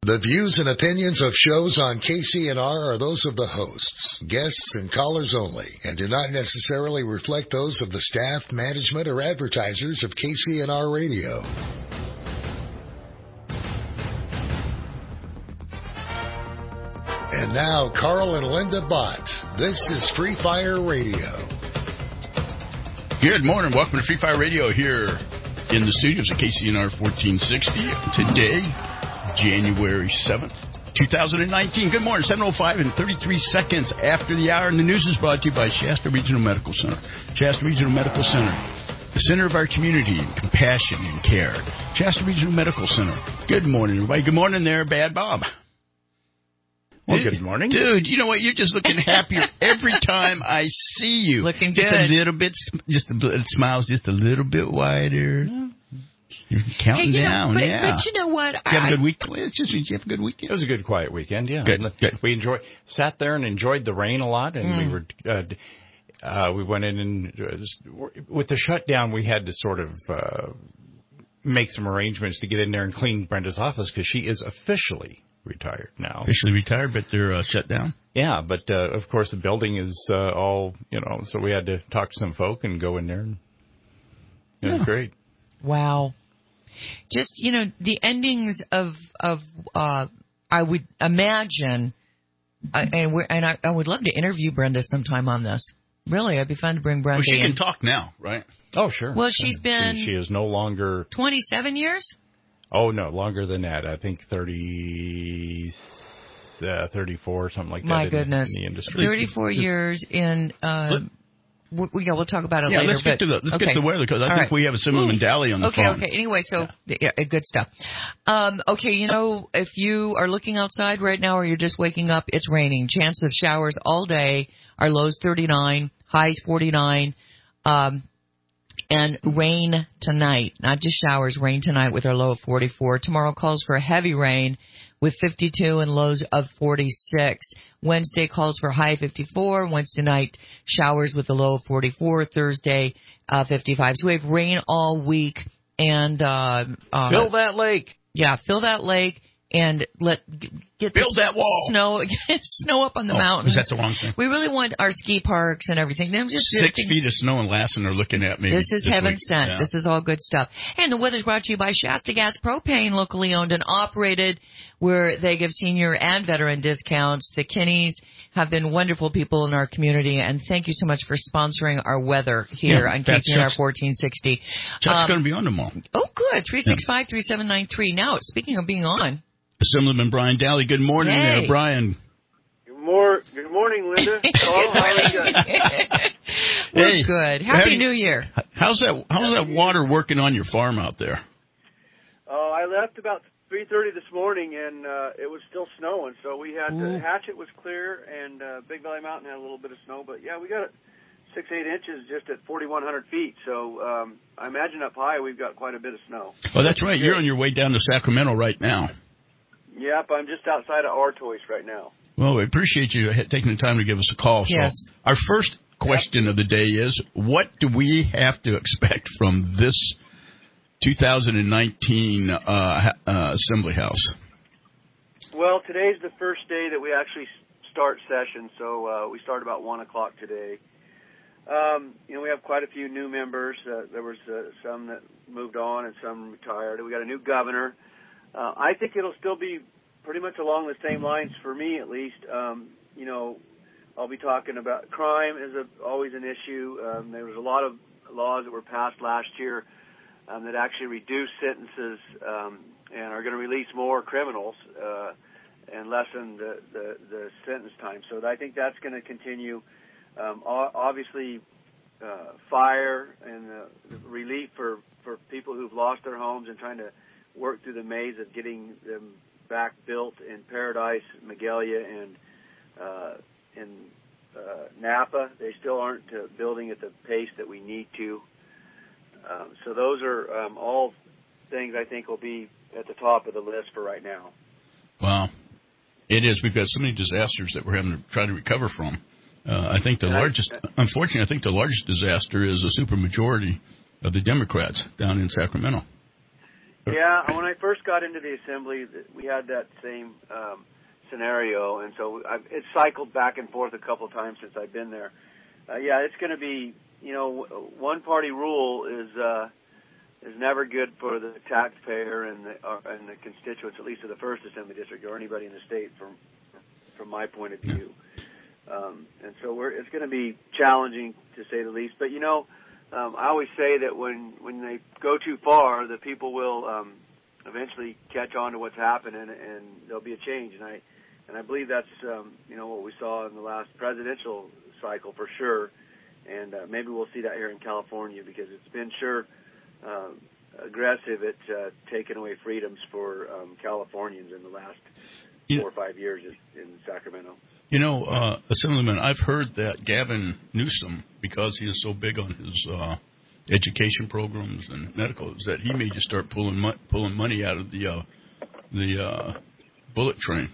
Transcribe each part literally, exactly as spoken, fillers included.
The views and opinions of shows on K C N R are those of the hosts, guests, and callers only, and do not necessarily reflect those of the staff, management, or advertisers of K C N R Radio. And now, Carl and Linda Bott. This is Free Fire Radio. Good morning. Welcome to Free Fire Radio here in the studios of K C N R fourteen sixty. Today, January seventh, twenty nineteen. Good morning, seven oh five and thirty-three seconds after the hour. And the news is brought to you by Shasta Regional Medical Center. Shasta Regional Medical Center, the center of our community, compassion and care. Shasta Regional Medical Center. Good morning, everybody. Good morning there, Bad Bob. Well, good morning. Dude, you know what? You're just looking happier every time I see you. Looking just good. Just a little bit, just a little, smiles just a little bit wider. Yeah. You're counting hey, you down, know, but, yeah. But you know what? Did you have a good week? It's just, did you have a good weekend? It was a good, quiet weekend, yeah. Good, good. We enjoyed, sat there and enjoyed the rain a lot, and mm. we were, uh, uh, we went in and, uh, just, with the shutdown, we had to sort of uh, make some arrangements to get in there and clean Brenda's office, because she is officially retired now. Officially retired, but they're uh, shut down? Yeah, but, uh, of course, the building is uh, all, you know, so we had to talk to some folk and go in there, and it yeah. was great. Wow. Just, you know, the endings of, of uh, I would imagine, uh, and, we're, and I, I would love to interview Brenda sometime on this. Really, it'd be fun to bring Brenda well, she in. can talk now, right? Oh, sure. Well, she's been... She, she is no longer... twenty-seven years? Oh, no, longer than that. I think thirty, uh, thirty-four, something like that. My in, goodness. In the industry. thirty-four years in... Uh, We, yeah, we'll talk about it yeah, later. let's get but, to the let's okay. get to the weather, because I All think right. we have a similar Mandali on the okay, phone. Okay, okay. Anyway, so yeah, good stuff. Um, okay, you know, if you are looking outside right now or you're just waking up, it's raining. Chance of showers all day. Our lows thirty-nine, highs forty-nine, um, and rain tonight. Not just showers, rain tonight with our low of forty-four. Tomorrow calls for heavy rain with fifty-two and lows of forty-six. Wednesday calls for high fifty-four. Wednesday night, showers with a low of forty-four. Thursday, uh, fifty-five. So we have rain all week. And uh, uh, fill that lake. Yeah, fill that lake and let get build that wall. Snow, snow up on the oh, mountains. That's the wrong thing. We really want our ski parks and everything. Them just Six just, feet of snow and Lassen are looking at me. This is this heaven week. sent. Yeah. This is all good stuff. And the weather's brought to you by Shasta Gas Propane, locally owned and operated, where they give senior and veteran discounts. The Kinneys have been wonderful people in our community, and thank you so much for sponsoring our weather here yeah, on K C N R fourteen sixty. Chuck's um, going to be on tomorrow. Oh, good. three six five, three seven nine three. Now, speaking of being on. Assemblyman Brian Daly. Good morning hey. there, Brian. Good, mor- good morning, Linda. Oh, how are you? We're hey, good. Happy you, New Year. How's that How's that water working on your farm out there? Oh, I left about three thirty this morning, and uh, it was still snowing, so we had Ooh. to, Hatchet was clear, and uh, Big Valley Mountain had a little bit of snow, but yeah, we got it six, eight inches just at forty-one hundred feet, so um, I imagine up high we've got quite a bit of snow. Oh, that's right. You're on your way down to Sacramento right now. Yep, I'm just outside of Artois right now. Well, we appreciate you taking the time to give us a call. So yes. Our first question yep. of the day is, what do we have to expect from this two thousand nineteen uh, uh, Assembly House? Well, today's the first day that we actually start session, so uh, we start about one o'clock today. Um, you know, we have quite a few new members. Uh, there was uh, some that moved on and some retired. We got a new governor. Uh, I think it'll still be pretty much along the same lines for me, at least. Um, you know, I'll be talking about crime is a, always an issue. Um, there was a lot of laws that were passed last year um, that actually reduced sentences um, and are going to release more criminals uh, and lessen the, the, the sentence time. So I think that's going to continue. Um, obviously, uh, fire and uh, relief for, for people who've lost their homes and trying to work through the maze of getting them back built in Paradise, Magalia, and uh, in uh, Napa. They still aren't uh, building at the pace that we need to. Um, so those are um, all things I think will be at the top of the list for right now. Wow. It is. We've got so many disasters that we're having to try to recover from. Uh, I think the and largest, I, unfortunately, I think the largest disaster is a supermajority of the Democrats down in Sacramento. Yeah, when I first got into the assembly, we had that same um, scenario, and so I've, it's cycled back and forth a couple of times since I've been there. Uh, yeah, it's going to be, you know, one-party rule is uh, is never good for the taxpayer and the uh, and the constituents, at least of the first assembly district or anybody in the state, from from my point of view. Um, and so we're, it's going to be challenging to say the least. But you know, um, I always say that when when they go too far, the people will um, eventually catch on to what's happening, and there'll be a change. And I and I believe that's um, you know what we saw in the last presidential cycle for sure. And uh, maybe we'll see that here in California, because it's been sure uh, aggressive at uh, taking away freedoms for um, Californians in the last you four or five years in, in Sacramento. You know, uh, Assemblyman, I've heard that Gavin Newsom, because he is so big on his uh, education programs and medicals, that he may just start pulling mo- pulling money out of the uh, the uh, bullet train.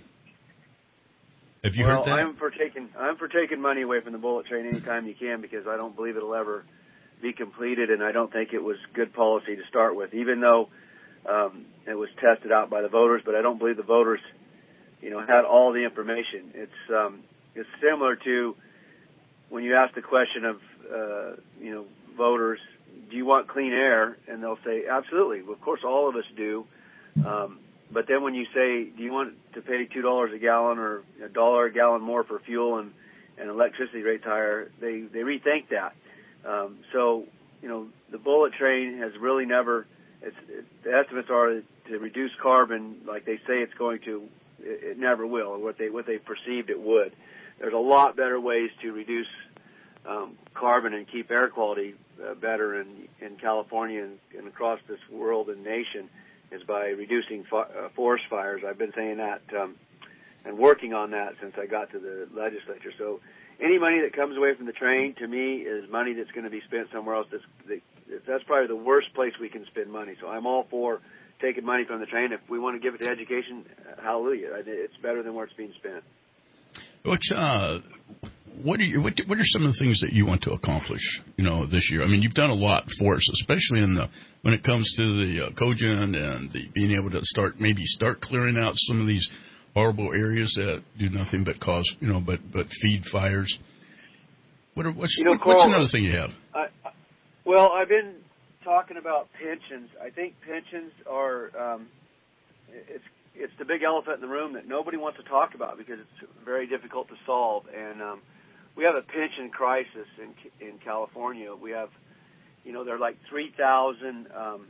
Have you well, heard that? I'm for taking I'm for taking money away from the bullet train anytime you can, because I don't believe it'll ever be completed, and I don't think it was good policy to start with, even though um, it was tested out by the voters. But I don't believe the voters, you know, had all the information. It's um, it's similar to when you ask the question of uh, you know voters, do you want clean air? And they'll say absolutely. Well, of course, all of us do. Um, But then when you say, do you want to pay two dollars a gallon or a dollar a gallon more for fuel and, and electricity rates higher, they, they rethink that. Um, so, you know, the bullet train has really never, it's, it, the estimates are to reduce carbon like they say it's going to, it, it never will, or what they, what they perceived it would. There's a lot better ways to reduce um, carbon and keep air quality uh, better in, in California and, and across this world and nation, is by reducing fo- uh, forest fires. I've been saying that um, and working on that since I got to the legislature. So any money that comes away from the train, to me, is money that's going to be spent somewhere else. That's, that's probably the worst place we can spend money. So I'm all for taking money from the train. If we want to give it to education, hallelujah. It's better than where it's being spent. Which, uh, what are you, what, what are some of the things that you want to accomplish, you know, this year? I mean, you've done a lot for us, especially in the when it comes to the uh, cogen and the being able to start maybe start clearing out some of these horrible areas that do nothing but cause, you know, but but feed fires. What are, what's, you know, what, Carl, what's another thing you have? I, well, I've been talking about pensions. I think pensions are um, it's it's the big elephant in the room that nobody wants to talk about because it's very difficult to solve. And um, we have a pension crisis in in California. We have, you know, there are like three thousand um,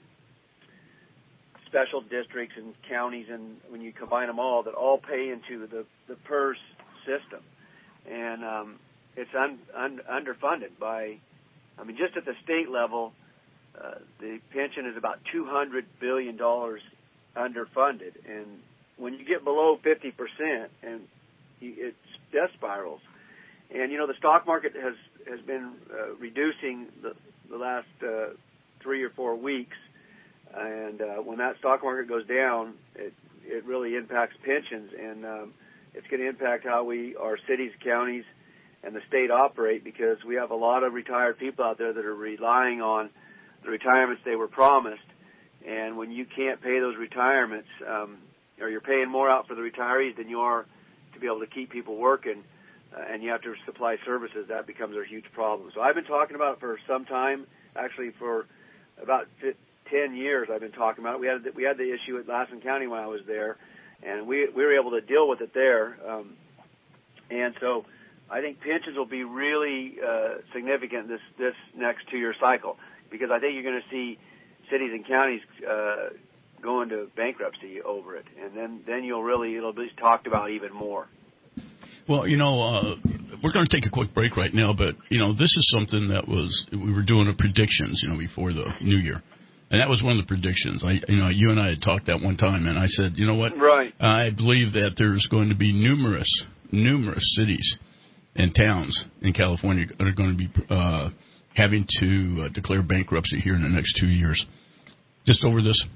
special districts and counties, and when you combine them all, that all pay into the, the PERS system. And um, it's un, un, underfunded by, I mean, just at the state level, uh, the pension is about two hundred billion dollars underfunded. And when you get below fifty percent, and you, it's death spirals. And, you know, the stock market has, has been uh, reducing the, the last uh, three or four weeks. And uh, when that stock market goes down, it, it really impacts pensions. And um, it's going to impact how we, our cities, counties, and the state operate, because we have a lot of retired people out there that are relying on the retirements they were promised. And when you can't pay those retirements, um, or you're paying more out for the retirees than you are to be able to keep people working, uh, and you have to supply services, that becomes a huge problem. So I've been talking about it for some time, actually for about ten years I've been talking about it. We had we had the issue at Lassen County when I was there, and we we were able to deal with it there. Um, and so I think pensions will be really uh, significant this this next two-year cycle, because I think you're going to see cities and counties uh, go into bankruptcy over it, and then, then you'll really it'll be talked about even more. Well, you know, uh, we're going to take a quick break right now, but you know, this is something that was we were doing a predictions, you know, before the new year, and that was one of the predictions. I, you know, you and I had talked that one time, and I said, you know what? Right. I believe that there's going to be numerous, numerous cities and towns in California that are going to be uh, having to uh, declare bankruptcy here in the next two years, just over this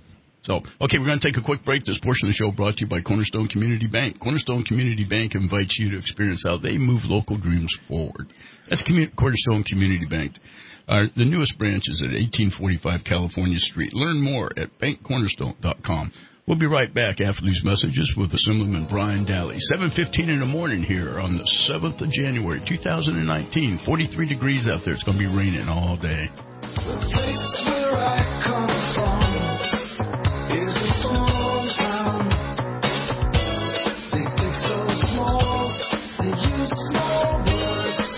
So, okay, we're going to take a quick break. This portion of the show brought to you by Cornerstone Community Bank. Cornerstone Community Bank invites you to experience how they move local dreams forward. That's Commun- Cornerstone Community Bank. Uh, the newest branch is at eighteen forty-five California Street. Learn more at bank cornerstone dot com. We'll be right back after these messages with Assemblyman Brian Daly. seven fifteen in the morning here on the seventh of January, two thousand nineteen. forty-three degrees out there. It's going to be raining all day. The place where I come from is a small town. They think so small, they use small words.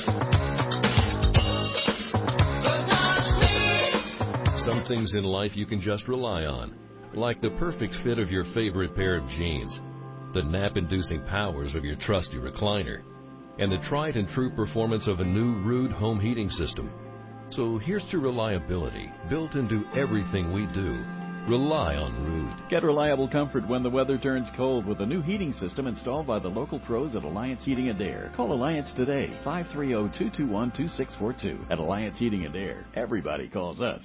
But not me. Some things in life you can just rely on, like the perfect fit of your favorite pair of jeans, the nap-inducing powers of your trusty recliner, and the tried and true performance of a new Ruud home heating system. So here's to reliability, built into everything we do. Rely on Ruud. Get reliable comfort when the weather turns cold with a new heating system installed by the local pros at Alliance Heating and Air. Call Alliance today, five three zero, two two one, two six four two. At Alliance Heating and Air, everybody calls us.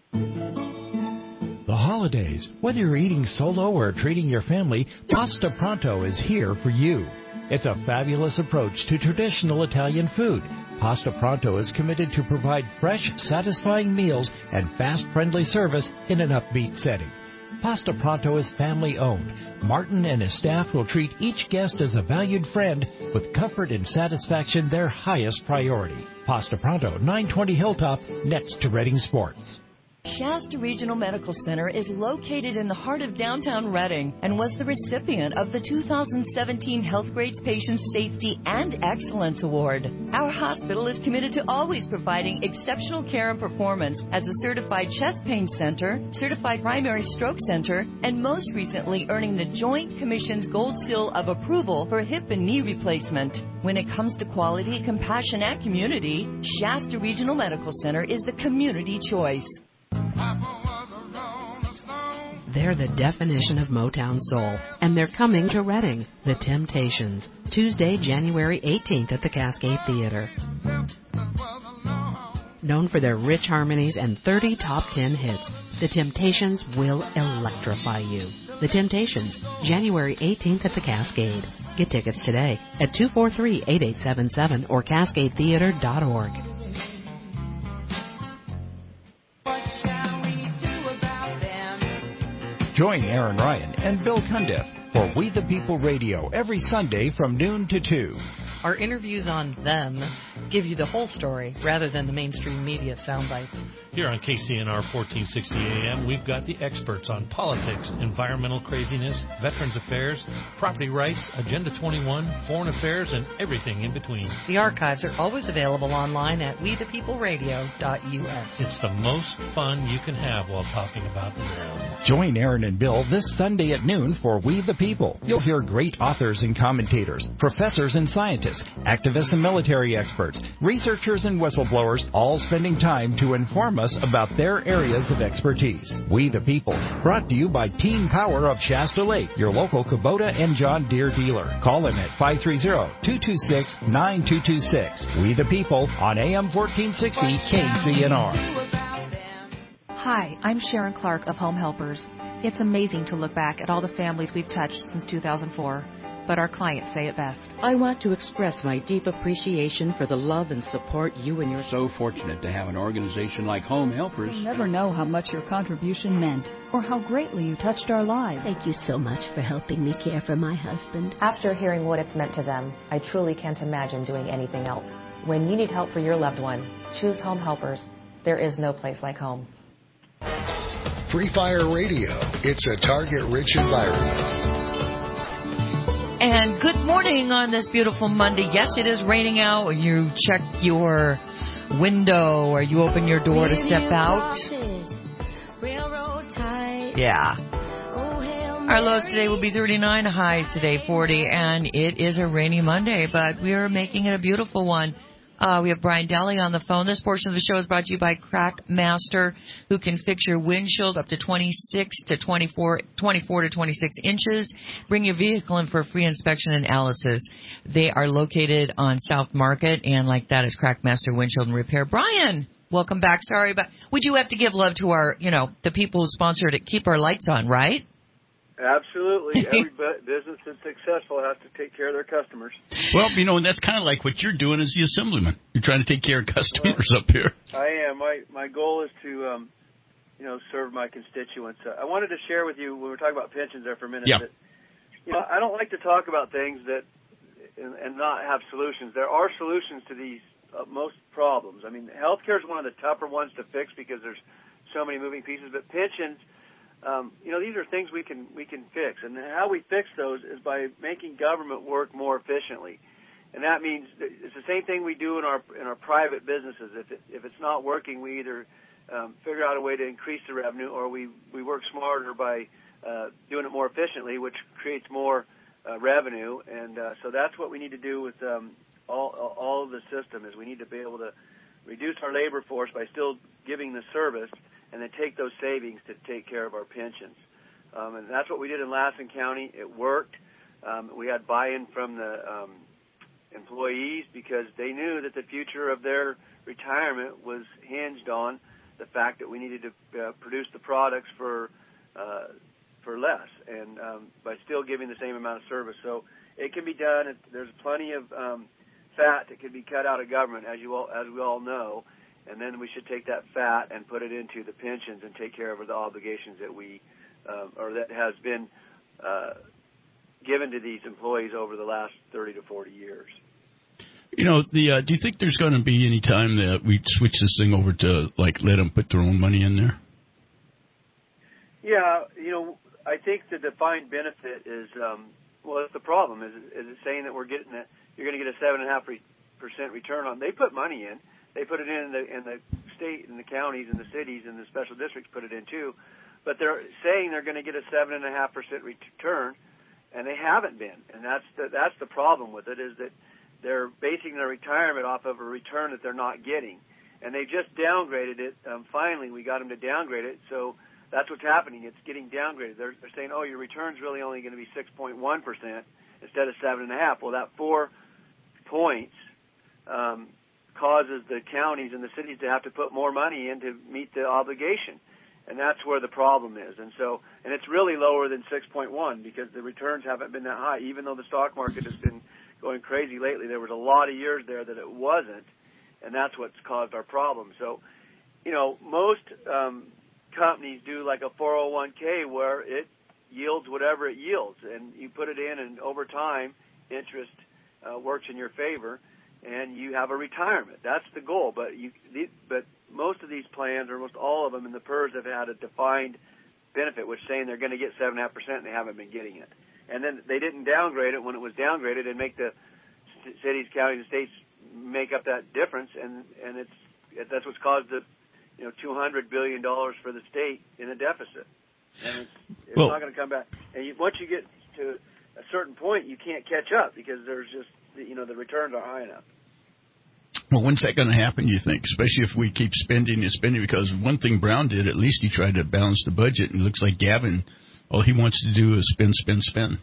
The holidays, whether you're eating solo or treating your family, Pasta Pronto is here for you. It's a fabulous approach to traditional Italian food. Pasta Pronto is committed to provide fresh, satisfying meals and fast, friendly service in an upbeat setting. Pasta Pronto is family-owned. Martin and his staff will treat each guest as a valued friend with comfort and satisfaction their highest priority. Pasta Pronto, nine twenty Hilltop, next to Reading Sports. Shasta Regional Medical Center is located in the heart of downtown Reading and was the recipient of the two thousand seventeen Healthgrades Patient Safety and Excellence Award. Our hospital is committed to always providing exceptional care and performance as a certified chest pain center, certified primary stroke center, and most recently earning the Joint Commission's Gold Seal of Approval for hip and knee replacement. When it comes to quality, compassion, and community, Shasta Regional Medical Center is the community choice. They're the definition of Motown soul, and they're coming to Reading, The Temptations, Tuesday, January eighteenth at the Cascade Theater. Known for their rich harmonies and thirty top ten hits, The Temptations will electrify you. The Temptations, January eighteenth at the Cascade. Get tickets today at two four three, eight eight seven seven or cascade theater dot org. Join Aaron Ryan and Bill Cundiff for We the People Radio every Sunday from noon to two. Our interviews on them give you the whole story rather than the mainstream media sound bites. Here on K C N R fourteen sixty A M, we've got the experts on politics, environmental craziness, veterans affairs, property rights, Agenda twenty-one, foreign affairs, and everything in between. The archives are always available online at we the people radio dot U S. It's the most fun you can have while talking about them. Join Aaron and Bill this Sunday at noon for We the People. You'll hear great authors and commentators, professors and scientists, activists and military experts, researchers and whistleblowers, all spending time to inform us about their areas of expertise. We the People, brought to you by Team Power of Shasta Lake, your local Kubota and John Deere dealer. Call them at five three zero, two two six, nine two two six. We the People on A M fourteen sixty K C N R. Hi, I'm Sharon Clark of Home Helpers. It's amazing to look back at all the families we've touched since two thousand four. But our clients say it best. I want to express my deep appreciation for the love and support you and your... So fortunate to have an organization like Home Helpers. You'll never know how much your contribution meant or how greatly you touched our lives. Thank you so much for helping me care for my husband. After hearing what it's meant to them, I truly can't imagine doing anything else. When you need help for your loved one, choose Home Helpers. There is no place like home. Free Fire Radio. It's a target-rich environment. And good morning on this beautiful Monday. Yes, it is raining out. You check your window or you open your door to step out. Yeah. Our lows today will be thirty-nine, highs today forty, and it is a rainy Monday, but we are making it a beautiful one. Uh, we have Brian Daly on the phone. This portion of the show is brought to you by Crack Master, who can fix your windshield up to twenty-six to twenty-four, twenty-four to twenty-six inches. Bring your vehicle in for a free inspection and analysis. They are located on South Market, and like that is Crack Master Windshield and Repair. Brian. Welcome back. Sorry, but we do have to give love to our, you know, the people who sponsor to keep our lights on, right? Absolutely. Every bu- business that's successful has to take care of their customers. Well, you know, and that's kind of like what you're doing as the assemblyman. You're trying to take care of customers well, up here. I am. My my goal is to, um, you know, serve my constituents. Uh, I wanted to share with you, when we were talking about pensions there for a minute, yeah. that, you know, I don't like to talk about things that and, and not have solutions. There are solutions to these uh, most problems. I mean, healthcare is one of the tougher ones to fix because there's so many moving pieces, but pensions, Um, you know, these are things we can we can fix, and how we fix those is by making government work more efficiently, and that means it's the same thing we do in our in our private businesses. If it, if it's not working, we either um, figure out a way to increase the revenue, or we we work smarter by uh, doing it more efficiently, which creates more uh, revenue. And uh, so that's what we need to do with um, all all of the system. Is we need to be able to reduce our labor force by still giving the service, and then take those savings to take care of our pensions. Um, and that's what we did in Lassen County. It worked. Um, we had buy-in from the um, employees because they knew that the future of their retirement was hinged on the fact that we needed to uh, produce the products for uh, for less and um, by still giving the same amount of service. So it can be done. It, there's plenty of um, fat that can be cut out of government, as you all, as we all know. And then we should take that fat and put it into the pensions and take care of the obligations that we, uh, or that has been uh, given to these employees over the last thirty to forty years. You know, the uh, do you think there's going to be any time that we switch this thing over to, like, let them put their own money in there? Yeah, you know, I think the defined benefit is, um, well, that's the problem. Is, is it saying that we're getting a, you're going to get a seven and a half percent return on? They put money in. They put it in the, in the state and the counties and the cities and the special districts put it in too. But they're saying they're going to get a seven point five percent return, and they haven't been. And that's the, that's the problem with it, is that they're basing their retirement off of a return that they're not getting. And they just downgraded it. Um, finally, we got them to downgrade it. So that's what's happening. It's getting downgraded. They're, they're saying, oh, your return's really only going to be six point one percent instead of seven point five. Well, that four points um, causes the counties and the cities to have to put more money in to meet the obligation. And that's where the problem is. And so, and it's really lower than six point one because the returns haven't been that high. Even though the stock market has been going crazy lately, there was a lot of years there that it wasn't, and that's what's caused our problem. So, you know, most um, companies do like a four oh one k where it yields whatever it yields, and you put it in, and over time, interest uh, works in your favor, and you have a retirement. That's the goal. But you, the, but most of these plans, or most all of them in the P E R S, have had a defined benefit, which is saying they're going to get seven point five percent, and they haven't been getting it. And then they didn't downgrade it when it was downgraded and make the cities, counties, and states make up that difference, and, and it's that's what's caused the you know two hundred billion dollars for the state in a deficit. And it's, it's well, not going to come back. And you, once you get to a certain point, you can't catch up because there's just you know the returns are high enough. Well, when's that going to happen, do you think? Especially if we keep spending and spending, because one thing Brown did, at least he tried to balance the budget, and it looks like Gavin, all he wants to do is spend, spend, spend.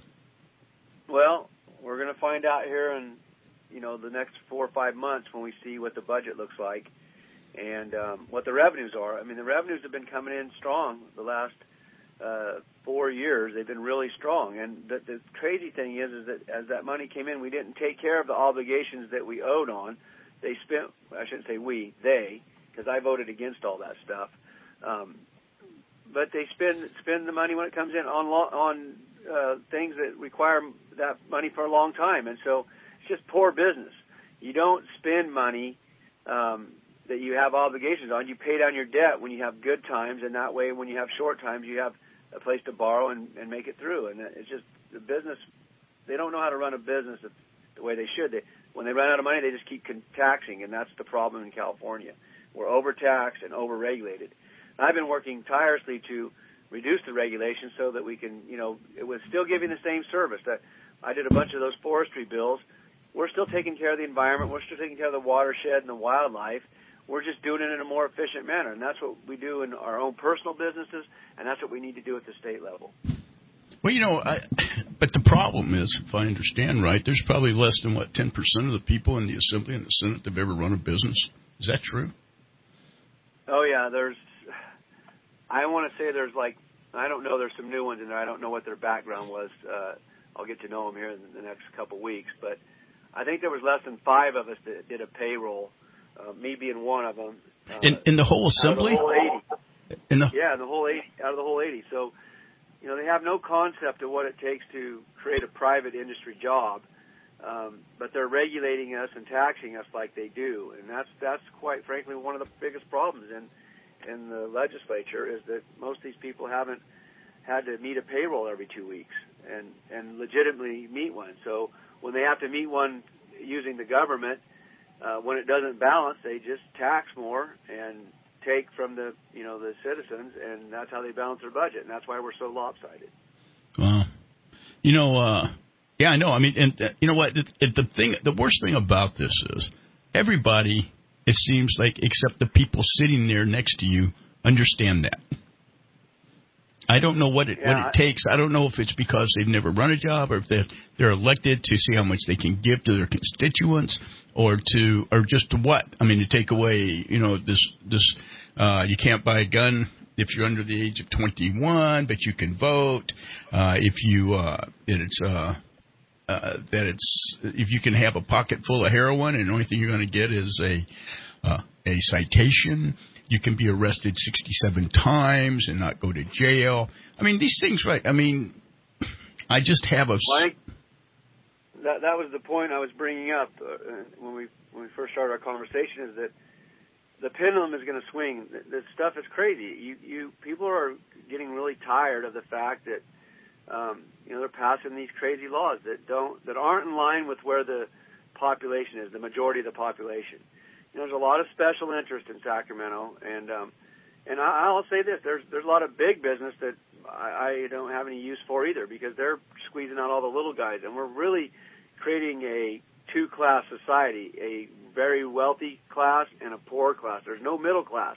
Well, we're going to find out here in, you know, the next four or five months when we see what the budget looks like and um, what the revenues are. I mean, the revenues have been coming in strong the last uh, four years. They've been really strong. And the, the crazy thing is, is that as that money came in, we didn't take care of the obligations that we owed on. They spent, I shouldn't say we, they, because I voted against all that stuff. Um, but they spend spend the money when it comes in on lo- on uh, things that require that money for a long time. And so it's just poor business. You don't spend money um, that you have obligations on. You pay down your debt when you have good times, and that way when you have short times, you have a place to borrow and, and make it through. And it's just the business, they don't know how to run a business the way they should. They, when they run out of money, they just keep taxing, and that's the problem in California. We're overtaxed and overregulated. I've been working tirelessly to reduce the regulations so that we can, you know, it was still giving the same service. That I did a bunch of those forestry bills. We're still taking care of the environment. We're still taking care of the watershed and the wildlife. We're just doing it in a more efficient manner, and that's what we do in our own personal businesses, and that's what we need to do at the state level. Well, you know, I, but the problem is, if I understand right, there's probably less than, what, ten percent of the people in the Assembly and the Senate that have ever run a business. Is that true? Oh yeah, there's. I want to say there's like I don't know. There's some new ones in there. I don't know what their background was. Uh, I'll get to know them here in the next couple weeks. But I think there was less than five of us that did a payroll. Uh, me being one of them. Uh, in in the whole assembly. Out of the whole eighty. In the yeah, in the whole eighty. Out of the whole eighty. So, you know, they have no concept of what it takes to create a private industry job. Um, but they're regulating us and taxing us like they do, and that's that's quite frankly one of the biggest problems in in the legislature is that most of these people haven't had to meet a payroll every two weeks and and legitimately meet one. So when they have to meet one using the government, uh, when it doesn't balance, they just tax more and take from the you know the citizens, and that's how they balance their budget, and that's why we're so lopsided. Well, you know. Uh Yeah, I know. I mean, and uh, you know what? The, the thing, the worst thing about this is everybody, it seems like, except the people sitting there next to you, understand that. I don't know what it yeah, what it takes. I don't know if it's because they've never run a job, or if they're, they're elected to see how much they can give to their constituents, or to or just to what. I mean, to take away, you know, this this uh, you can't buy a gun if you're under the age of twenty-one, but you can vote. Uh, if you uh, it's uh, Uh, that it's if you can have a pocket full of heroin and the only thing you're going to get is a uh, a citation, you can be arrested sixty-seven times and not go to jail. I mean, these things, right? I mean, I just have a. Well, I think that that was the point I was bringing up uh, when we when we first started our conversation. Is that the pendulum is going to swing. This stuff is crazy. You you people are getting really tired of the fact that. Um, you know, they're passing these crazy laws that don't, that aren't in line with where the population is, the majority of the population. You know, there's a lot of special interest in Sacramento, and um, and I, I'll say this: there's there's a lot of big business that I, I don't have any use for either, because they're squeezing out all the little guys, and we're really creating a two-class society: a very wealthy class and a poor class. There's no middle class,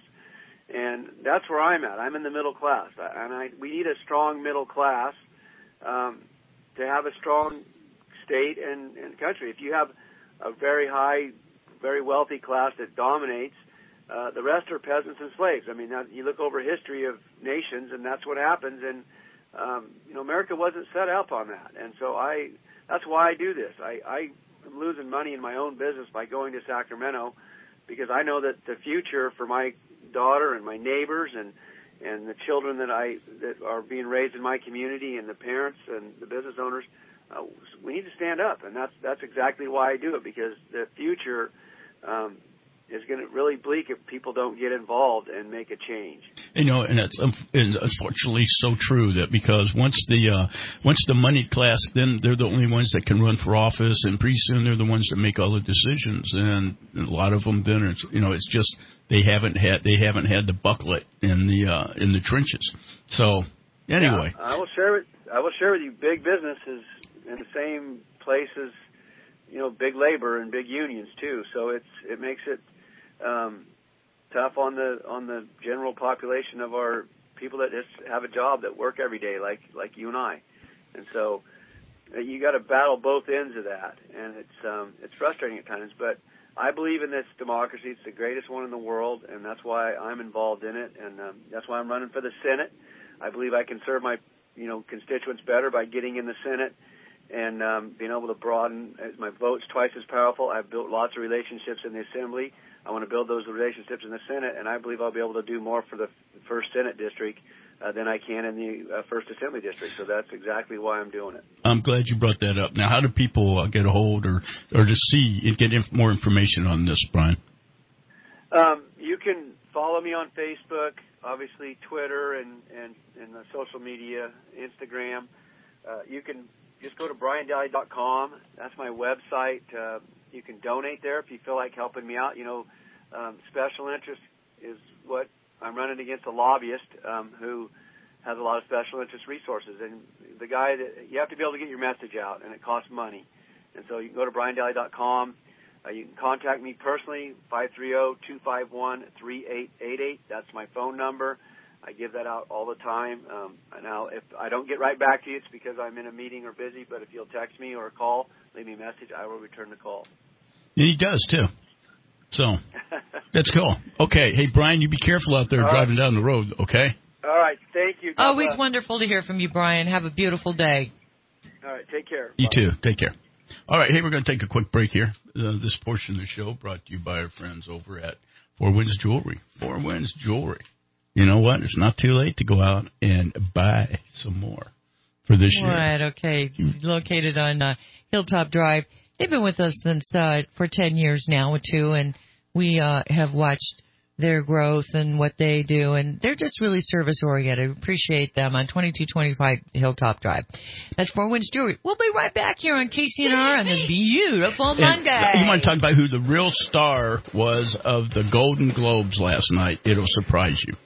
and that's where I'm at. I'm in the middle class, and I we need a strong middle class. Um, to have a strong state and, and country. If you have a very high, very wealthy class that dominates, uh, the rest are peasants and slaves. I mean, now you look over history of nations, and that's what happens. And um, you know, America wasn't set up on that, and so I. That's why I do this. I, I am losing money in my own business by going to Sacramento, because I know that the future for my daughter and my neighbors and and the children that I that are being raised in my community, and the parents and the business owners, uh, we need to stand up, and that's that's exactly why I do it, because the future um, is going to really bleak if people don't get involved and make a change. You know, and it's unfortunately so true, that because once the uh, once the money class, then they're the only ones that can run for office, and pretty soon they're the ones that make all the decisions, and a lot of them then it's you know it's just. They haven't had they haven't had the bucklet in the uh, in the trenches. So anyway, yeah, I will share with I will share with you. Big business is in the same place as you know big labor and big unions too. So it's it makes it um, tough on the on the general population of our people that just have a job, that work every day, like like you and I. And so uh, you got to battle both ends of that, and it's um, it's frustrating at times, but. I believe in this democracy. It's the greatest one in the world, and that's why I'm involved in it, and um, that's why I'm running for the Senate. I believe I can serve my, you know, constituents better by getting in the Senate and um, being able to broaden. As my vote's twice as powerful. I've built lots of relationships in the Assembly. I want to build those relationships in the Senate, and I believe I'll be able to do more for the first Senate district uh, than I can in the uh, first Assembly district. So that's exactly why I'm doing it. I'm glad you brought that up. Now, how do people uh, get a hold or or to see and get inf- more information on this, Brian? Um, you can follow me on Facebook, obviously Twitter and and, and the social media, Instagram. Uh, you can just go to brian daly dot com. That's my website. Uh, you can donate there if you feel like helping me out. You know, um, special interest is what I'm running against a lobbyist um, who has a lot of special interest resources. And the guy that you have to be able to get your message out, and it costs money. And so you can go to brian daly dot com. Uh, you can contact me personally, five three zero, two five one, three eight eight eight. That's my phone number. I give that out all the time. Um, now, if I don't get right back to you, it's because I'm in a meeting or busy. But if you'll text me or call, leave me a message, I will return the call. And he does, too. So That's cool. Okay. Hey, Brian, you be careful out there All driving right. down the road, okay? All right. Thank you. God Always bless. wonderful to hear from you, Brian. Have a beautiful day. All right. Take care. You Bye. too. Take care. All right. Hey, we're going to take a quick break here. Uh, this portion of the show brought to you by our friends over at Four Winds Jewelry. Four Winds Jewelry. You know what? It's not too late to go out and buy some more for this year. Right, okay. Located on uh, Hilltop Drive. They've been with us since uh, for ten years now or two, and we uh, have watched their growth and what they do, and they're just really service-oriented. Appreciate them on twenty-two twenty-five Hilltop Drive. That's Four Winds Jewelry. We'll be right back here on K C N R on this beautiful And Monday. you want to talk about who the real star was of the Golden Globes last night? It'll surprise you.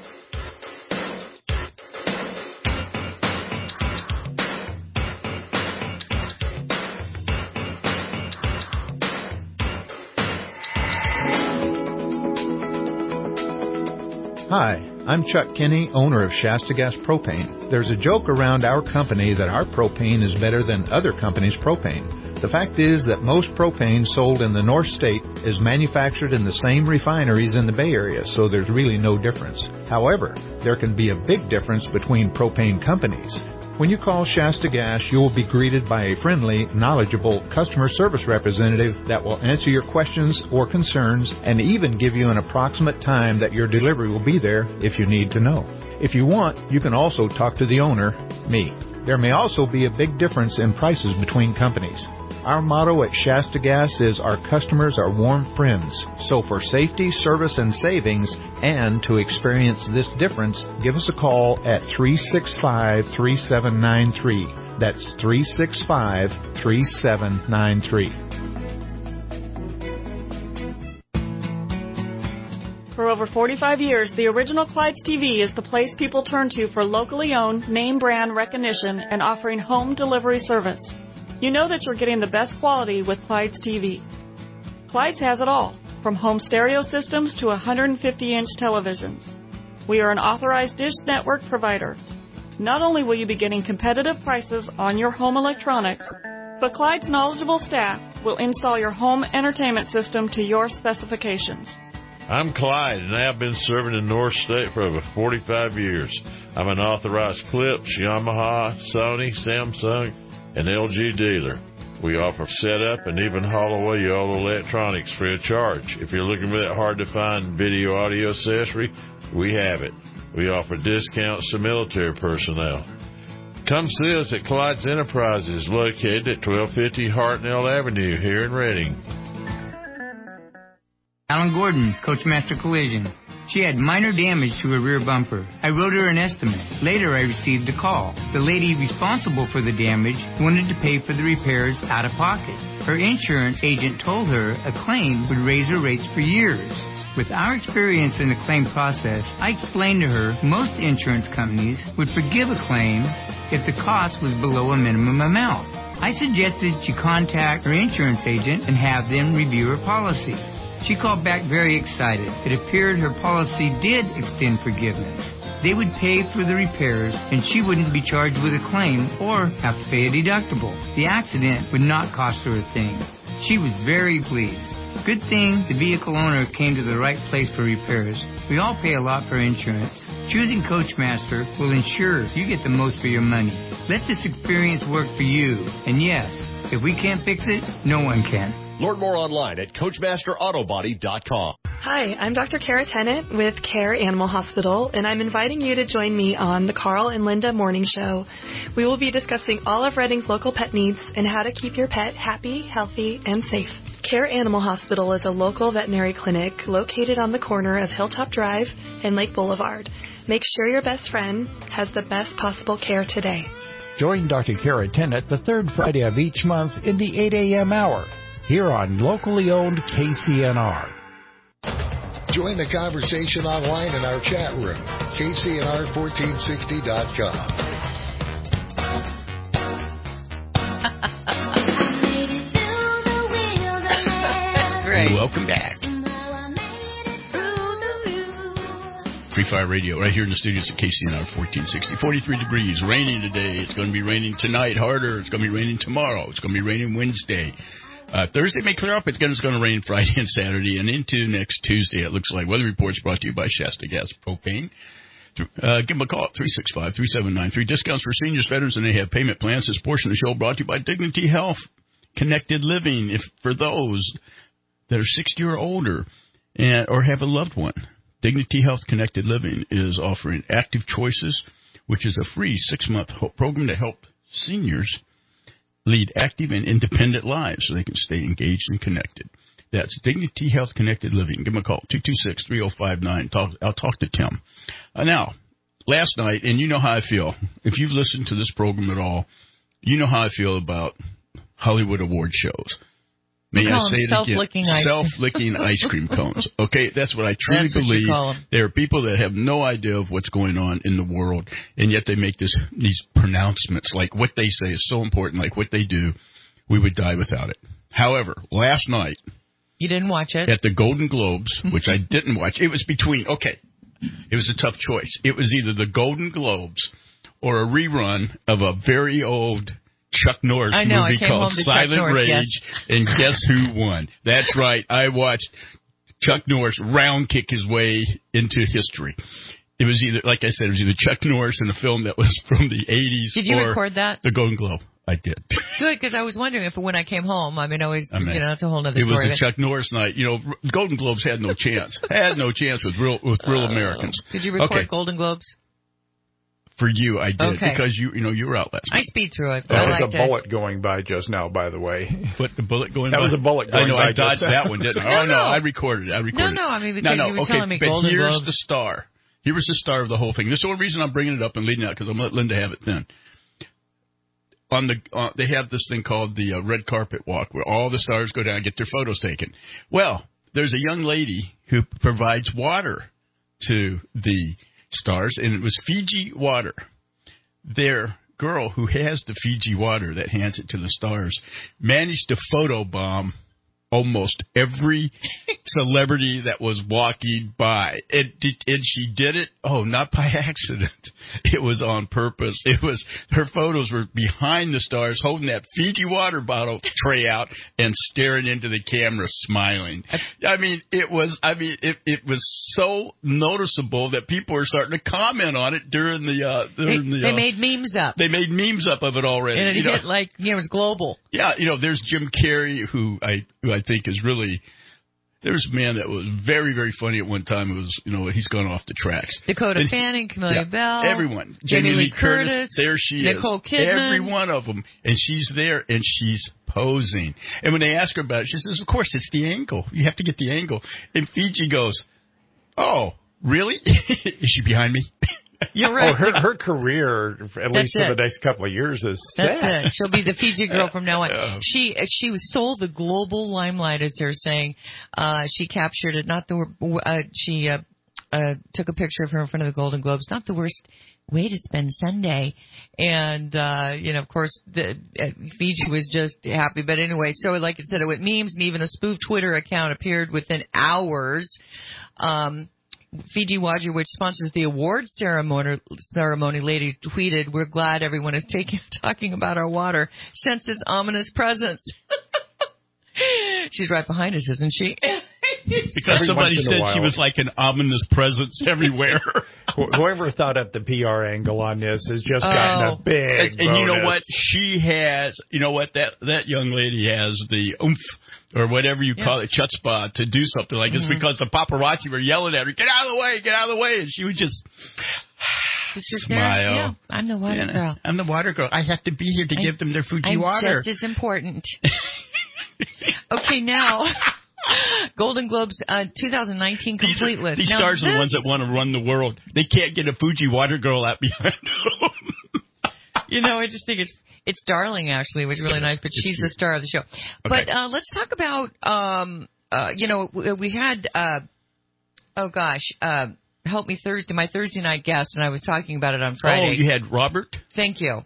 Hi, I'm Chuck Kinney, owner of Shasta Gas Propane. There's a joke around our company that our propane is better than other companies' propane. The fact is that most propane sold in the North State is manufactured in the same refineries in the Bay Area, so there's really no difference. However, there can be a big difference between propane companies. When you call Shasta Gas, you will be greeted by a friendly, knowledgeable customer service representative that will answer your questions or concerns and even give you an approximate time that your delivery will be there if you need to know. If you want, you can also talk to the owner, me. There may also be a big difference in prices between companies. Our motto at Shasta Gas is our customers are warm friends. So for safety, service, and savings, and to experience this difference, give us a call at three six five, three seven nine three. That's three six five, three seven nine three. For over forty-five years, the original Clyde's T V is the place people turn to for locally owned, name brand recognition and offering home delivery service. You know that you're getting the best quality with Clyde's T V. Clyde's has it all, from home stereo systems to one hundred fifty inch televisions. We are an authorized Dish Network provider. Not only will you be getting competitive prices on your home electronics, but Clyde's knowledgeable staff will install your home entertainment system to your specifications. I'm Clyde, and I've been serving in North State for over forty-five years. I'm an authorized Philips, Yamaha, Sony, Samsung, and L G dealer. We offer setup and even haul away all electronics free of charge. If you're looking for that hard-to-find video audio accessory, we have it. We offer discounts to military personnel. Come see us at Clyde's Enterprises, located at twelve fifty Hartnell Avenue here in Reading. Alan Gordon, Coachmaster Collision. She had minor damage to her rear bumper. I wrote her an estimate. Later, I received a call. The lady responsible for the damage wanted to pay for the repairs out of pocket. Her insurance agent told her a claim would raise her rates for years. With our experience in the claim process, I explained to her most insurance companies would forgive a claim if the cost was below a minimum amount. I suggested she contact her insurance agent and have them review her policy. She called back very excited. It appeared her policy did extend forgiveness. They would pay for the repairs, and she wouldn't be charged with a claim or have to pay a deductible. The accident would not cost her a thing. She was very pleased. Good thing the vehicle owner came to the right place for repairs. We all pay a lot for insurance. Choosing Coachmaster will ensure you get the most for your money. Let this experience work for you. And yes, if we can't fix it, no one can. Learn more online at Coachmaster Autobody dot com. Hi, I'm Doctor Kara Tennant with Care Animal Hospital, and I'm inviting you to join me on the Carl and Linda Morning Show. We will be discussing all of Reading's local pet needs and how to keep your pet happy, healthy, and safe. Care Animal Hospital is a local veterinary clinic located on the corner of Hilltop Drive and Lake Boulevard. Make sure your best friend has the best possible care today. Join Doctor Kara Tennant the third Friday of each month in the eight a.m. hour here on locally owned K C N R. Join the conversation online in our chat room, K C N R fourteen sixty dot com. Great. Welcome back. Free Fire Radio, right here in the studios at K C N R fourteen sixty. forty-three degrees, raining today. It's going to be raining tonight, harder. It's going to be raining tomorrow. It's going to be raining Wednesday. Uh, Thursday may clear up. It's going to rain Friday and Saturday and into next Tuesday, it looks like. Weather reports brought to you by Shasta Gas Propane. Uh, give them a call at three six five, three seven nine three. Discounts for seniors, veterans, and they have payment plans. This portion of the show brought to you by Dignity Health, Connected Living. If for those that are sixty or older and or have a loved one, Dignity Health, Connected Living is offering Active Choices, which is a free six-month program to help seniors lead active and independent lives so they can stay engaged and connected. That's Dignity Health Connected Living. Give them a call, two two six, three oh five nine. Talk, I'll talk to Tim. Uh, now, last night, and you know how I feel. If you've listened to this program at all, you know how I feel about Hollywood award shows. May I say it self-licking again? ice Self-licking ice cream cones. Okay, that's what I truly That's what believe. you call them. There are people that have no idea of what's going on in the world, and yet they make this these pronouncements. Like what they say is so important, like what they do, we would die without it. However, last night, you didn't watch it? At the Golden Globes, which I didn't watch, it was between, okay, it was a tough choice. It was either the Golden Globes or a rerun of a very old Chuck Norris I know, movie I came called home to Silent Chuck Norris, Rage, yes. and guess who won? That's right, I watched Chuck Norris round kick his way into history. It was either, like I said, it was either Chuck Norris in a film that was from the eighties Did you or record that? the Golden Globe. I did. Good, because I was wondering if when I came home, I mean, I always, I mean, you know, that's a whole other it story. was a Chuck Norris night. You know, Golden Globes had no chance. Had no chance with real with real Uh, Americans. Did you record okay. Golden Globes? For you, I did Okay. because you you know you were out last night. I speed through it. There I was liked a it. bullet going by just now, by the way. What, the bullet going that by? was a bullet going I know, by I dodged just that one, didn't I? No, Oh, no, no. I recorded it. I recorded No, no, it. I mean, because no, no, you were okay, telling me but Golden here's Globes. the star. Here was the star of the whole thing. This is the only reason I'm bringing it up and leading out because I'm going to let Linda have it then. On the, uh, they have this thing called the uh, red carpet walk where all the stars go down and get their photos taken. Well, there's a young lady who provides water to the stars, and it was Fiji water. Their girl who has the Fiji water that hands it to the stars managed to photobomb almost every celebrity that was walking by. And, and she did it, oh, not by accident. It was on purpose. It was, her photos were behind the stars holding that Fiji water bottle tray out and staring into the camera smiling. I mean, it was, I mean, it, it was so noticeable that people were starting to comment on it during the, uh, during They, the, they uh, made memes up. They made memes up of it already. And it you know? hit like, you know, it was global. Yeah, you know, there's Jim Carrey, who I who I think is really. There's a man that was very, very funny at one time. It was, you know, he's gone off the tracks. Dakota And- Fanning, Camellia yeah, Bell, everyone, Jamie Lee Curtis, Curtis, there she Nicole is, Kidman. every one of them, and she's there and she's posing. And when they ask her about it, she says, "Of course, it's the angle. You have to get the angle." And Fiji goes, "Oh, really? Is she behind me?" You're right. Oh, her her career, at least for it. the next couple of years, is That's set. it. She'll be the Fiji girl from now on. Yeah. She she was stole the global limelight, as they're saying. Uh, she captured it. Not the uh, she uh, uh, took a picture of her in front of the Golden Globes. Not the worst way to spend Sunday. And uh, you know, of course, the, uh, Fiji was just happy. But anyway, so like I said, it went memes, and even a spoof Twitter account appeared within hours. Um, Fiji Water, which sponsors the awards ceremony, ceremony, lady tweeted, "We're glad everyone is taking talking about our water. Sense its ominous presence." She's right behind us, isn't she? Because Every somebody once in a said while. she was like an ominous presence everywhere. Wh- Whoever thought up the P R angle on this has just Oh. gotten a big And, and you know bonus. what? She has, you know what? That that young lady has the oomph, or whatever you call it, chutzpah, to do something like this Mhm. because the paparazzi were yelling at her, "Get out of the way, get out of the way," and she would just Just sit there. smile. Yeah, I'm the water Yeah, girl. I'm the water girl. I have to be here to I'm- give them their Fuji I'm water. just as important. Okay, now Golden Globes uh, twenty nineteen These, complete are, list. these Now, stars are the this- ones that want to run the world. They can't get a Fuji water girl out behind them. You know, I just think it's it's darling, actually, which is really nice, but she's the star of the show. But uh, let's talk about, um, uh, you know, we, we had, uh, oh gosh, uh, help me Thursday, my Thursday night guest, and I was talking about it on Friday. Oh, you had Robert? Thank you.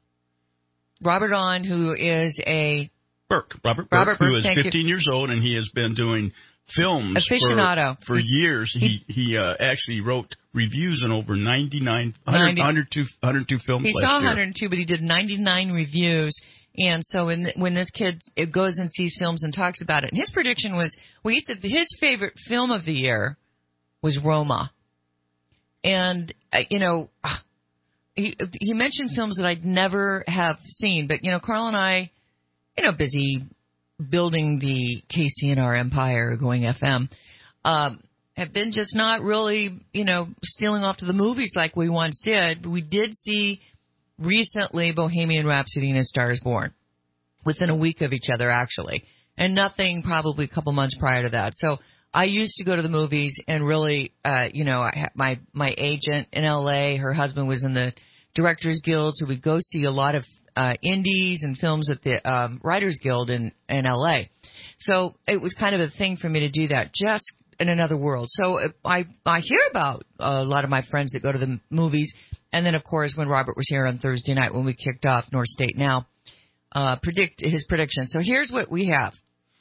Robert On, who is a Burke, Robert Burke, Robert who Burke, is thank you. fifteen years old, and he has been doing films Aficionado. for, for years. He he uh, actually wrote reviews in over ninety-nine, one hundred, ninety one hundred two, one hundred two films He last saw year. one hundred two, but he did ninety-nine reviews, And so when when this kid it goes and sees films and talks about it, and his prediction was, well, he said his favorite film of the year was Roma. And, uh, you know, he, he mentioned films that I'd never have seen. But, you know, Carl and I, you know, busy building the K C N R empire, going F M, um, have been just not really, you know, stealing off to the movies like we once did. But we did see recently Bohemian Rhapsody and A Star is Born within a week of each other, actually. And nothing probably a couple months prior to that. So I used to go to the movies and really, uh, you know, I had my, my agent in L A, her husband was in the Directors Guild, so we'd go see a lot of uh, indies and films at the um, Writers Guild in, in L A. So it was kind of a thing for me to do that, just in another world. So I, I hear about a lot of my friends that go to the movies. And then, of course, when Robert was here on Thursday night, when we kicked off North State Now, uh, predict his prediction. So here's what we have.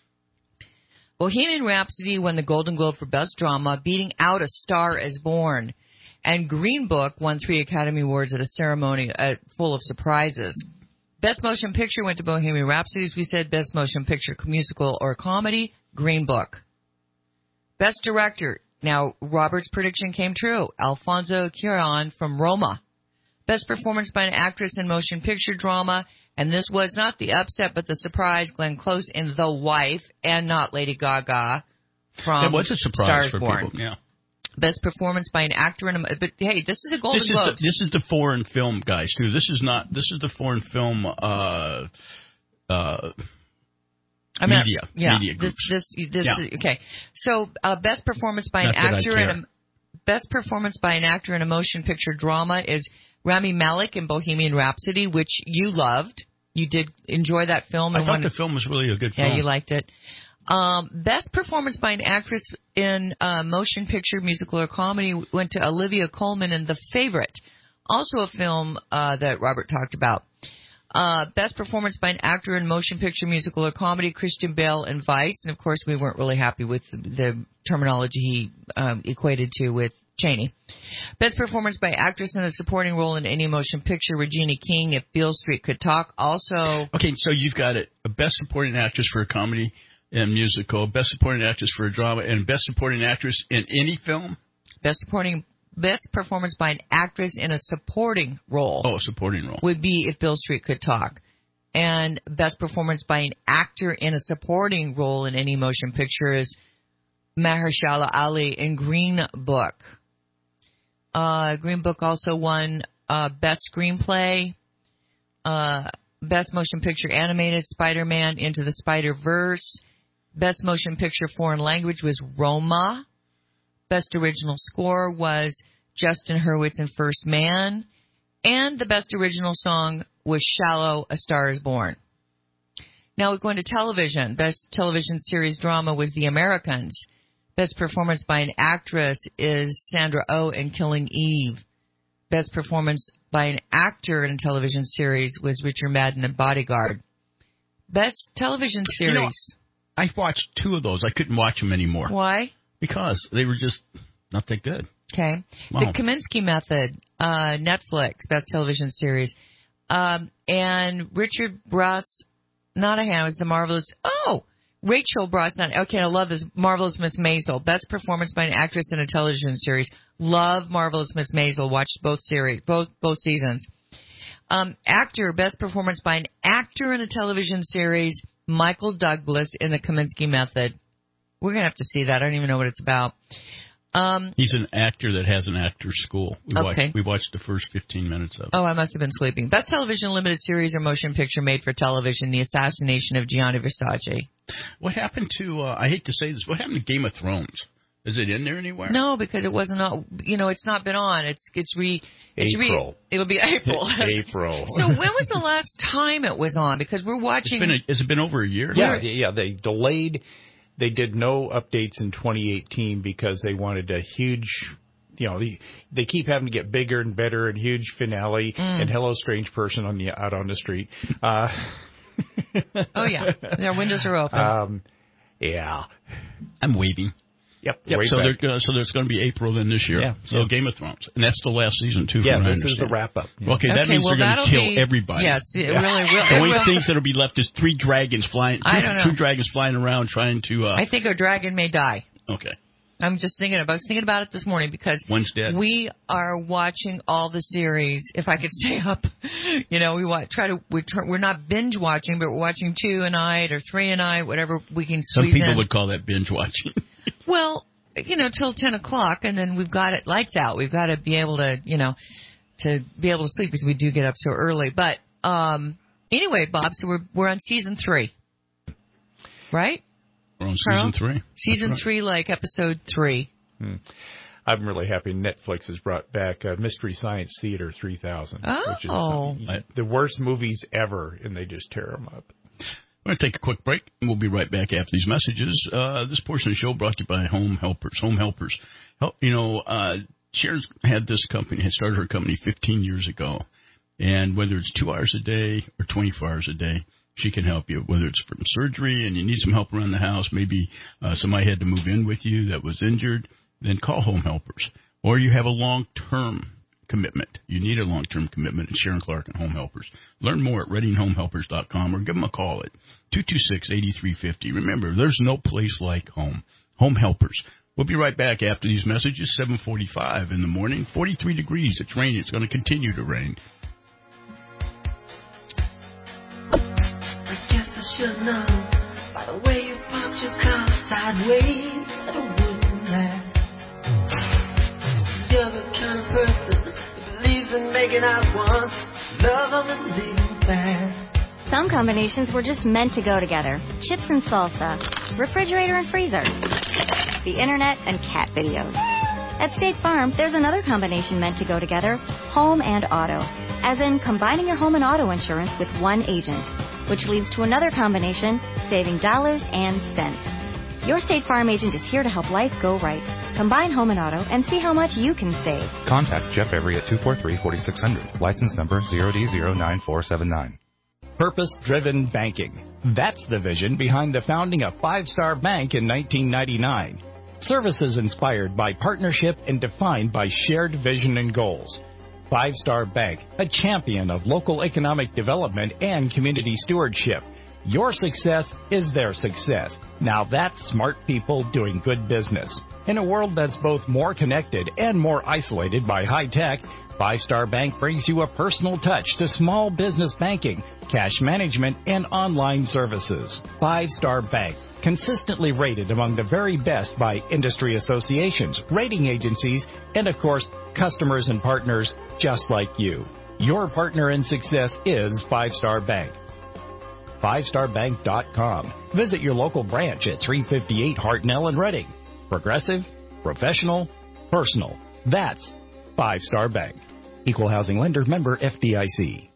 Bohemian Rhapsody won the Golden Globe for Best Drama, beating out A Star is Born. And Green Book won three Academy Awards at a ceremony uh, full of surprises. Best Motion Picture went to Bohemian Rhapsody, as we said. Best Motion Picture, musical or comedy, Green Book. Best Director. Now, Robert's prediction came true. Alfonso Cuarón from Roma. Best Performance by an Actress in Motion Picture Drama. And this was not the upset, but the surprise, Glenn Close in The Wife, and not Lady Gaga from It was a surprise Stars for Born. people, yeah. Best Performance by an Actor in a... But, hey, this is a Golden this is Globes. The, this is the foreign film, guys, too. This is not... This is the foreign film... Uh, uh, I mean, media, yeah, media groups. This, this, this yeah. is, okay. So, uh, best performance by Not an that actor I in care. a best performance by an actor in a motion picture drama is Rami Malek in Bohemian Rhapsody, which you loved. You did enjoy that film. I and thought one, the film was really a good yeah, film. Yeah, you liked it. Um, best performance by an actress in uh, motion picture, musical, or comedy went to Olivia Colman in The Favorite, also a film uh, that Robert talked about. Uh, best performance by an actor in motion picture, musical, or comedy, Christian Bale in Vice. And, of course, we weren't really happy with the, the terminology he um, equated to with Cheney. Best performance by actress in a supporting role in any motion picture, Regina King, If Beale Street Could Talk. Also... Okay, so you've got it. A best supporting actress for a comedy and musical, best supporting actress for a drama, and best supporting actress in any film? Best supporting... Best performance by an actress in a supporting role. Oh, supporting role. Would be If Beale Street Could Talk. And best performance by an actor in a supporting role in any motion picture is Mahershala Ali in Green Book. Uh, Green Book also won uh, Best Screenplay, uh, Best Motion Picture Animated, Spider-Man Into the Spider-Verse. Best Motion Picture Foreign Language was Roma. Best Original Score was Justin Hurwitz in First Man. And the Best Original Song was Shallow, A Star is Born. Now we're going to television. Best Television Series Drama was The Americans. Best Performance by an Actress is Sandra Oh in Killing Eve. Best Performance by an Actor in a Television Series was Richard Madden in Bodyguard. Best Television Series. You know, I watched two of those. I couldn't watch them anymore. Why? Because they were just not that good. Okay. Wow. The Kaminsky Method, uh, Netflix, Best Television Series. Um, and Richard Brosnahan was The Marvelous... Oh! Rachel Brosnahan. Okay, I love this. Marvelous Miss Maisel. Best Performance by an Actress in a Television Series. Love Marvelous Miss Maisel. Watched both series, both both seasons. Um, actor. Best Performance by an Actor in a Television Series. Michael Douglas in The Kaminsky Method. We're going to have to see that. I don't even know what it's about. Um, He's an actor that has an actor's school. We, okay. watched, we watched the first fifteen minutes of it. Oh, I must have been sleeping. Best Television Limited Series or Motion Picture Made for Television, The Assassination of Gianni Versace. What happened to, uh, I hate to say this, what happened to Game of Thrones? Is it in there anywhere? No, because it wasn't, on, you know, it's not been on. It's it's re... It's April. Re, it'll be April. April. So when was the last time it was on? Because we're watching... It's been a, has it been over a year? Yeah, yeah, they delayed... They did no updates in twenty eighteen because they wanted a huge, you know, they, they keep having to get bigger and better and huge finale Mm. and Hello Strange Person on the out on the street. Uh, oh yeah, their windows are open. Um, yeah, I'm waving. Yep. Yep. So, there, uh, so there's going to be April then this year. Yeah. So yeah. Game of Thrones, and that's the last season too. Yeah, this is the wrap up. Yeah. Okay, that okay, means well, they're going to kill be, everybody. Yes, it yeah. really will. The only will. things that'll be left is three dragons flying. Three, I don't know. Two dragons flying around trying to. Uh, I think a dragon may die. Okay. I'm just thinking about. I was thinking about it this morning because one's dead. We are watching all the series. If I could stay up, you know, we watch, try to. We try, we're not binge watching, but we're watching two a night or three a night, whatever we can Some squeeze in. Some people would call that binge watching. Well, you know, till ten o'clock, and then we've got it lights out. We've got to be able to, you know, to be able to sleep because we do get up so early. But um, anyway, Bob, so we're we're on season three, right? We're on Carl? season three. Season right. three, like episode three. Hmm. I'm really happy Netflix has brought back uh, Mystery Science Theater three thousand, oh. which is the worst movies ever, and they just tear them up. We're going to take a quick break, and we'll be right back after these messages. Uh, this portion of the show brought to you by Home Helpers. Home Helpers. Help, you know, uh, Sharon's had this company, had started her company fifteen years ago, and whether it's two hours a day or twenty-four hours a day, she can help you, whether it's from surgery and you need some help around the house, maybe uh, somebody had to move in with you that was injured, then call Home Helpers. Or you have a long-term commitment. You need a long-term commitment. It's Sharon Clark and Home Helpers. Learn more at reading home helpers dot com or give them a call at two two six, eight three five zero. Remember, there's no place like home. Home Helpers. We'll be right back after these messages, seven forty-five in the morning, forty-three degrees. It's raining. It's going to continue to rain. I guess I should know by the way you popped your car sideways that it wouldn't last. You're the kind of person that believes in making out once, love them and leaving fast. Some combinations were just meant to go together. Chips and salsa, refrigerator and freezer, the internet and cat videos. At State Farm, there's another combination meant to go together, home and auto. As in combining your home and auto insurance with one agent, which leads to another combination, saving dollars and cents. Your State Farm agent is here to help life go right. Combine home and auto and see how much you can save. Contact Jeff Avery at two four three, four six zero zero. License number zero D zero nine four seven nine. Purpose-driven banking. That's the vision behind the founding of Five Star Bank in nineteen ninety-nine. Services inspired by partnership and defined by shared vision and goals. Five Star Bank, a champion of local economic development and community stewardship. Your success is their success. Now that's smart people doing good business. In a world that's both more connected and more isolated by high tech, Five Star Bank brings you a personal touch to small business banking, cash management, and online services. Five Star Bank, consistently rated among the very best by industry associations, rating agencies, and of course, customers and partners just like you. Your partner in success is Five Star Bank. five star bank dot com. Visit your local branch at three fifty-eight Hartnell in Reading. Progressive, professional, personal. That's Five Star Bank. Equal housing lender, member F D I C.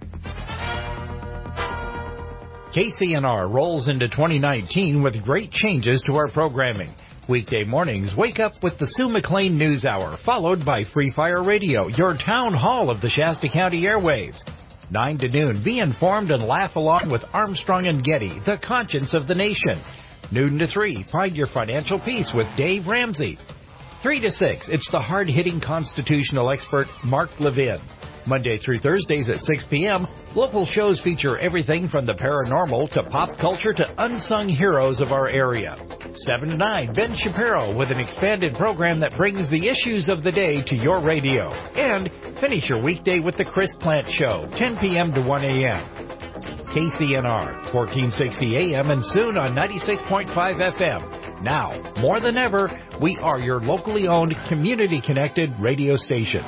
K C N R rolls into twenty nineteen with great changes to our programming. Weekday mornings, wake up with the Sue McLean News Hour, followed by Free Fire Radio, your town hall of the Shasta County airwaves. nine to noon, be informed and laugh along with Armstrong and Getty, the conscience of the nation. Noon to three, find your financial peace with Dave Ramsey. three to six, it's the hard-hitting constitutional expert Mark Levin. Monday through Thursdays at six p.m., local shows feature everything from the paranormal to pop culture to unsung heroes of our area. seven to nine, Ben Shapiro with an expanded program that brings the issues of the day to your radio. And finish your weekday with the Chris Plant Show, ten p.m. to one a.m. K C N R, fourteen sixty A M and soon on ninety-six point five F M. Now, more than ever, we are your locally owned, community-connected radio station.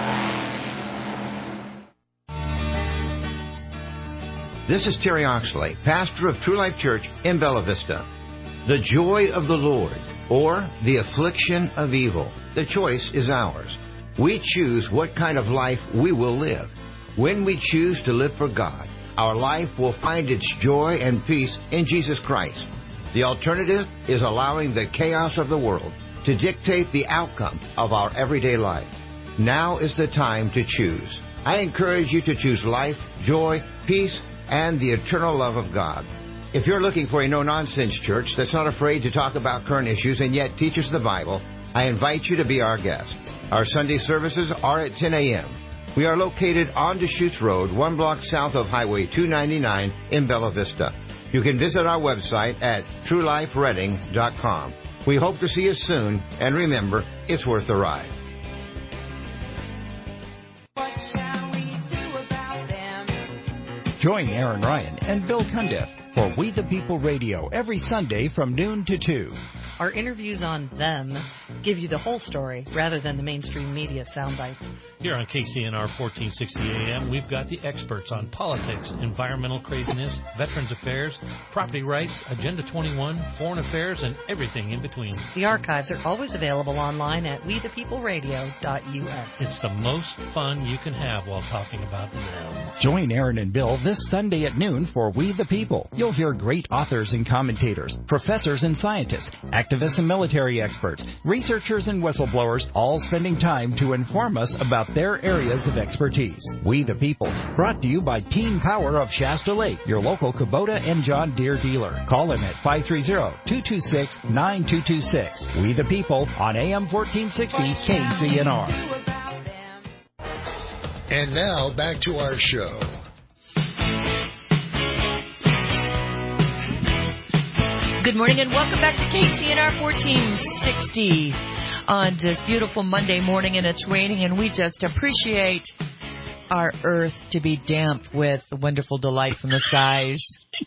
This is Terry Oxley, pastor of True Life Church in Bella Vista. The joy of the Lord or the affliction of evil. The choice is ours. We choose what kind of life we will live. When we choose to live for God, our life will find its joy and peace in Jesus Christ. The alternative is allowing the chaos of the world to dictate the outcome of our everyday life. Now is the time to choose. I encourage you to choose life, joy, peace, and the eternal love of God. If you're looking for a no-nonsense church that's not afraid to talk about current issues and yet teaches the Bible, I invite you to be our guest. Our Sunday services are at ten a.m. We are located on Deschutes Road, one block south of Highway two ninety-nine in Bella Vista. You can visit our website at true life reading dot com. We hope to see you soon, and remember, it's worth the ride. Join Aaron Ryan and Bill Cundiff for We the People Radio every Sunday from noon to two. Our interviews on them give you the whole story rather than the mainstream media sound bites. Here on K C N R fourteen sixty A M, we've got the experts on politics, environmental craziness, veterans affairs, property rights, Agenda twenty-one, foreign affairs, and everything in between. The archives are always available online at we the people radio dot u s. It's the most fun you can have while talking about them. Join Aaron and Bill this Sunday at noon for We the People. You'll hear great authors and commentators, professors and scientists, activists and military experts, researchers and whistleblowers, all spending time to inform us about their areas of expertise. We the People, brought to you by Team Power of Shasta Lake, your local Kubota and John Deere dealer. Call them at five three zero, two two six, nine two two six. We the People on A M fourteen sixty K C N R. And now back to our show. Good morning and welcome back to K C N R fourteen sixty on this beautiful Monday morning, and it's raining, and we just appreciate our earth to be damp with the wonderful delight from the skies.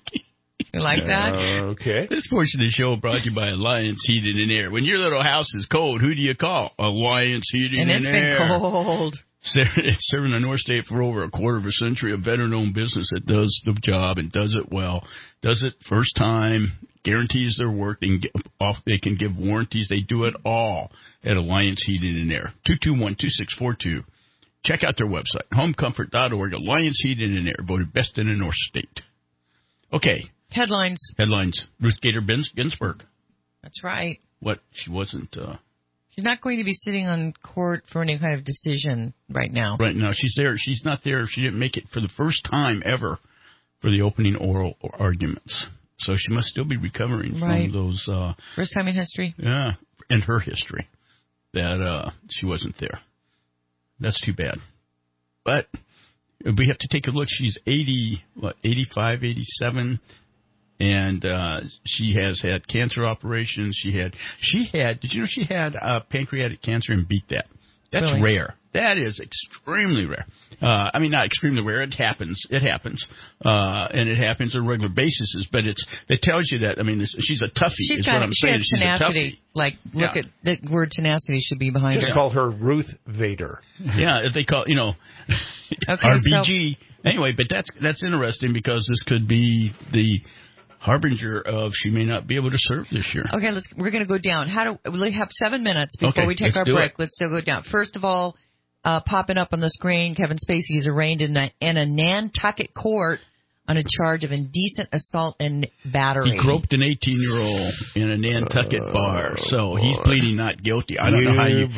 You like that? Uh, okay. This portion of the show brought to you by Alliance Heating and Air. When your little house is cold, who do you call? Alliance Heating and, and Air. And it's been cold. It's serving the North State for over a quarter of a century, a veteran-owned business that does the job and does it well, does it first time, guarantees their work, they can, get off, they can give warranties. They do it all at Alliance Heating and Air. two two one, two six four two. Check out their website, home comfort dot org. Alliance Heating and Air, voted best in the North State. Okay. Headlines. Headlines. Ruth Gator Ginsburg. That's right. What? She wasn't... Uh, She's not going to be sitting on court for any kind of decision right now. Right now. She's there. She's not there. She didn't make it for the first time ever for the opening oral arguments. So she must still be recovering right. from those... Uh, first time in history. Yeah, in her history, that uh, she wasn't there. That's too bad. But we have to take a look. She's eighty, what, eighty-five, eighty-seven, and uh, she has had cancer operations. She had, she had. Did you know she had uh, pancreatic cancer and beat that? That's really? rare. That is extremely rare. Uh, I mean, not extremely rare. It happens. It happens, uh, and it happens on regular basis. But it's it tells you that. I mean, she's a toughie. She's is got, what I'm she saying. has She's tenacity. a toughie. Like, look Yeah. at the word tenacity should be behind Just her. call her Ruth Vader. Yeah, if they call you know okay, R B G. So, anyway, but that's that's interesting because this could be the harbinger of she may not be able to serve this year. Okay, let's. We're going to go down. How do we have seven minutes before okay, we take our do break? It. Let's still go down. First of all, uh, popping up on the screen, Kevin Spacey is arraigned in a, in a Nantucket court on a charge of indecent assault and battery. He groped an eighteen-year-old in a Nantucket uh, bar, so he's pleading not guilty. I don't know how you.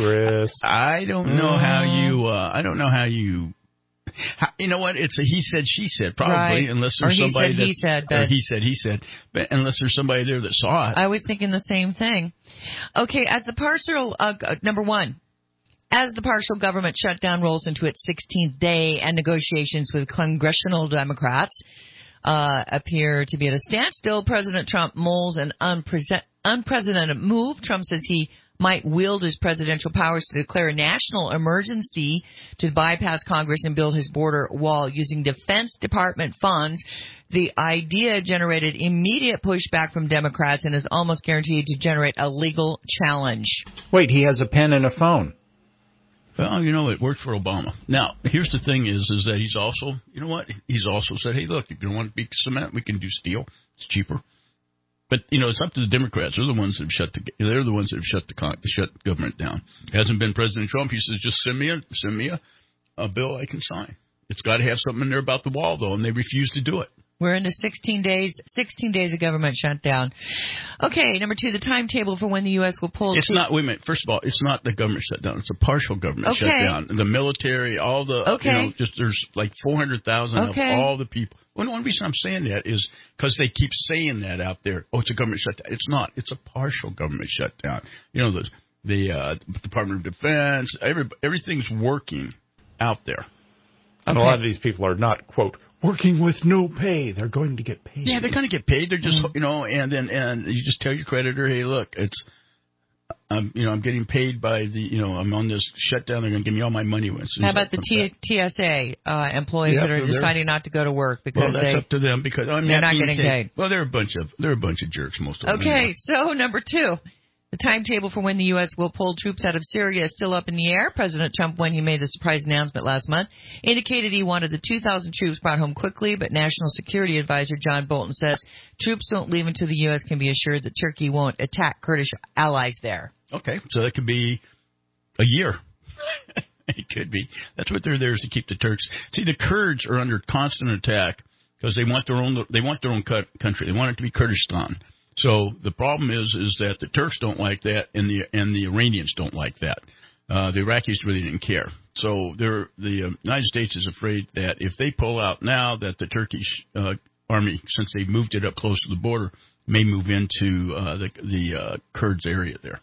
I don't know how you. Uh, I don't know how you. How, you know what? It's a he said, she said, probably, right. unless there's or somebody he said, that. he Or he said, said, but he said. But unless there's somebody there that saw it. I was thinking the same thing. Okay, as the partial, uh, number one, as the partial government shutdown rolls into its sixteenth day and negotiations with congressional Democrats uh, appear to be at a standstill, President Trump mulls an unpre- unprecedented move. Trump says he might wield his presidential powers to declare a national emergency to bypass Congress and build his border wall using Defense Department funds. The idea generated immediate pushback from Democrats and is almost guaranteed to generate a legal challenge. Wait, he has a pen and a phone. Well, you know, it worked for Obama. Now, here's the thing is, is that he's also, you know what, he's also said, hey, look, if you don't want to be cement, we can do steel. It's cheaper. But, you know, it's up to the Democrats. They're the ones that have shut the, they're the ones that have shut the, shut the government down. It hasn't been President Trump. He says, just send me a, send me a, a bill I can sign. It's got to have something in there about the wall, though, and they refuse to do it. We're into sixteen days, sixteen days of government shutdown. Okay, number two, the timetable for when the U S will pull. It's not, wait a minute, first of all, it's not the government shutdown. It's a partial government okay. shutdown. The military, all the, okay. you know, just there's like four hundred thousand okay. of all the people. Well, the only reason I'm saying that is because they keep saying that out there. Oh, it's a government shutdown. It's not. It's a partial government shutdown. You know, the, the uh, Department of Defense, every, everything's working out there. And okay. a lot of these people are not, quote, working with no pay. They're going to get paid. Yeah, they're going to get paid. They're just, mm-hmm. you know, and then and you just tell your creditor, hey, look, it's, I'm, you know, I'm getting paid by the, you know, I'm on this shutdown. They're going to give me all my money. How about the T- TSA uh, employees yeah, that are deciding not to go to work because well, that's they, up to them because I'm they're not getting paid. paid. Well, they're a bunch of they're a bunch of jerks, most of them. Okay, anyway. so number two. The timetable for when the U S will pull troops out of Syria is still up in the air. President Trump, when he made the surprise announcement last month, indicated he wanted the two thousand troops brought home quickly, but National Security Advisor John Bolton says troops don't leave until the U S can be assured that Turkey won't attack Kurdish allies there. Okay, so that could be a year. It could be. That's what they're there is to keep the Turks. See, the Kurds are under constant attack because they want their own. They want their own country. They want it to be Kurdistan. So the problem is, is that the Turks don't like that, and the and the Iranians don't like that. Uh, the Iraqis really didn't care. So they're, the uh, United States is afraid that if they pull out now, that the Turkish uh, army, since they moved it up close to the border, may move into uh, the the uh, Kurds area there.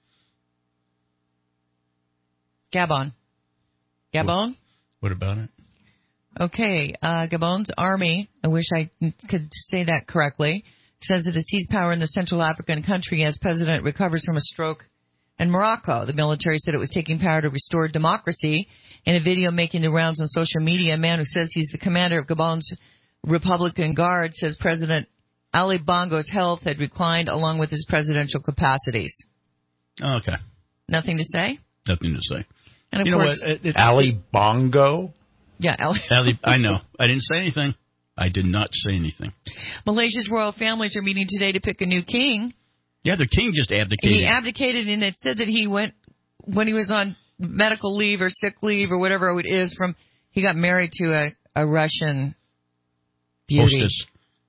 Gabon. Gabon? What, what about it? Okay, uh, Gabon's army, I wish I could say that correctly, says it has seized power in the Central African country as president recovers from a stroke in Morocco. The military said it was taking power to restore democracy. In a video making the rounds on social media, a man who says he's the commander of Gabon's Republican Guard says President Ali Bongo's health had declined along with his presidential capacities. Okay. Nothing to say? Nothing to say. And of you course, know what? It's, Ali Bongo? Yeah, Ali. Ali. I know. I didn't say anything. I did not say anything. Malaysia's royal families are meeting today to pick a new king. Yeah, the king just abdicated. He abdicated, and it said that he went, when he was on medical leave or sick leave or whatever it is, from he got married to a, a Russian beauty. Hostess.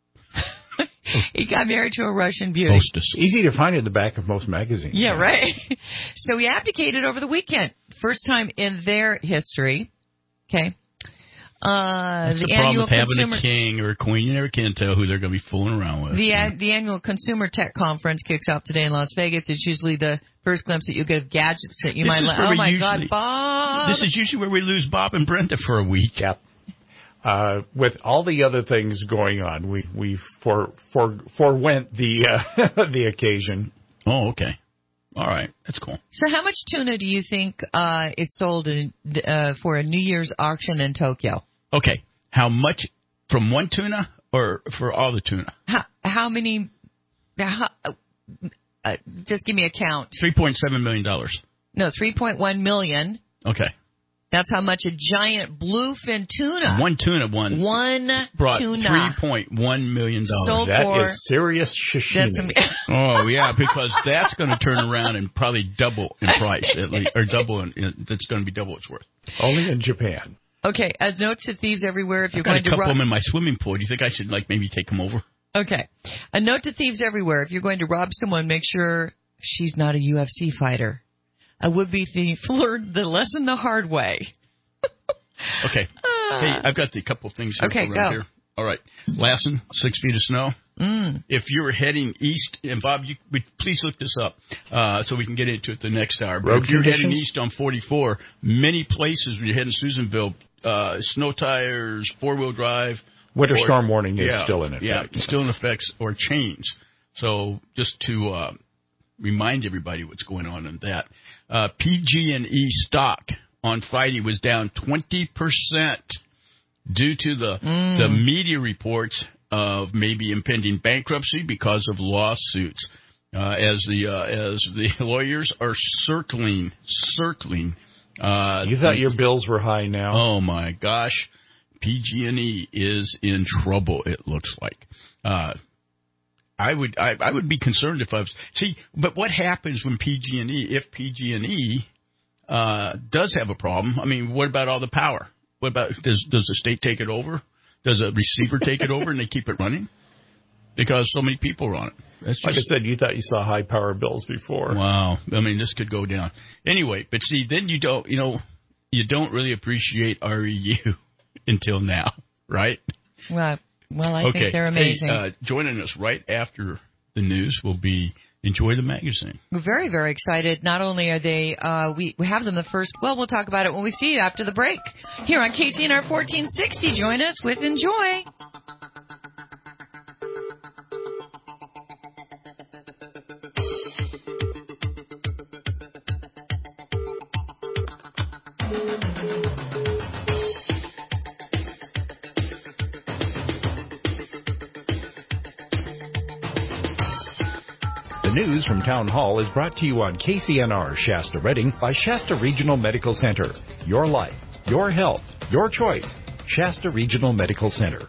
He got married to a Russian beauty. Hostess. Easy to find in the back of most magazines. Yeah, right. So he abdicated over the weekend. First time in their history. Okay. Uh, That's the, the problem annual with having consumer, a king or a queen. You never can tell who they're going to be fooling around with. The, uh, the annual Consumer Tech Conference kicks off today in Las Vegas. It's usually the first glimpse that you get of gadgets that you this might like. Oh, my usually, God, Bob! This is usually where we lose Bob and Brenda for a week. Yep. Uh, with all the other things going on, we we for for forewent the uh, the occasion. Oh, okay. All right, that's cool. So, how much tuna do you think uh, is sold in, uh, for a New Year's auction in Tokyo? Okay, how much from one tuna or for all the tuna? How, how many? How, uh, just give me a count. Three point seven million dollars. No, three point one million. Okay. That's how much a giant bluefin tuna. One tuna won. One brought tuna. three point one million dollars. Sold that for, is serious sashimi. Oh, yeah, because that's going to turn around and probably double in price, at least, or double. In, it's going to be double its worth. Only in Japan. Okay, a note to thieves everywhere. If you're I've got going a couple to rob of them in my swimming pool. Do you think I should, like, maybe take them over? Okay, a note to thieves everywhere. If you're going to rob someone, make sure she's not a U F C fighter. A would-be thief learned the lesson the hard way. Okay. Uh, hey, I've got the couple of things here okay, around go. here. All right. Lassen, six feet of snow. Mm. If you're heading east, and Bob, you, please look this up uh, so we can get into it the next hour. But Road if you're conditions? heading east on forty-four, many places when you're heading to Susanville, uh, snow tires, four-wheel drive. Winter or, storm warning is yeah, still in effect. Yeah, yes. still in effect or change. So just to uh, remind everybody what's going on in that. Uh, P G and E stock on Friday was down twenty percent due to the mm. the media reports of maybe impending bankruptcy because of lawsuits. Uh, as the uh, as the lawyers are circling circling. Uh, you thought your bills were high now? Oh my gosh, P G and E is in trouble. It looks like. Uh, I would I, I would be concerned if I was see. But what happens when P G and E if P G and E Uh, does have a problem? I mean, what about all the power? What about does does the state take it over? Does a receiver take it over and they keep it running? Because so many people are on it. That's just, like I said, you thought you saw high power bills before. Wow. I mean, this could go down. Anyway, but see, then you don't, you know, you don't really appreciate R E U until now, right? Well, Well, I okay. think they're amazing. Hey, uh, joining us right after the news will be Enjoy the Magazine. We're very, very excited. Not only are they, uh, we, we have them the first, well, we'll talk about it when we see you after the break. Here on K C N R fourteen sixty, join us with Enjoy. The news from Town Hall is brought to you on K C N R Shasta Redding by Shasta Regional Medical Center. Your life, your health, your choice. Shasta Regional Medical Center.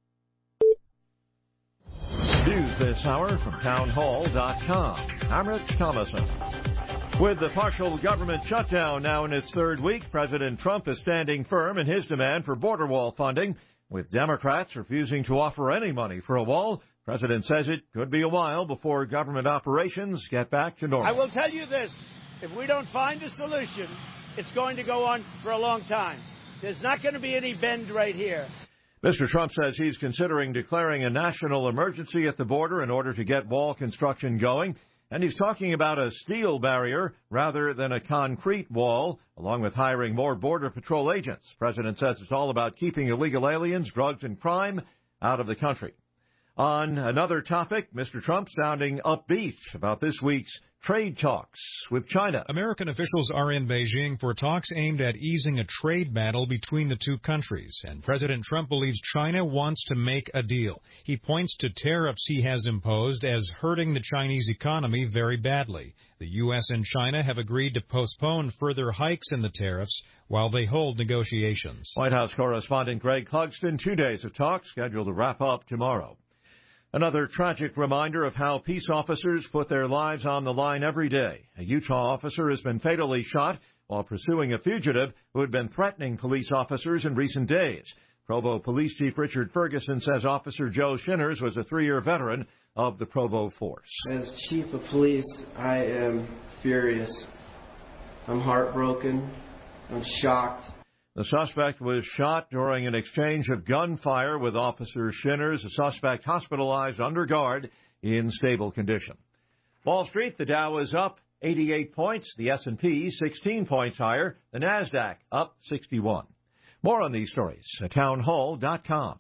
News this hour from town hall dot com. I'm Rich Thomason. With the partial government shutdown now in its third week, President Trump is standing firm in his demand for border wall funding. With Democrats refusing to offer any money for a wall, President says it could be a while before government operations get back to normal. I will tell you this. If we don't find a solution, it's going to go on for a long time. There's not going to be any bend right here. Mister Trump says he's considering declaring a national emergency at the border in order to get wall construction going. And he's talking about a steel barrier rather than a concrete wall, along with hiring more Border Patrol agents. The president says it's all about keeping illegal aliens, drugs, and crime out of the country. On another topic, Mister Trump sounding upbeat about this week's trade talks with China. American officials are in Beijing for talks aimed at easing a trade battle between the two countries, and President Trump believes China wants to make a deal. He points to tariffs he has imposed as hurting the Chinese economy very badly. The U S and China have agreed to postpone further hikes in the tariffs while they hold negotiations. White House correspondent Greg Clugston, two days of talks scheduled to wrap up tomorrow. Another tragic reminder of how peace officers put their lives on the line every day. A Utah officer has been fatally shot while pursuing a fugitive who had been threatening police officers in recent days. Provo Police Chief Richard Ferguson says Officer Joe Shinners was a three-year veteran of the Provo force. As Chief of Police, I am furious. I'm heartbroken. I'm shocked. The suspect was shot during an exchange of gunfire with Officer Shinners, a suspect hospitalized under guard in stable condition. Wall Street, the Dow is up eighty-eight points, the S and P sixteen points higher, the NASDAQ up sixty-one. More on these stories at town hall dot com.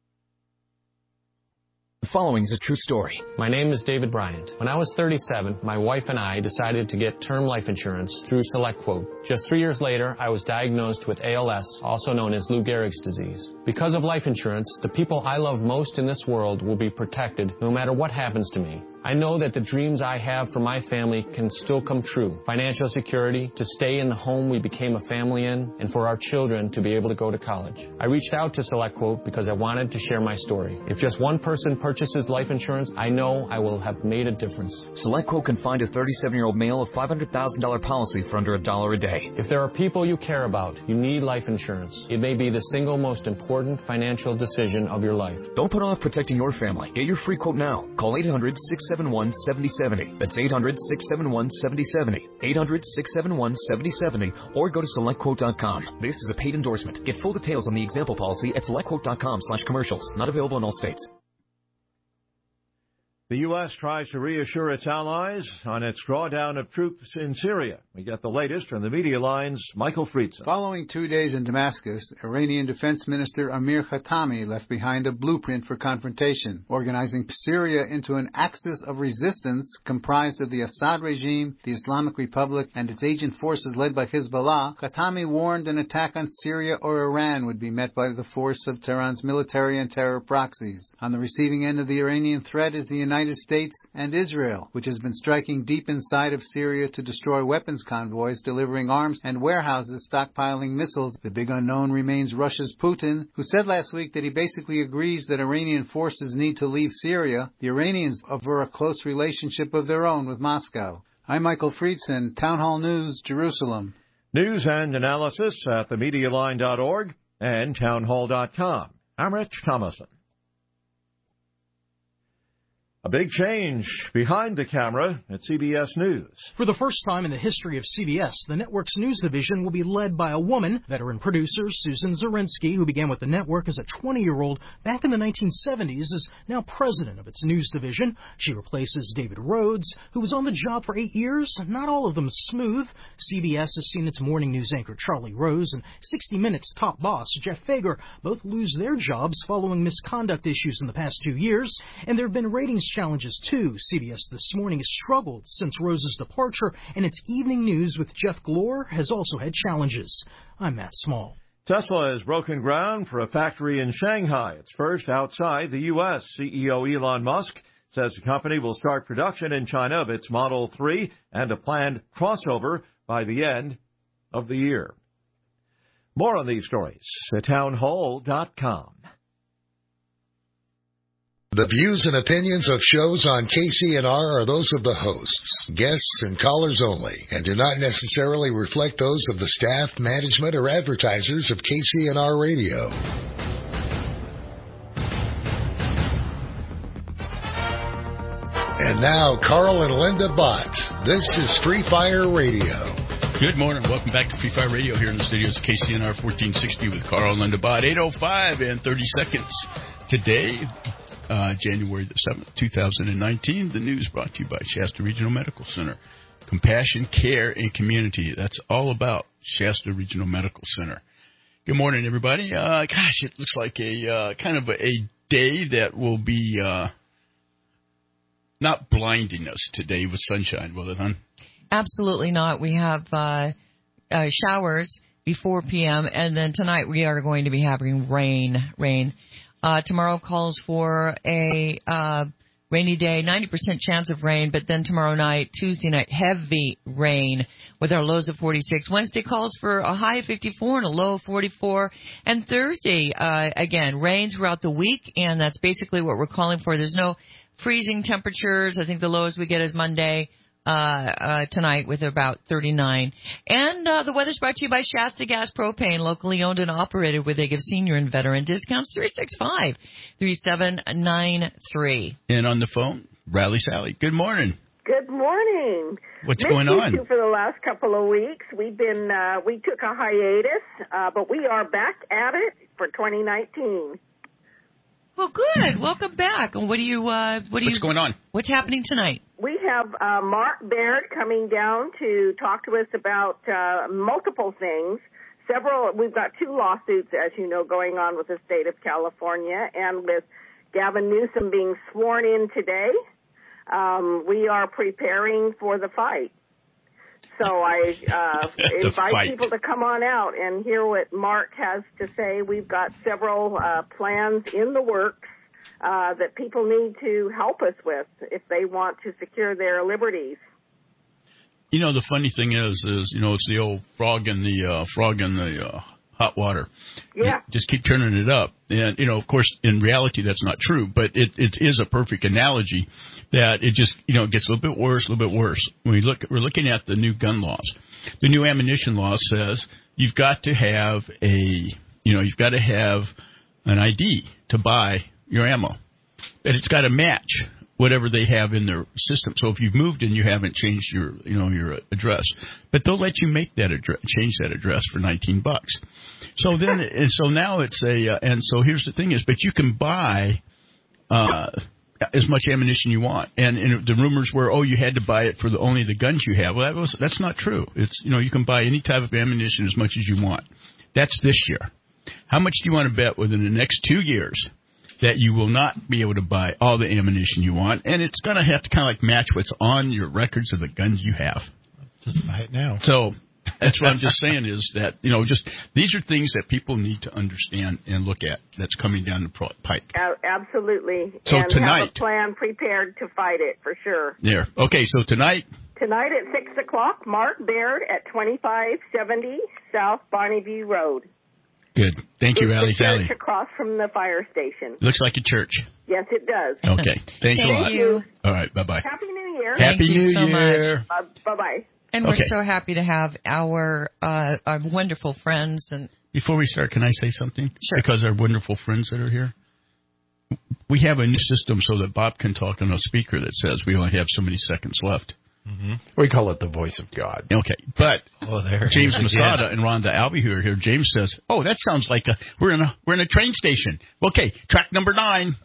The following is a true story. My name is David Bryant. When I was thirty-seven, my wife and I decided to get term life insurance through SelectQuote. Just three years later, I was diagnosed with A L S, also known as Lou Gehrig's disease. Because of life insurance, the people I love most in this world will be protected no matter what happens to me. I know that the dreams I have for my family can still come true. Financial security, to stay in the home we became a family in, and for our children to be able to go to college. I reached out to SelectQuote because I wanted to share my story. If just one person purchases life insurance, I know I will have made a difference. SelectQuote can find a thirty-seven-year-old male a five hundred thousand dollars policy for under a dollar a day. If there are people you care about, you need life insurance. It may be the single most important financial decision of your life. Don't put off protecting your family. Get your free quote now. Call eight hundred, six seven one, seven zero seven zero. That's eight hundred, six seven one, seven zero seven zero. eight hundred, six seven one, seven zero seven zero. Or go to select quote dot com. This is a paid endorsement. Get full details on the example policy at select quote dot com slash commercials. Not available in all states. The U S tries to reassure its allies on its drawdown of troops in Syria. We get the latest from the media lines, Michael Friedson. Following two days in Damascus, Iranian Defense Minister Amir Khatami left behind a blueprint for confrontation, organizing Syria into an axis of resistance comprised of the Assad regime, the Islamic Republic, and its agent forces led by Hezbollah. Khatami warned an attack on Syria or Iran would be met by the force of Tehran's military and terror proxies. On the receiving end of the Iranian threat is the United United States and Israel, which has been striking deep inside of Syria to destroy weapons convoys, delivering arms and warehouses stockpiling missiles. The big unknown remains Russia's Putin, who said last week that he basically agrees that Iranian forces need to leave Syria. The Iranians aver a close relationship of their own with Moscow. I'm Michael Friedson, Town Hall News, Jerusalem. News and analysis at the media line dot org and town hall dot com. I'm Rich Thomason. A big change behind the camera at C B S News. For the first time in the history of C B S, the network's news division will be led by a woman. Veteran producer Susan Zirinsky, who began with the network as a twenty-year-old back in the nineteen seventies, is now president of its news division. She replaces David Rhodes, who was on the job for eight years. Not all of them smooth. C B S has seen its morning news anchor Charlie Rose and sixty minutes top boss Jeff Fager both lose their jobs following misconduct issues in the past two years. And there have been ratings challenges, too. C B S This Morning has struggled since Rose's departure, and its evening news with Jeff Glor has also had challenges. I'm Matt Small. Tesla has broken ground for a factory in Shanghai. It's first outside the U S C E O Elon Musk says the company will start production in China of its Model three and a planned crossover by the end of the year. More on these stories at townhall dot com. The views and opinions of shows on K C N R are those of the hosts, guests, and callers only, and do not necessarily reflect those of the staff, management, or advertisers of K C N R Radio. And now, Carl and Linda Bott. This is Free Fire Radio. Good morning. Welcome back to Free Fire Radio here in the studios of K C N R fourteen sixty with Carl and Linda Bott. eight oh five and thirty seconds today. Uh, January the seventh, two thousand nineteen. The news brought to you by Shasta Regional Medical Center. Compassion, care, and community. That's all about Shasta Regional Medical Center. Good morning, everybody. Uh, gosh, it looks like a uh, kind of a, a day that will be uh, not blinding us today with sunshine, will it, hon? Absolutely not. We have uh, uh, showers before p m, and then tonight we are going to be having rain. Rain. Uh, tomorrow calls for a uh, rainy day, ninety percent chance of rain, but then tomorrow night, Tuesday night, heavy rain with our lows of forty-six. Wednesday calls for a high of fifty-four and a low of forty-four. And Thursday, uh, again, rain throughout the week, and that's basically what we're calling for. There's no freezing temperatures. I think the lowest we get is Monday. Uh, uh, tonight with about thirty-nine. And uh, the weather's brought to you by Shasta Gas Propane, locally owned and operated where they give senior and veteran discounts. three six five, three seven nine three. And on the phone, Rally Sally. Good morning. Good morning. What's Missed going on? You for the last couple of weeks. We've been, uh, we took a hiatus, uh, but we are back at it for twenty nineteen. Well, good. Welcome back. And what do you, uh, what do What's you, going on? What's happening tonight? We have uh, Mark Baird coming down to talk to us about uh, multiple things. Several, we've got two lawsuits, as you know, going on with the state of California, and with Gavin Newsom being sworn in today, um, we are preparing for the fight. So I uh, invite fight. people to come on out and hear what Mark has to say. We've got several uh, plans in the works uh, that people need to help us with if they want to secure their liberties. You know, the funny thing is, is you know, it's the old frog in the uh, frog in the uh, hot water. Yeah. You just keep turning it up, and you know, of course, in reality, that's not true. But it, it is a perfect analogy that it just you know gets a little bit worse, a little bit worse. When we look, we're looking at the new gun laws. The new ammunition law says you've got to have a you know you've got to have an I D to buy your ammo, and it's got to match whatever they have in their system. So if you've moved and you haven't changed your, you know, your address, but they'll let you make that address, change that address for nineteen bucks. So then, and so now it's a, uh, and so here's the thing is, but you can buy uh, as much ammunition you want. And, and the rumors were, oh, you had to buy it for the only the guns you have. Well, that was that's not true. It's you know you can buy any type of ammunition as much as you want. That's this year. How much do you want to bet within the next two years that you will not be able to buy all the ammunition you want, and it's going to have to kind of like match what's on your records of the guns you have. Just buy it now. So that's what I'm just saying is that, you know, just these are things that people need to understand and look at that's coming down the pipe. Uh, absolutely. So and tonight. have a plan prepared to fight it, for sure. There. Okay, so tonight. Tonight at six o'clock, Mark Baird at twenty-five seventy South Bonneview Road. Good. Thank you, Rally Sally. It's across from the fire station. Looks like a church. Yes, it does. Okay. Thanks Thank a lot. you. All right. Bye-bye. Happy New Year. Happy Thank you New so Year. much. Uh, bye-bye. And Okay. we're so happy to have our, uh, our wonderful friends. And Before we start, can I say something? Sure. Because our wonderful friends that are here. We have a new system so that Bob can talk on a speaker that says we only have so many seconds left. Mm-hmm. We call it the voice of God. Okay, but oh, there James Masada and Rhonda Albee who are here. James says, "Oh, that sounds like a we're in a we're in a train station." Okay, track number nine.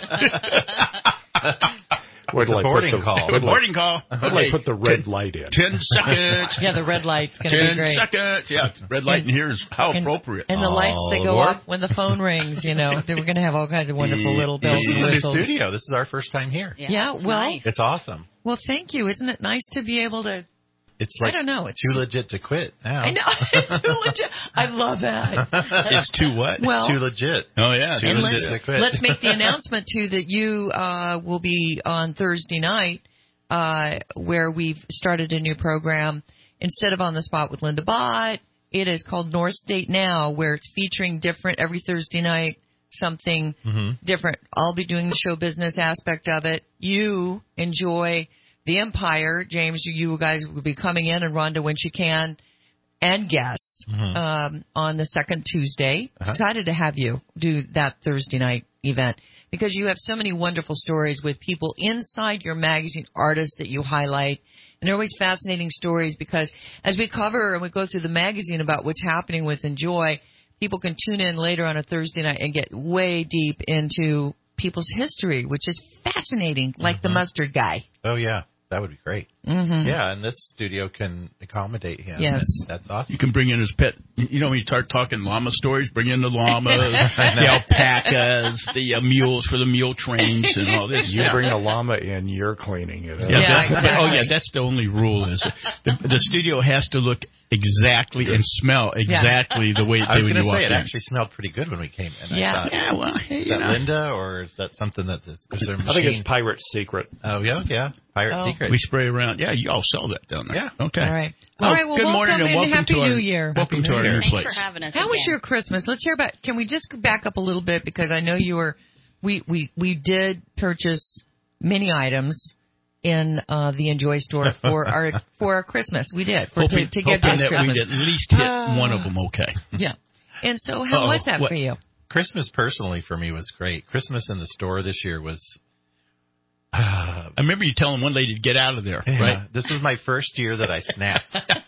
Would like boarding put the, call. Would boarding like, call. Would like put the red light in. Ten seconds. Yeah, the red light's going to be great. Ten seconds. Yeah, red light in here is how and, appropriate. And the oh, lights that go Lord. off when the phone rings, you know. We're going to have all kinds of wonderful little bells and in the whistles. studio. This is our first time here. Yeah, yeah it's well. Nice. It's awesome. Well, thank you. Isn't it nice to be able to... It's like I don't know. It's too legit to quit now. I know. It's too legit. I love that. It's too what? Well, too legit. Oh, yeah. Too and legit let's, to quit. let's make the announcement, too, that you uh, will be on Thursday night uh, where we've started a new program. Instead of On the Spot with Linda Bott, it is called North State Now, where it's featuring different every Thursday night, something mm-hmm. different. I'll be doing the show business aspect of it. You enjoy the Empire. James, you guys will be coming in, and Rhonda when she can, and guests mm-hmm. um, on the second Tuesday. Uh-huh. Excited to have you do that Thursday night event because you have so many wonderful stories with people inside your magazine, artists that you highlight. And they're always fascinating stories because as we cover and we go through the magazine about what's happening with Enjoy, people can tune in later on a Thursday night and get way deep into people's history, which is fascinating, like mm-hmm. the mustard guy. Oh, yeah. That would be great. Mm-hmm. Yeah, and this studio can accommodate him. Yes. That's awesome. You can bring in his pet. You know, when you start talking llama stories, bring in the llamas, the alpacas, the uh, mules for the mule trains and all this. You yeah. bring a llama in, you're cleaning it up. Yeah, yeah that's, exactly. Oh, yeah, that's the only rule. Is the, the studio has to look exactly and smell exactly yeah. the way it I did was when you say, walked it in. actually smelled pretty good when we came in. Yeah. I thought, yeah, well, hey, is that know. Linda, or is that something that this, is there a machine? I think it's Pirate Secret. Oh, yeah, yeah. Pirate Oh. Secret. We spray around. Yeah, you all sell that down there. Yeah. Okay. All right. Oh, All right. Well, good welcome morning and and welcome Happy to our, New Year. Welcome Happy to our New new Year. place. Thanks for having us. How again. was your Christmas? Let's hear about. Can we just back up a little bit because I know you were. We we we did purchase many items in uh, the Enjoy store for our for our Christmas. We did for hoping, to, to get hoping this that Christmas. we'd at least hit Uh, one of them okay. Yeah. And so, how Uh-oh. was that What? for you? Christmas personally for me was great. Christmas in the store this year was. Uh, I remember you telling one lady to get out of there, yeah, right? This was my first year that I snapped.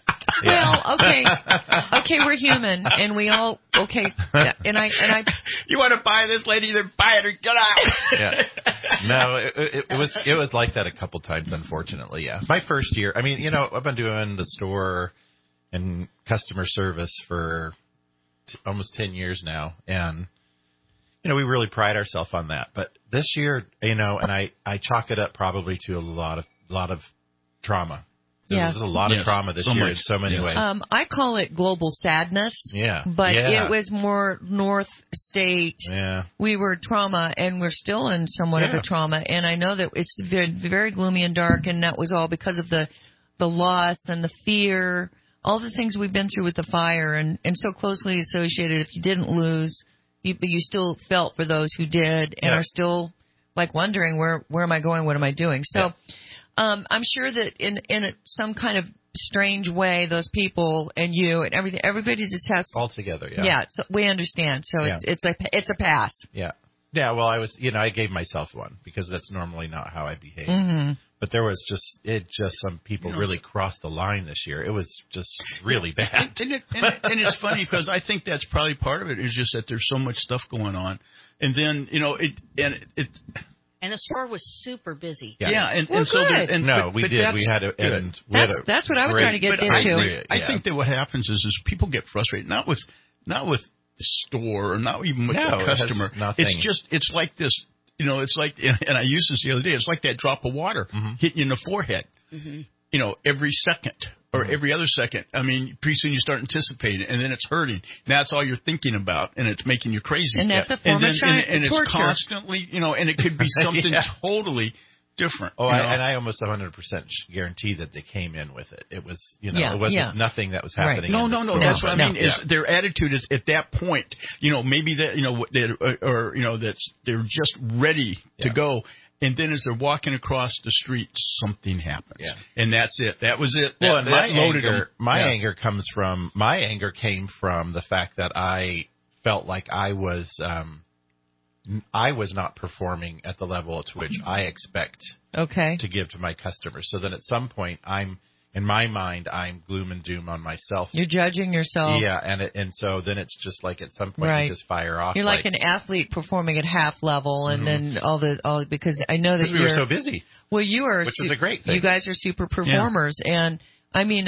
Well, okay, okay, we're human, and we all okay. Yeah, and I and I. You want to buy this lady? Then buy it or get out. Yeah. No, it, it, it was it was like that a couple times, unfortunately. Yeah, my first year. I mean, you know, I've been doing the store and customer service for t- almost ten years now, and you know, we really pride ourselves on that. But this year, you know, and I I chalk it up probably to a lot of lot of trauma. There Yeah. was a lot Yes. of trauma this So year much. in so many Yes. ways. Um, I call it global sadness. Yeah. But yeah. it was more North State. Yeah. We were trauma, and we're still in somewhat of Yeah. a trauma. And I know that it's very, very gloomy and dark, and that was all because of the the loss and the fear, all the things we've been through with the fire, and, and so closely associated. If you didn't lose, you, but you still felt for those who did, and Yeah. are still like wondering where where am I going, what am I doing? So, Yeah. um, I'm sure that in in a, some kind of strange way, those people and you and everything, everybody just has all together. Yeah. yeah, so we understand. So Yeah. it's it's a it's a pass. Yeah. Yeah, well, I was, you know, I gave myself one because that's normally not how I behave. Mm-hmm. But there was just, it just, some people You know, really crossed the line this year. It was just really bad. And, it, and, it, and it's funny because I think that's probably part of it is just that there's so much stuff going on. And then, you know, it, and it, it And the store was super busy. yeah, yeah and, Well, and so good. there, and no, but, we but did. that's We had a, good. and we had That's a that's what I was great- trying to get But I, into. think, I yeah. think that what happens is, is people get frustrated, not with, not with the store or not even with No, the it has customer. nothing. It's just, it's like this, you know, it's like, and I used this the other day, it's like that drop of water Mm-hmm. hitting you in the forehead, Mm-hmm. you know, every second or Mm-hmm. every other second. I mean, pretty soon you start anticipating it, and then it's hurting. That's all you're thinking about, and it's making you crazy. And that's a and form then, of chi- and, and it's torture. constantly, you know, and it could be something Yeah. totally different. Oh, you I, know? and I almost one hundred percent guarantee that they came in with it. It was, you know, Yeah, it wasn't yeah. nothing that was Right. happening. No, in no, the no. store. That's what I No. mean. Is Yeah. their attitude is at that point, you know, maybe that, you know, that, or, or you know, that's they're just ready to Yeah. go, and then as they're walking across the street, something happens, Yeah. and that's it. That was it. Well, that, and that my loaded anger, them. my Yeah. anger comes from my anger came from the fact that I felt like I was, um, I was not performing at the level to which I expect okay. to give to my customers. So then at some point, I'm in my mind, I'm gloom and doom on myself. You're judging yourself. Yeah, and it, and so then it's just like at some point right. you just fire off. You're like, like an athlete performing at half level, and mm-hmm. then all the all because I know that we you're were so busy. Well, you are, which su- is a great thing. You guys are super performers, yeah. and I mean,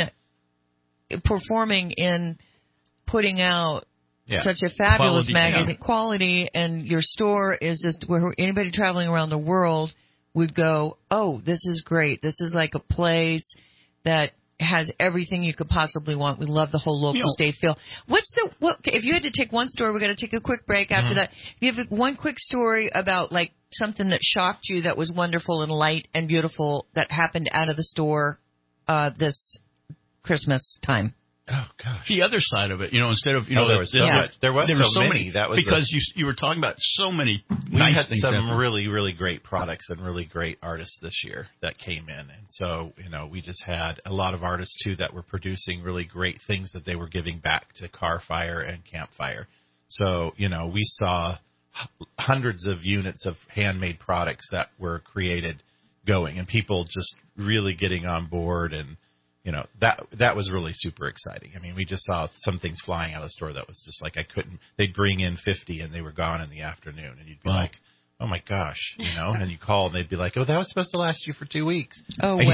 performing in putting out. Yeah. Such a fabulous quality, magazine, yeah. quality, and your store is just where anybody traveling around the world would go, oh, this is great. This is like a place that has everything you could possibly want. We love the whole local you know, state feel. What's the what? If you had to take one story, we're going to take a quick break after mm-hmm. that. If you have one quick story about like something that shocked you, that was wonderful and light and beautiful that happened out of the store uh, this Christmas time. Oh gosh! The other side of it, you know, instead of you know, oh, there was so yeah. much. There was there so, so many. many. That was because a, you you were talking about so many. We nice had things some happening. really really great products and really great artists this year that came in, and so you know we just had a lot of artists too that were producing really great things that they were giving back to Car Fire and Campfire. So you know we saw h- hundreds of units of handmade products that were created going, and people just really getting on board and. You know, that that was really super exciting. I mean, we just saw some things flying out of the store that was just like I couldn't – they'd bring in fifty and they were gone in the afternoon. And you'd be wow. like, oh, my gosh, you know. And you call and they'd be like, oh, that was supposed to last you for two weeks. Oh, well.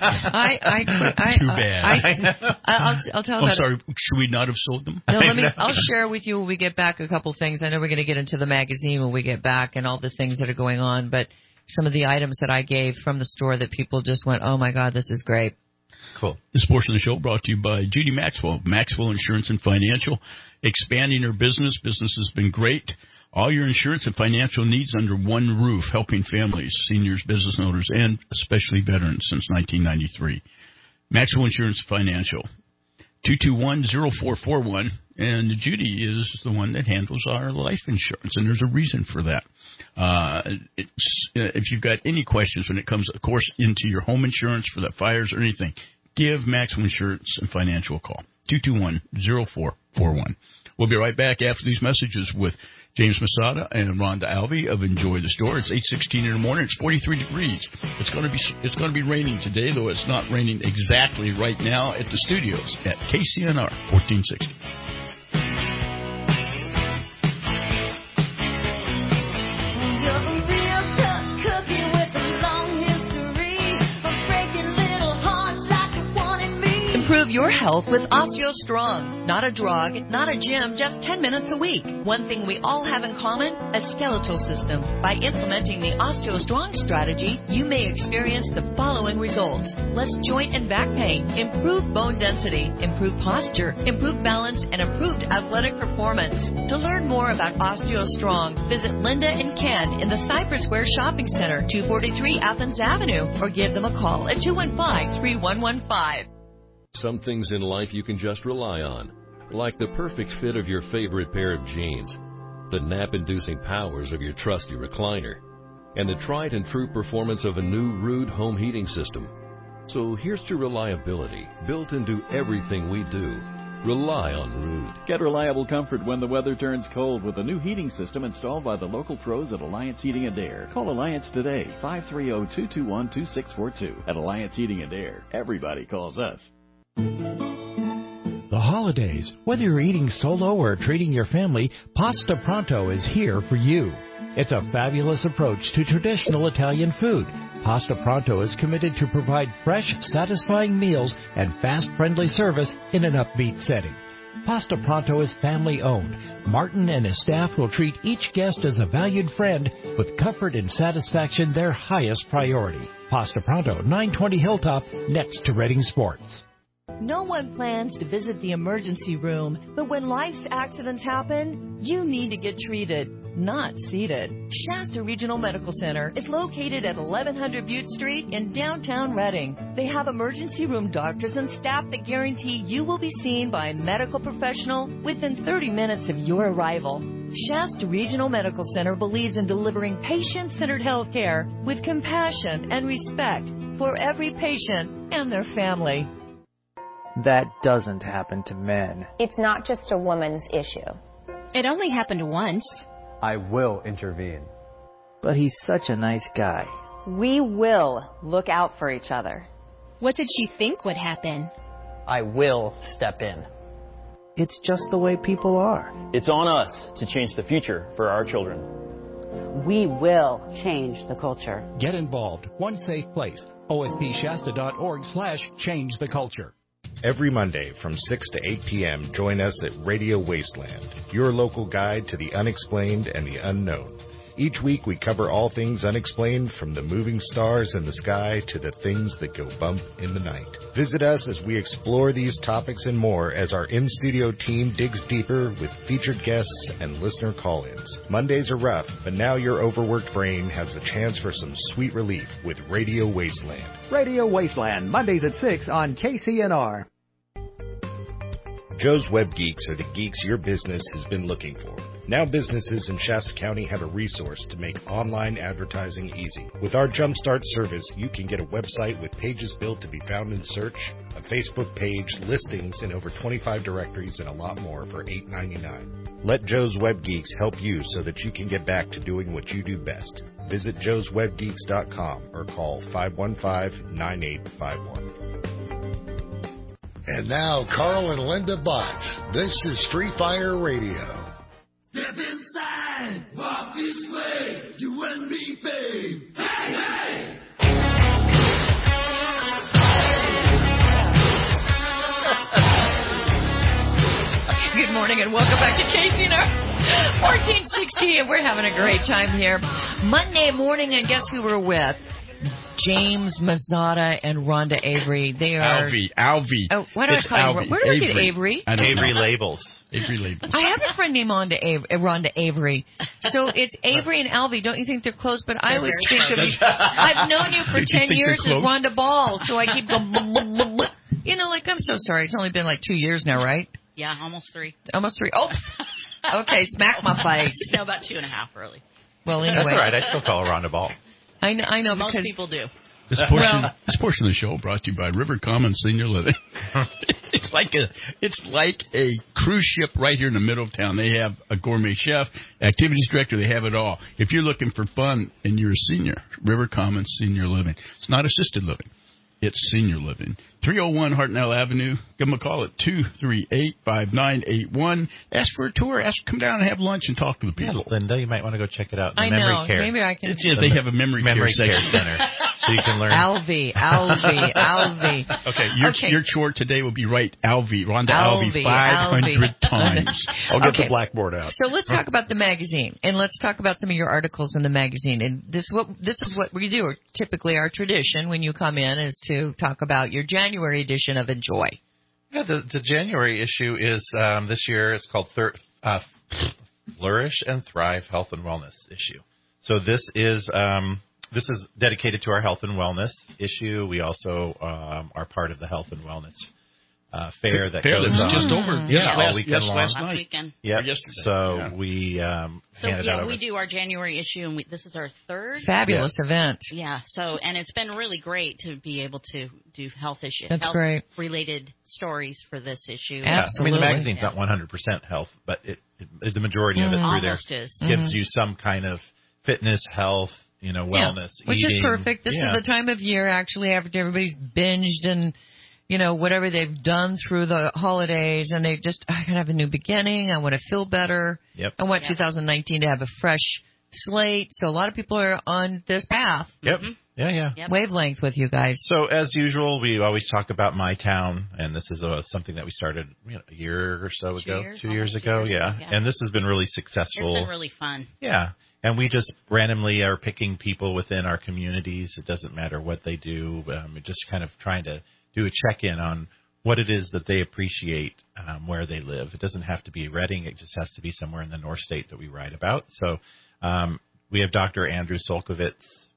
I, I, I, Too bad. I, I, I'll, I'll tell I'm about sorry. it. Should we not have sold them? No, let me – I'll share with you when we get back a couple things. I know we're going to get into the magazine when we get back and all the things that are going on. But some of the items that I gave from the store that people just went, oh, my God, this is great. Cool. This portion of the show brought to you by Judy Maxwell, Maxwell Insurance and Financial. Expanding her business. Business has been great. All your insurance and financial needs under one roof, helping families, seniors, business owners, and especially veterans since nineteen ninety-three. Maxwell Insurance and Financial, two two one, zero four four one. And Judy is the one that handles our life insurance, and there's a reason for that. Uh, it's, uh, if you've got any questions when it comes, of course, into your home insurance for the fires or anything, give Maxwell Insurance and Financial a call, two two one, zero four four one. We'll be right back after these messages with James Masada and Rhonda Alvey of Enjoy the Store. It's eight sixteen in the morning. It's forty-three degrees. It's going to be it's going to be raining today, though it's not raining exactly right now at the studios at K C N R fourteen sixty. Improve your health with OsteoStrong. Not a drug, not a gym, just ten minutes a week. One thing we all have in common, a skeletal system. By implementing the OsteoStrong strategy, you may experience the following results. Less joint and back pain, improved bone density, improved posture, improved balance, and improved athletic performance. To learn more about OsteoStrong, visit Linda and Ken in the Cypress Square Shopping Center, two forty-three Athens Avenue, or give them a call at two one five, three one one five. Some things in life you can just rely on, like the perfect fit of your favorite pair of jeans, the nap-inducing powers of your trusty recliner, and the tried and true performance of a new Ruud home heating system. So here's to reliability built into everything we do. Rely on Ruud. Get reliable comfort when the weather turns cold with a new heating system installed by the local pros at Alliance Heating and Air. Call Alliance today, five three zero, two two one, two six four two. At Alliance Heating and Air, everybody calls us. The holidays. Whether you're eating solo or treating your family, Pasta Pronto is here for you. It's a fabulous approach to traditional Italian food. Pasta Pronto is committed to provide fresh, satisfying meals and fast, friendly service in an upbeat setting. Pasta Pronto is family-owned. Martin and his staff will treat each guest as a valued friend with comfort and satisfaction their highest priority. Pasta Pronto, nine twenty Hilltop, next to Reading Sports. No one plans to visit the emergency room, but when life's accidents happen, you need to get treated, not seated. Shasta Regional Medical Center is located at eleven hundred Butte Street in downtown Reading. They have emergency room doctors and staff that guarantee you will be seen by a medical professional within thirty minutes of your arrival. Shasta Regional Medical Center believes in delivering patient-centered health care with compassion and respect for every patient and their family. That doesn't happen to men. It's not just a woman's issue. It only happened once. I will intervene. But he's such a nice guy. We will look out for each other. What did she think would happen? I will step in. It's just the way people are. It's on us to change the future for our children. We will change the culture. Get involved. One safe place. O S P Shasta dot org slash change the culture. Every Monday from six to eight p.m., join us at Radio Wasteland, your local guide to the unexplained and the unknown. Each week we cover all things unexplained, from the moving stars in the sky to the things that go bump in the night. Visit us as we explore these topics and more as our in-studio team digs deeper with featured guests and listener call-ins. Mondays are rough, but now your overworked brain has a chance for some sweet relief with Radio Wasteland. Radio Wasteland, Mondays at six on K C N R. Joe's Web Geeks are the geeks your business has been looking for. Now businesses in Shasta County have a resource to make online advertising easy. With our Jumpstart service, you can get a website with pages built to be found in search, a Facebook page, listings in over twenty-five directories, and a lot more for eight ninety-nine. Let Joe's Web Geeks help you so that you can get back to doing what you do best. Visit joes web geeks dot com or call five one five, nine eight five one. And now, Carl and Linda Botts. This is Free Fire Radio. Step inside, walk this way, you and me, babe. Hey, hey! Good morning and welcome back to K C N R fourteen sixty, and we're having a great time here. Monday morning, and guess who we're with? James Mazzotta and Rhonda Avery. They are Alvy. Alvy. Oh, why do it's I call Alvy. you? Where do I get Avery? Avery? I don't Avery know. Labels. Avery Labels. I have a friend named Rhonda Avery. Rhonda Avery. So it's Avery and Alvy. Don't you think they're close? But I always think of you. I've known you for Did you ten think years they're as close? Rhonda Ball, so I keep going. Blah, blah, blah, blah. You know, like I'm so sorry. It's only been like two years now, right? Yeah, almost three. Almost three. Oh, okay. Smack my face. No, about two and a half, really. Well, anyway. That's all right. I still call her Rhonda Ball. I know. I know Most because people do. This portion, Well- this portion of the show brought to you by River Commons Senior Living. it's like a, it's like a cruise ship right here in the middle of town. They have a gourmet chef, activities director. They have it all. If you're looking for fun and you're a senior, River Commons Senior Living. It's not assisted living. It's senior living. three oh one Hartnell Avenue. Give them a call at two three eight, five nine eight one. Ask for a tour. Ask come down and have lunch and talk to the people. Yeah, Linda, you might want to go check it out. The I memory know. care. Maybe I can. It's, yeah, they have a memory, memory care, care section. center, so you can learn. Alvy, Alvy, Alvy. Okay, your, Okay. your chore today will be write Alvy, Rhonda Alvy, Alvy, five hundred Alvy. times. I'll get Okay. the blackboard out. So let's talk about the magazine, and let's talk about some of your articles in the magazine. And this what this is what we do. Typically, our tradition when you come in is to talk about your January edition of Enjoy. Yeah, the, the January issue is um, this year. It's called Thir- uh, Flourish and Thrive Health and Wellness issue. So this is um, this is dedicated to our health and wellness issue. We also um, are part of the health and wellness uh, fair that Fair goes that on. was just over. Yeah, Yes, all last- weekend yes, long. last Last night. weekend. Yep. Or yesterday. So Yeah. we um, So handed yeah, out we over. do our January issue, and we, this is our third. Fabulous event. Yeah. So and it's been really great to be able to do health issue, That's health great. related stories for this issue. Yeah, I mean, the Absolutely. magazine's not one hundred percent health, but it, it the majority of it Mhm. through there Almost is. gives Mhm. you some kind of fitness, health, you know, wellness, Yeah, which eating. is perfect. This Yeah. is the time of year actually after everybody's binged and you know whatever they've done through the holidays, and they just I gotta have a new beginning. I want to feel better. Yep. I want Yep. two thousand nineteen to have a fresh slate. So a lot of people are on this path, Yep. Mhm. Yeah, yeah. Yep. wavelength with you guys. So as usual, we always talk about My Town, and this is uh something that we started you know, a year or so Two ago, years, two years almost two ago, years yeah. ago, yeah. And this has been really It's successful. been really fun. Yeah. And we just randomly are picking people within our communities. It doesn't matter what they do. Um, we're just kind of trying to do a check-in on what it is that they appreciate um, where they live. It doesn't have to be Reading. It just has to be somewhere in the North State that we write about. So um, we have Doctor Andrew Solkovitz,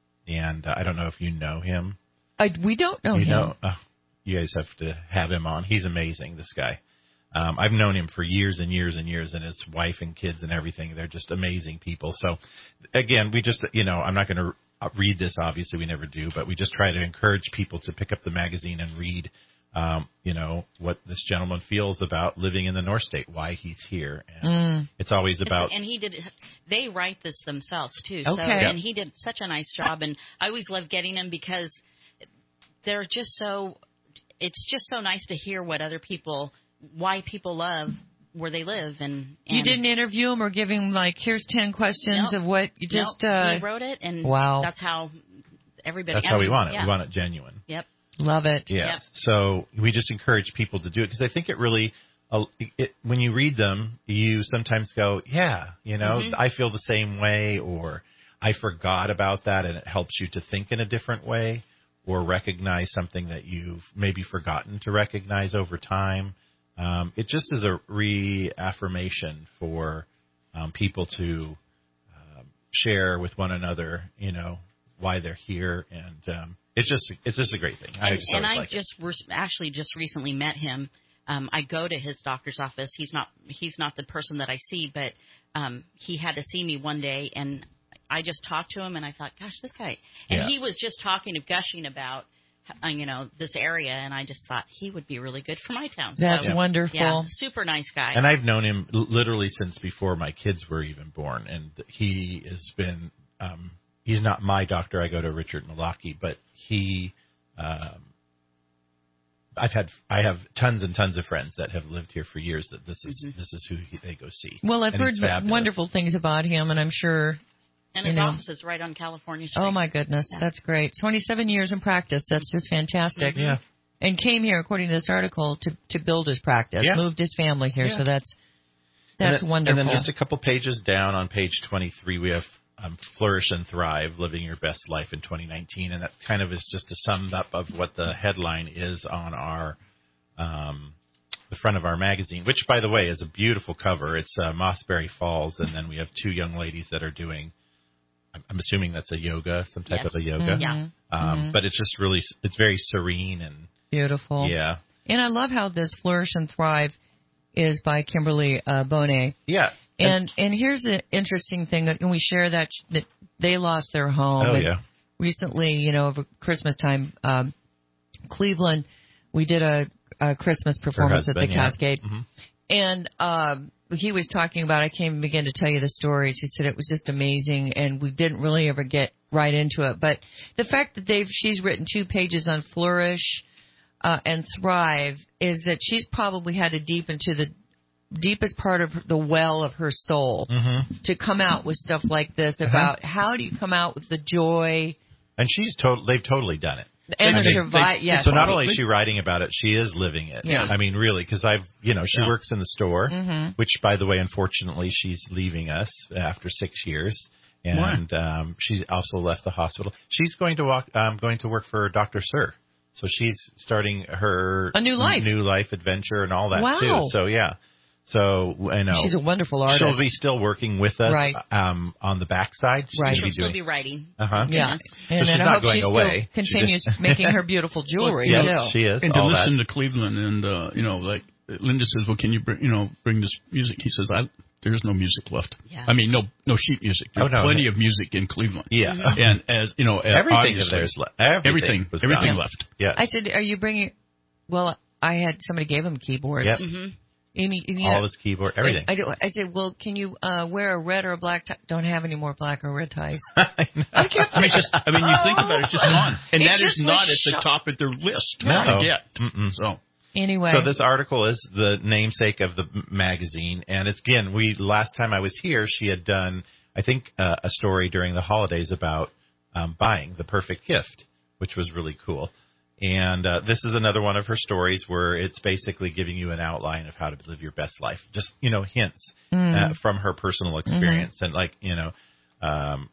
and uh, I don't know if you know him. I, we don't know you him. know, uh, you guys have to have him on. He's amazing, this guy. Um, I've known him for years and years and years, and his wife and kids and everything. They're just amazing people. So, again, we just, you know, I'm not going to read this, obviously. We never do. But we just try to encourage people to pick up the magazine and read um, you know, what this gentleman feels about living in the North State, why he's here. And Mm. it's always about... It's, and he did. They write this themselves too. Okay. So, Yeah. and he did such a nice job. And I always love getting them because they're just so. It's just so nice to hear what other people, why people love where they live. And, and you didn't interview him or give him like, here's ten questions Nope. of what you just. Nope. Uh, he wrote it, and wow. that's how everybody. That's I how we mean, want it. Yeah. We want it genuine. Yep. Love it. Yeah. Yep. So we just encourage people to do it because I think it really, uh, it, when you read them, you sometimes go, yeah, you know, Mhm. I feel the same way, or I forgot about that, and it helps you to think in a different way or recognize something that you've maybe forgotten to recognize over time. Um, it just is a reaffirmation for um, people to um, share with one another, you know, why they're here, and um, it's just it's just a great thing. I And, just and always I like it. just re- actually just recently met him. Um, I go to his doctor's office. He's not he's not the person that I see, but um, he had to see me one day, and I just talked to him, and I thought, gosh, this guy. And Yeah. he was just talking of gushing about, uh, you know, this area, and I just thought he would be really good for my town. That's so, wonderful. Yeah, super nice guy. And I've known him l- literally since before my kids were even born, and he has been. Um, he's not my doctor. I go to Richard Malaki, but he. Um, I've had I have tons and tons of friends that have lived here for years. That this is Mm-hmm. this is who he, they go see. Well, I've And heard he's fabulous. wonderful things about him, and I'm sure. and you his know. office is right on California Street. Oh my goodness, Yeah. that's great. twenty-seven years in practice. That's just fantastic. Yeah. And came here, according to this article, to to build his practice. Yeah. Moved his family here, Yeah. so that's And that's then, wonderful. And then just a couple pages down on page twenty-three, we have um, Flourish and Thrive, Living Your Best Life in twenty nineteen. And that kind of is just a sum up of what the headline is on our um, the front of our magazine, which, by the way, is a beautiful cover. It's uh, Mossberry Falls, and then we have two young ladies that are doing, I'm, I'm assuming that's a yoga, some type Yes. of a yoga. Mhm. Yeah. Um, Mhm. But it's just really, it's very serene and, Beautiful. yeah. And I love how this Flourish and Thrive is by Kimberly uh, Bonet. Yeah. And and here's the interesting thing that when we share that that they lost their home. Oh, and yeah. Recently, you know, over Christmas time, um, Cleveland, we did a, a Christmas performance at the husband, yeah. Cascade, Mhm. and um, he was talking about. I can't even begin to tell you the stories. He said it was just amazing, and we didn't really ever get right into it. But the fact that they've she's written two pages on Flourish uh, and Thrive is that she's probably had to deep into the deepest part of the well of her soul Mm-hmm. to come out with stuff like this about how do you come out with the joy And she's total. They've totally done it. and I the mean, survive. Yes. So not only is she writing about it, she is living it. Yeah. I mean, really, because I've, you know, she Yeah. works in the store, Mhm. which, by the way, unfortunately, she's leaving us after six years, and um, she's also left the hospital. She's going to walk, um, going to work for Doctor Sir, so she's starting her A new life. new life adventure, and all that Wow. too. So yeah. So I know She's a wonderful artist. she'll be still working with us, Right. um, on the backside. She's Right. gonna She'll be still doing, be writing. Uh-huh. Yeah. So And she's then I not hope going she away. still She continues just- making her beautiful jewelry. Yes, still. she is. And to all listen that. to Cleveland, and uh, you know, like Linda says, well, can you bring, you know, bring this music? He says, I, there's no music left. Yeah. I mean, no, no sheet music. There's Oh, no. plenty of music in Cleveland. Yeah. Mhm. And as you know, as Everything of obviously, theirs le- everything everything, was everything gone. left. Yeah. I said, "Are you bringing?" Well, I had somebody gave him keyboards. Yep. Mm-hmm. And he- and he- All his keyboard, everything. I, I, do- I said, "Well, can you uh, wear a red or a black tie?" Don't have any more black or red ties. I mean, just, I mean, you think about it, it's just gone, and It that is just not was at the shock- top of their list No. to get. Mm-mm. So. Anyway, So this article is the namesake of the m- magazine, and it's again. We last time I was here, she had done, I think, uh, a story during the holidays about um, buying the perfect gift, which was really cool. And uh, this is another one of her stories where it's basically giving you an outline of how to live your best life. Just, you know, hints Mm. uh, from her personal experience, and like, you know, um,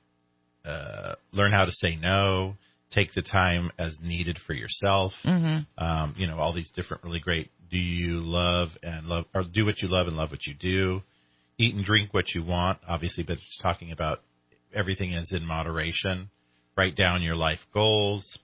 uh, learn how to say no. Take the time as needed for yourself. Mhm. Um, you know, all these different really great, do you love and love, or do what you love and love what you do. Eat and drink what you want, obviously, but it's talking about everything is in moderation. Write down your life goals.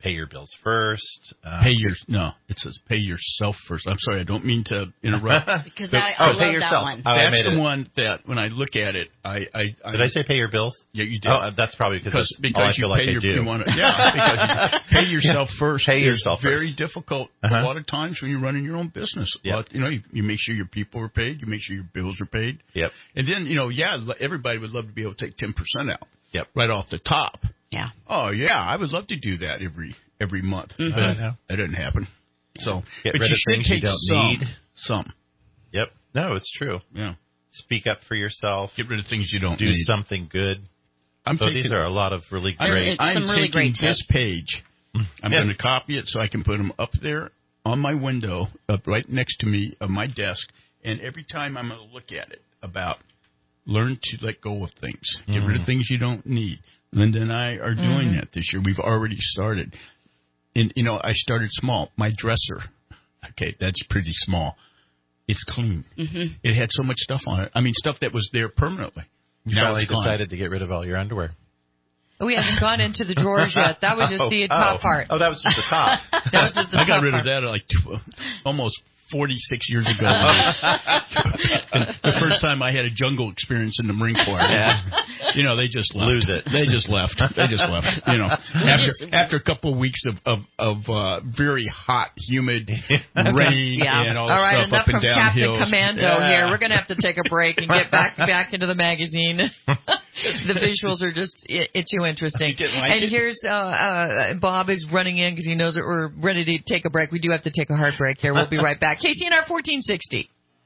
pay your bills first. Um, pay your no, it says pay yourself first. I'm sorry, I don't mean to interrupt. Because but, I, I oh, love pay that yourself. one. Oh, I that's made the it. one that when I look at it, I, I, I did I say pay your bills? Yeah, you did. Oh, that's probably because because all I because you feel like pay I your do. you wanna, yeah because you pay yourself first. Pay is yourself very first. difficult Uh-huh. a lot of times when you're running your own business. Yep. Well, you know, you, you make sure your people are paid. You make sure your bills are paid. Yep. And then you know, yeah, everybody would love to be able to take ten percent out. Yep. Right off the top. Yeah. Oh yeah, I would love to do that every every month. Mm-hmm. But I know. that doesn't happen. So, Get but rid you of should things take you don't some, need. Some. Yep. No, it's true. Yeah. Speak up for yourself. Get rid of things you don't do need. something good. I'm so taking, these are a lot of really I'm, great. I'm some really taking great this tips. page. I'm Yeah. going to copy it so I can put them up there on my window, up right next to me of my desk. And every time I'm going to look at it about learn to let go of things, get Mm. rid of things you don't need. Linda and I are doing Mm-hmm. that this year. We've already started. And, you know, I started small. My dresser, okay, that's pretty small. It's clean. Mm-hmm. It had so much stuff on it. I mean, stuff that was there permanently. You now finally it's gone. decided to get rid of all your underwear. We haven't gone into the drawers yet. That was just the oh, top oh. part. Oh, that was just the top. That was just the I got top rid part. of that like tw- almost forty-six years ago. And the first time I had a jungle experience in the Marine Corps. Yeah. You know, they just left. Lose it. They just left. They just left. You know, after just- after a couple of weeks of of, of uh, very hot, humid rain Yeah. and all, All that right, stuff enough up and from down Captain hills. Commando Yeah. here. We're going to have to take a break and get back back into the magazine. The visuals are just i it, too interesting. You didn't like and it? here's uh, uh, Bob is running in because he knows that we're ready to take a break. We do have to take a hard break here. We'll be right back. K C N R fourteen sixty.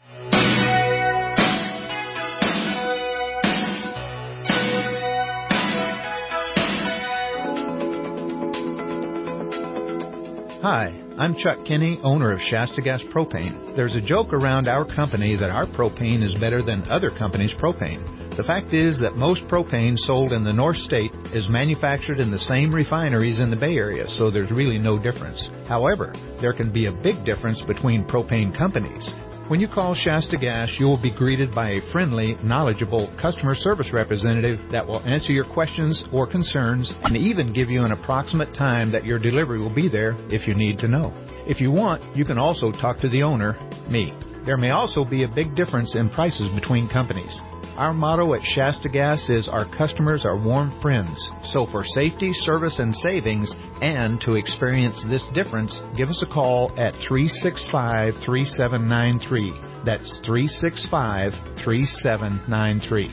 Hi, I'm Chuck Kinney, owner of Shasta Gas Propane. There's a joke around our company that our propane is better than other companies' propane. The fact is that most propane sold in the North State is manufactured in the same refineries in the Bay Area, so there's really no difference. However, there can be a big difference between propane companies. When you call Shasta Gas, you will be greeted by a friendly, knowledgeable customer service representative that will answer your questions or concerns and even give you an approximate time that your delivery will be there if you need to know. If you want, you can also talk to the owner, me. There may also be a big difference in prices between companies. Our motto at Shasta Gas is our customers are warm friends. So for safety, service, and savings, and to experience this difference, give us a call at three six five, three seven nine three. That's three six five, three seven nine three.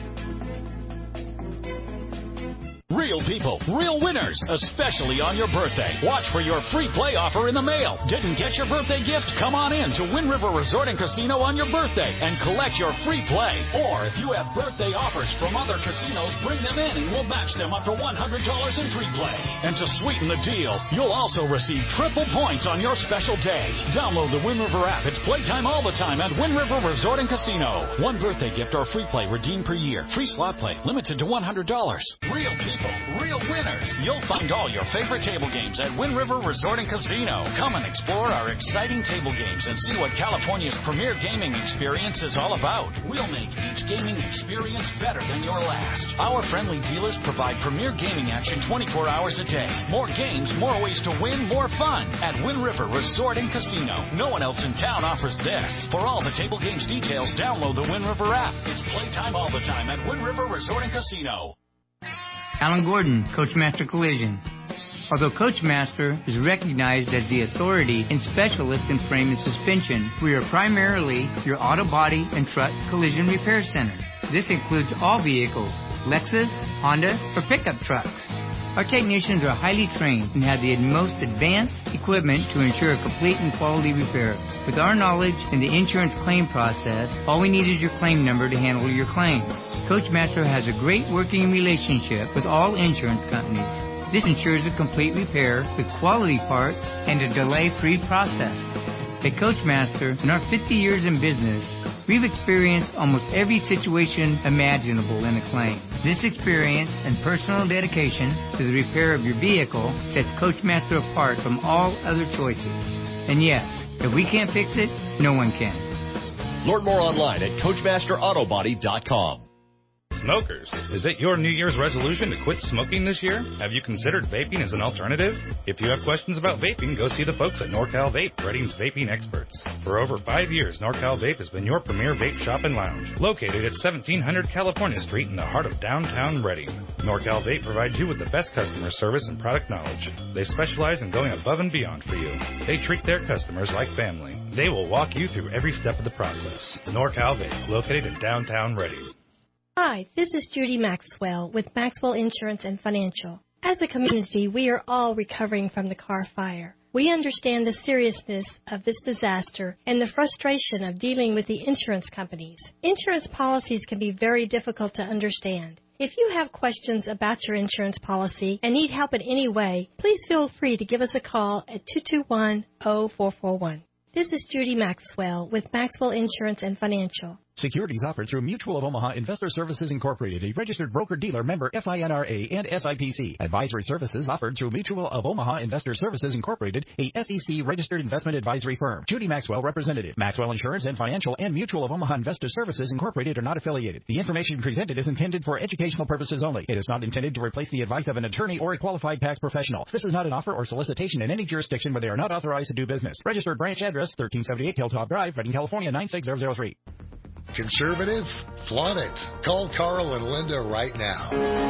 Real people, real winners, especially on your birthday. Watch for your free play offer in the mail. Didn't get your birthday gift? Come on in to Wind River Resort and Casino on your birthday and collect your free play. Or if you have birthday offers from other casinos, bring them in and we'll match them up to one hundred dollars in free play. And to sweeten the deal, you'll also receive triple points on your special day. Download the Wind River app. It's playtime all the time at Wind River Resort and Casino. One birthday gift or free play redeemed per year. Free slot play limited to one hundred dollars. Real people. Real winners. You'll find all your favorite table games at Wind River Resort and Casino. Come and explore our exciting table games and see what California's premier gaming experience is all about. We'll make each gaming experience better than your last. Our friendly dealers provide premier gaming action twenty-four hours a day. More games, more ways to win, more fun at Wind River Resort and Casino. No one else in town offers this. For all the table games details, download the Wind River app. It's playtime all the time at Wind River Resort and Casino. Alan Gordon, Coachmaster Collision. Although Coachmaster is recognized as the authority and specialist in frame and suspension, we are primarily your auto body and truck collision repair center. This includes all vehicles, Lexus, Honda, or pickup trucks. Our technicians are highly trained and have the most advanced equipment to ensure a complete and quality repair. With our knowledge in the insurance claim process, all we need is your claim number to handle your claim. Coachmaster has a great working relationship with all insurance companies. This ensures a complete repair with quality parts and a delay-free process. At Coachmaster, in our fifty years in business, we've experienced almost every situation imaginable in a claim. This experience and personal dedication to the repair of your vehicle sets Coachmaster apart from all other choices. And yes, if we can't fix it, no one can. Learn more online at Coachmaster Auto Body dot com. Smokers, is it your New Year's resolution to quit smoking this year? Have you considered vaping as an alternative? If you have questions about vaping, go see the folks at NorCal Vape, Redding's vaping experts. For over five years, NorCal Vape has been your premier vape shop and lounge, located at seventeen hundred California Street in the heart of downtown Redding. NorCal Vape provides you with the best customer service and product knowledge. They specialize in going above and beyond for you. They treat their customers like family. They will walk you through every step of the process. NorCal Vape, located in downtown Redding. Hi, this is Judy Maxwell with Maxwell Insurance and Financial. As a community, we are all recovering from the Carr fire. We understand the seriousness of this disaster and the frustration of dealing with the insurance companies. Insurance policies can be very difficult to understand. If you have questions about your insurance policy and need help in any way, please feel free to give us a call at two two one, zero four four one. This is Judy Maxwell with Maxwell Insurance and Financial. Securities offered through Mutual of Omaha Investor Services Incorporated, a registered broker-dealer member F I N R A and S I P C. Advisory services offered through Mutual of Omaha Investor Services Incorporated, a S E C-registered investment advisory firm. Judy Maxwell, representative. Maxwell Insurance and Financial and Mutual of Omaha Investor Services Incorporated are not affiliated. The information presented is intended for educational purposes only. It is not intended to replace the advice of an attorney or a qualified tax professional. This is not an offer or solicitation in any jurisdiction where they are not authorized to do business. Registered branch address, thirteen seventy-eight Hilltop Drive, Redding, California, nine six zero zero three. Conservative? Flaunt it. Call Carl and Linda right now.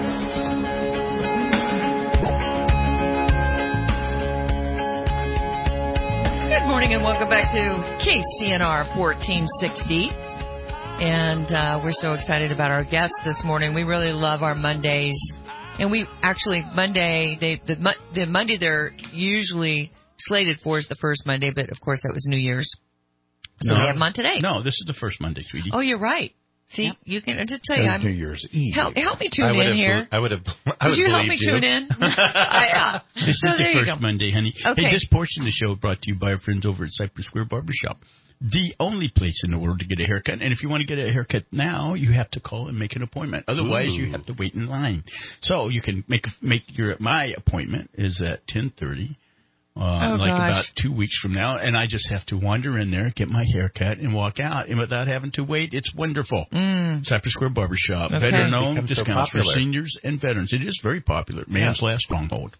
Good morning and welcome back to K C N R fourteen sixty. And uh, we're so excited about our guests this morning. We really love our Mondays. And we actually, Monday, they, the, the Monday they're usually slated for is the first Monday, but of course that was New Year's. So no, we have them on today. No, this is the first Monday, sweetie. Oh, you're right. See, yep. You can I just tell you, I'm New Year's Eve. Help, help me tune I in have, here. I would have. I would you help me you. tune in? I, uh, this so is the first Monday, honey. Okay. Hey, this portion of the show brought to you by our friends over at Cypress Square Barbershop, the only place in the world to get a haircut. And if you want to get a haircut now, you have to call and make an appointment. Otherwise, Ooh. you have to wait in line. So you can make make your my appointment is at ten thirty. Uh, oh, like gosh. about two weeks from now, and I just have to wander in there, get my hair cut, and walk out, and without having to wait. It's wonderful. Mm. Cypress Square Barbershop, Okay. better known, Become so discounts for popular. seniors and veterans. It is very popular. Man's Yeah. last stronghold.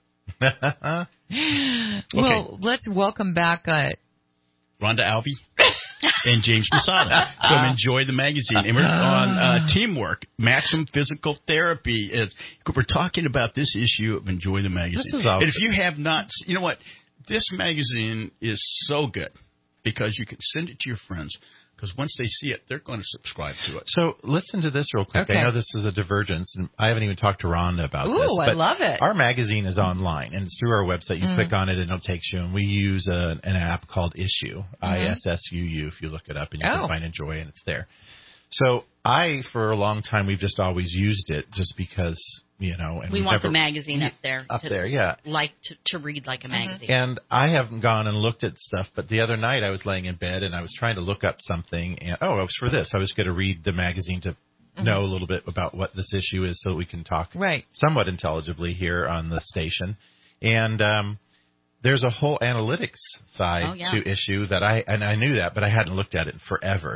Well, let's welcome back uh, Rhonda Alvey and James Masada from Enjoy the Magazine. And we're on uh, teamwork, maximum physical therapy. Is, we're talking about this issue of Enjoy the Magazine. This is awesome. And if you have not, you know what? This magazine is so good because you can send it to your friends. Because once they see it, they're going to subscribe to it. So listen to this real quick. Okay. I know this is a divergence, and I haven't even talked to Rhonda about Ooh, this. I but love it. Our magazine is online, and it's through our website. You Mm. click on it, and it takes you. And we use a, an app called Issue, Mm-hmm. I S S U U, if you look it up, and you Oh. can find Enjoy, and it's there. So I, for a long time, we've just always used it just because, you know. And we we've want never, the magazine up there. Up to, there, yeah. Like to, to read like a magazine. And I haven't gone and looked at stuff, but the other night I was laying in bed and I was trying to look up something. And oh, it was for this. I was going to read the magazine to mm-hmm. know a little bit about what this issue is so that we can talk right. somewhat intelligibly here on the station. And um, there's a whole analytics side oh, yeah. to Issue that I, and I knew that, but I hadn't looked at it in forever.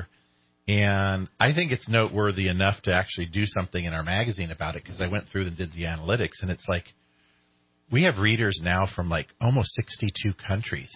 And I think it's noteworthy enough to actually do something in our magazine about it because I went through and did the analytics, and it's like we have readers now from like almost sixty-two countries.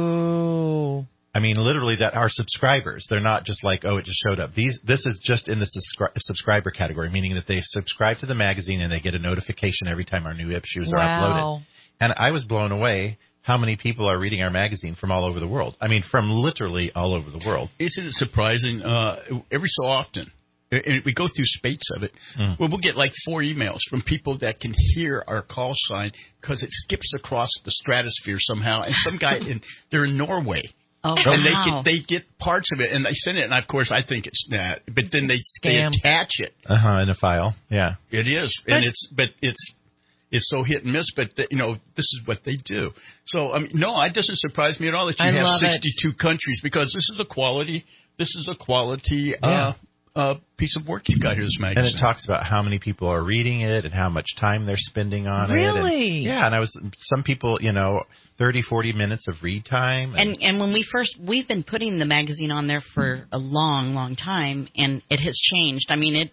Ooh. I mean, literally that are subscribers. They're not just like, oh, it just showed up. These, this is just in the subscri- subscriber category, meaning that they subscribe to the magazine and they get a notification every time our new issues wow. are uploaded. And I was blown away how many people are reading our magazine from all over the world. I mean, from literally all over the world. Isn't it surprising? Uh, every so often, and we go through spates of it, mm. well, we'll get like four emails from people that can hear our call sign because it skips across the stratosphere somehow. And some guy, in, they're in Norway. Oh, and wow. they get they get parts of it and they send it, and of course I think it's that, but then they, they attach it. Uh huh. In a file, yeah. It is, but, and it's but it's it's so hit and miss. But the, you know, this is what they do. So I mean, no, it doesn't surprise me at all that you I have love sixty-two it. countries because this is a quality. This is a quality. Yeah. Uh, uh, piece of work you got here, this magazine. And it talks about how many people are reading it and how much time they're spending on really? it. Really? Yeah, and I was some people, you know, thirty, forty minutes of read time. And, and and when we first, we've been putting the magazine on there for a long, long time, and it has changed. I mean, it's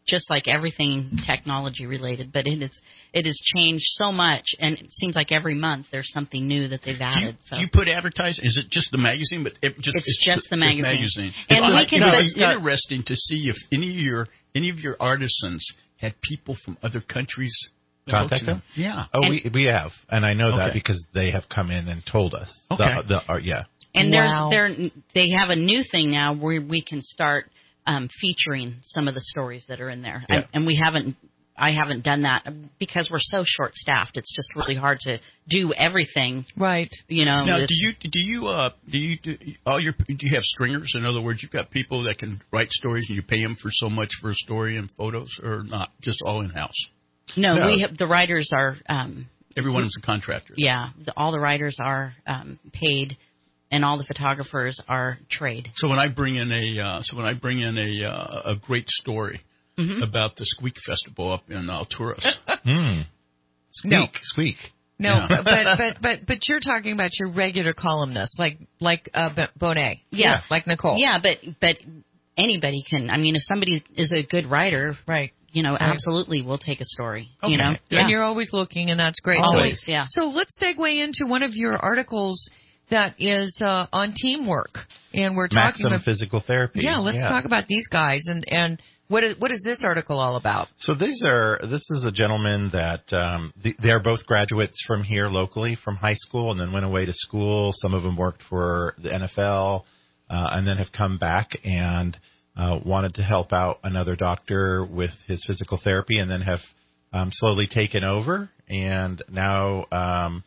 just like everything technology related, but it is it has changed so much, and it seems like every month there's something new that they've added. Do you, so do you put advertising? Is it just the magazine? But it just it's, it's just the magazine. magazine. And it's we can. You know, But, it's interesting to see if any of your any of your artisans had people from other countries contact them. Yeah. Oh, and, we we have, and I know that okay. because they have come in and told us. Okay. The, the art, yeah. And wow. there's there they have a new thing now where we can start um, featuring some of the stories that are in there, Yeah. and, and we haven't. I haven't done that because we're so short-staffed. It's just really hard to do everything. Right. You know. Now, do you do you uh do you do all your do you have stringers? In other words, you've got people that can write stories and you pay them for so much for a story and photos, or not? Just all in house. No, No. we have the writers are. Um, Everyone is a contractor. Yeah, the, all the writers are um, paid, and all the photographers are trade. So when I bring in a uh, so when I bring in a uh, a great story mm-hmm. about the Squeak Festival up in Alturas. mm. Squeak, No. squeak. No, Yeah. but, but but but but you're talking about your regular columnists, like like uh, B- Bonet, Yeah. like Nicole. Yeah, but but anybody can. I mean, if somebody is a good writer, right? You know, Right. absolutely, we'll take a story. Okay. You know, And you're always looking, and that's great. Always, so, yeah. So let's segue into one of your articles that is uh, on teamwork, and we're talking Maxim about Physical Therapy. Yeah, let's yeah. talk about these guys and and what is what is this article all about? So these are this is a gentleman that um, th- they're both graduates from here locally from high school and then went away to school. Some of them worked for the N F L uh, and then have come back and uh, wanted to help out another doctor with his physical therapy and then have um, slowly taken over. And now um,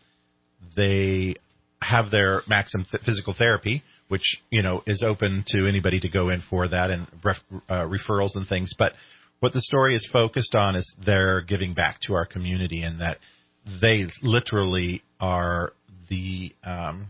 they have their Maxim th- Physical Therapy, which, you know, is open to anybody to go in for that and ref, uh, referrals and things. But what the story is focused on is they're giving back to our community and that they literally are the um,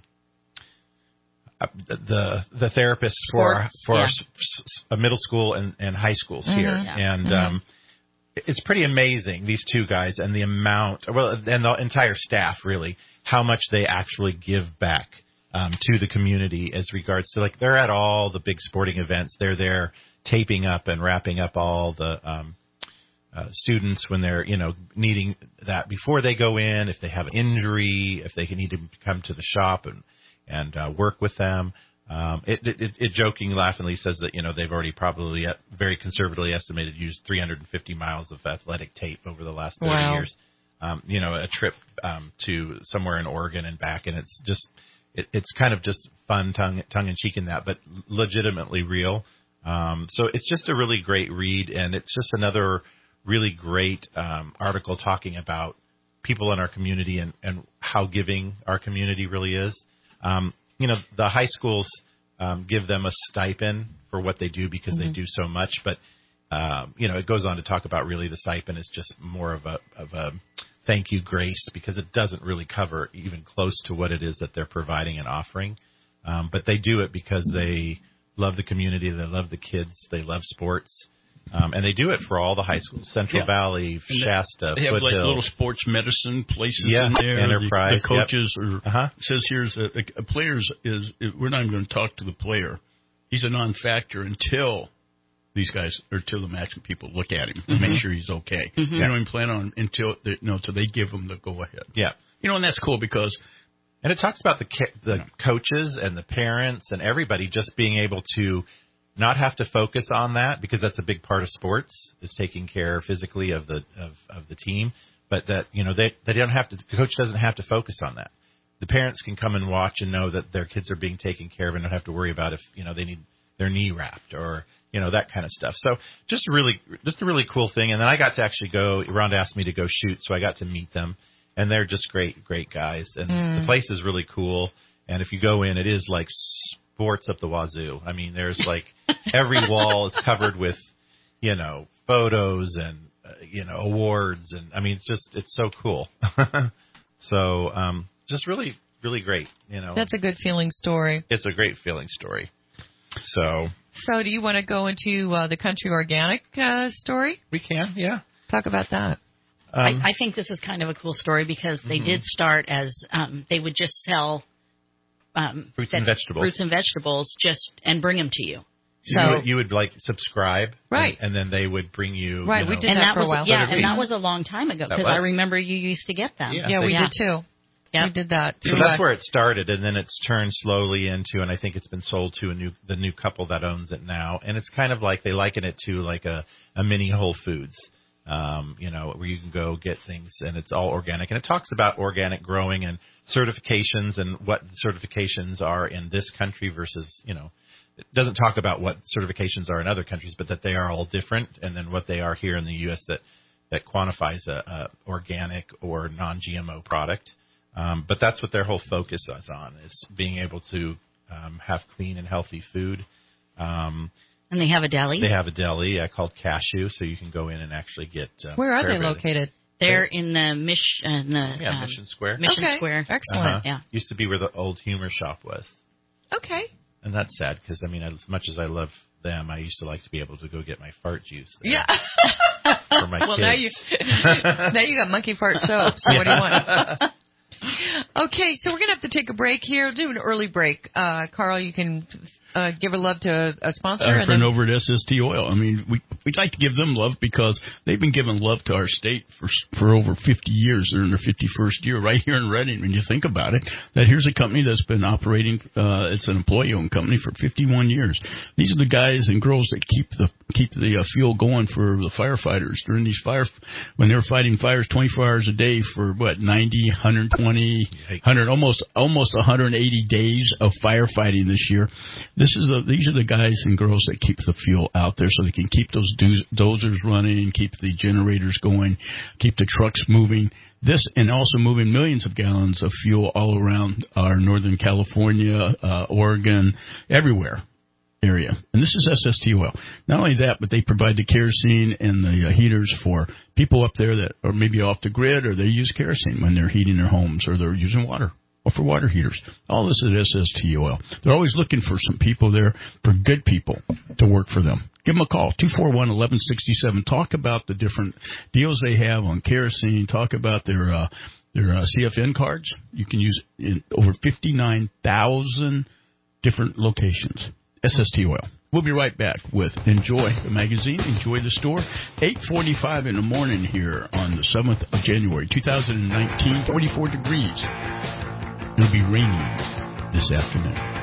uh, the the therapists for our, for yeah. our s- s- uh, middle school and, and high schools Mm-hmm. here. Yeah. And mm-hmm. um, it's pretty amazing, these two guys, and the amount, well, and the entire staff, really, how much they actually give back um, to the community as regards to, like, they're at all the big sporting events. They're there taping up and wrapping up all the um, uh, students when they're, you know, needing that before they go in, if they have an injury, if they need to come to the shop and, and uh, work with them. Um, it, it, it joking, laughingly says that, you know, they've already probably uh, very conservatively estimated used three hundred fifty miles of athletic tape over the last thirty Wow. years. Um, you know, a trip um, to somewhere in Oregon and back, and it's just, it, it's kind of just fun, tongue, tongue in cheek in that, but legitimately real. Um, so it's just a really great read, and it's just another really great um, article talking about people in our community and, and how giving our community really is. Um, you know, the high schools um, give them a stipend for what they do because mm-hmm. they do so much, but um, you know, it goes on to talk about really the stipend is just more of a of a thank you grace because it doesn't really cover even close to what it is that they're providing and offering. Um, but they do it because they love the community, they love the kids, they love sports. Um, and they do it for all the high schools, Central Yeah. Valley, And Shasta, They have Foothill. like little sports medicine places Yeah, in there. Enterprise, The, the coaches yep. are. Uh-huh. It says here's a, a, a player's is. We're not even going to talk to the player. He's a non-factor until these guys or until the Maxim people look at him and Mm-hmm. make sure he's okay. Mm-hmm. They don't even plan on until they, no, so they give him the go ahead. Yeah, you know, and that's cool because. And it talks about the the coaches and the parents and everybody just being able to not have to focus on that because that's a big part of sports is taking care physically of the of, of the team, but that you know they they don't have to. The coach doesn't have to focus on that. The parents can come and watch and know that their kids are being taken care of and don't have to worry about if you know they need their knee wrapped or you know that kind of stuff. So just really just a really cool thing. And then I got to actually go. Rhonda asked me to go shoot, so I got to meet them. And they're just great, great guys. And Mm. the place is really cool. And if you go in, it is like sports up the wazoo. I mean, there's like every wall is covered with, you know, photos and, uh, you know, awards. And I mean, it's just, it's so cool. so um, just really, really great, you know. That's a good feeling story. It's a great feeling story. So. So do you want to go into uh, the country organic uh, story? We can, yeah. Talk about that. Um, I, I think this is kind of a cool story because they mm-hmm. did start as um, they would just sell um, fruits veg- and vegetables. fruits and vegetables just and bring them to you. So So- you would, you would like subscribe, Right. And, and then they would bring you. Right, you we know, did and that, for a was while. yeah, So did and we. that was a long time ago That because I was. remember you used to get them. Yeah, Yeah, we yeah. did too. Yep. We did that. So that's where it started, and then it's turned slowly into, and I think it's been sold to a new the new couple that owns it now, and it's kind of like they liken it to like a, a mini Whole Foods, um, you know, where you can go get things, and it's all organic, and it talks about organic growing and certifications and what certifications are in this country versus, you know, it doesn't talk about what certifications are in other countries, but that they are all different, and then what they are here in the U S that that quantifies a, a organic or non-G M O product. Um, but that's what their whole focus is on, is being able to um, have clean and healthy food. Um, and they have a deli? They have a deli uh, called Cashew, so you can go in and actually get... Uh, Where are they located? They're in the, Mich- uh, in the Yeah, um, Mission Square. Mission Okay, Square. excellent. Uh-huh. Yeah. Used to be where the old humor shop was. Okay. And that's sad because, I mean, as much as I love them, I used to like to be able to go get my fart juice there. Yeah. For my well, kids. now you now you got monkey fart soap. So what do you want? Okay, so we're gonna have to take a break here. We'll do an early break. Uh, Carl, you can uh, give a love to a sponsor. Our and friend then... over at S S T Oil. I mean, we, we'd like to give them love because they've been giving love to our state for for over fifty years. They're in their fifty-first year right here in Reading. When you think about it, that here's a company that's been operating, uh, it's an employee-owned company for fifty-one years. These are the guys and girls that keep the keep the uh, fuel going for the firefighters during these fire, when they're fighting fires twenty-four hours a day for, what, ninety, one hundred twenty, one hundred, almost almost one hundred eighty days of firefighting this year. This is the, these are the guys and girls that keep the fuel out there so they can keep those do- dozers running, keep the generators going, keep the trucks moving. This and also moving millions of gallons of fuel all around our Northern California, uh, Oregon, everywhere area. And this is S S T Oil. Not only that, but they provide the kerosene and the uh, heaters for people up there that are maybe off the grid, or they use kerosene when they're heating their homes, or they're using water, or for water heaters. All this is S S T Oil. They're always looking for some people there, for good people to work for them. Give them a call, two four one, one one six seven. Talk about the different deals they have on kerosene. Talk about their uh, their uh, C F N cards. You can use in over fifty-nine thousand different locations. S S T Oil. We'll be right back with Enjoy the Magazine, Enjoy the Store, eight forty-five in the morning here on the seventh of January, two thousand nineteen, forty-four degrees. It'll be raining this afternoon.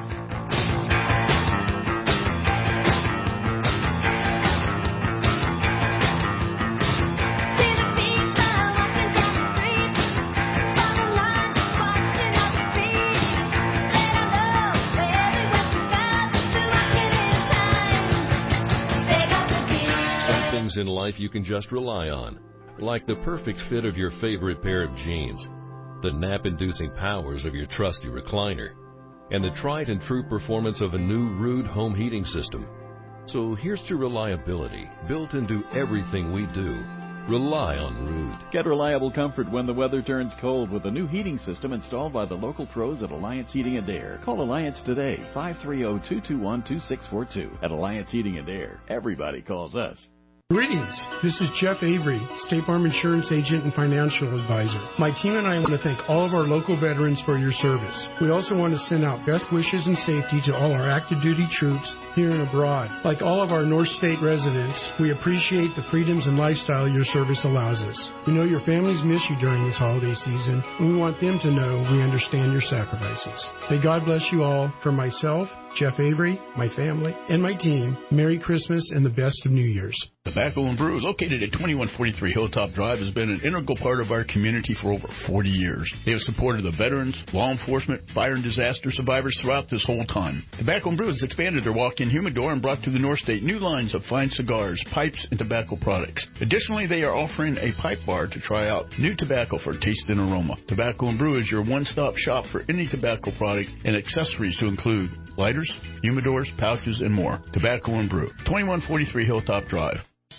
In life you can just rely on, like the perfect fit of your favorite pair of jeans, the nap-inducing powers of your trusty recliner, and the tried and true performance of a new Ruud home heating system. So here's to reliability built into everything we do. Rely on Ruud. Get reliable comfort when the weather turns cold with a new heating system installed by the local pros at Alliance Heating and Air. Call Alliance today, five three zero, two two one, two six four two. At Alliance Heating and Air, everybody calls us. Greetings. This is Jeff Avery, State Farm Insurance Agent and Financial Advisor. My team and I want to thank all of our local veterans for your service. We also want to send out best wishes and safety to all our active duty troops here and abroad. Like all of our North State residents, we appreciate the freedoms and lifestyle your service allows us. We know your families miss you during this holiday season, and we want them to know we understand your sacrifices. May God bless you all. From myself, Jeff Avery, my family, and my team, Merry Christmas and the best of New Year's. Tobacco and Brew, located at twenty-one forty-three Hilltop Drive, has been an integral part of our community for over forty years. They have supported the veterans, law enforcement, fire and disaster survivors throughout this whole time. Tobacco and Brew has expanded their walk-in humidor and brought to the North State new lines of fine cigars, pipes, and tobacco products. Additionally, they are offering a pipe bar to try out new tobacco for taste and aroma. Tobacco and Brew is your one-stop shop for any tobacco product and accessories to include lighters, humidors, pouches, and more. Tobacco and Brew, twenty-one forty-three Hilltop Drive.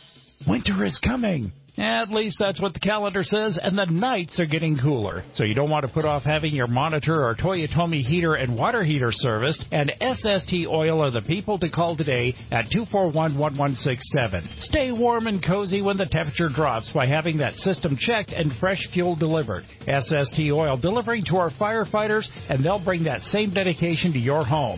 Winter is coming. At least that's what the calendar says, and the nights are getting cooler. So you don't want to put off having your monitor or Toyotomi heater and water heater serviced, and S S T Oil are the people to call today at two four one, one one six seven. Stay warm and cozy when the temperature drops by having that system checked and fresh fuel delivered. S S T Oil delivering to our firefighters, and they'll bring that same dedication to your home.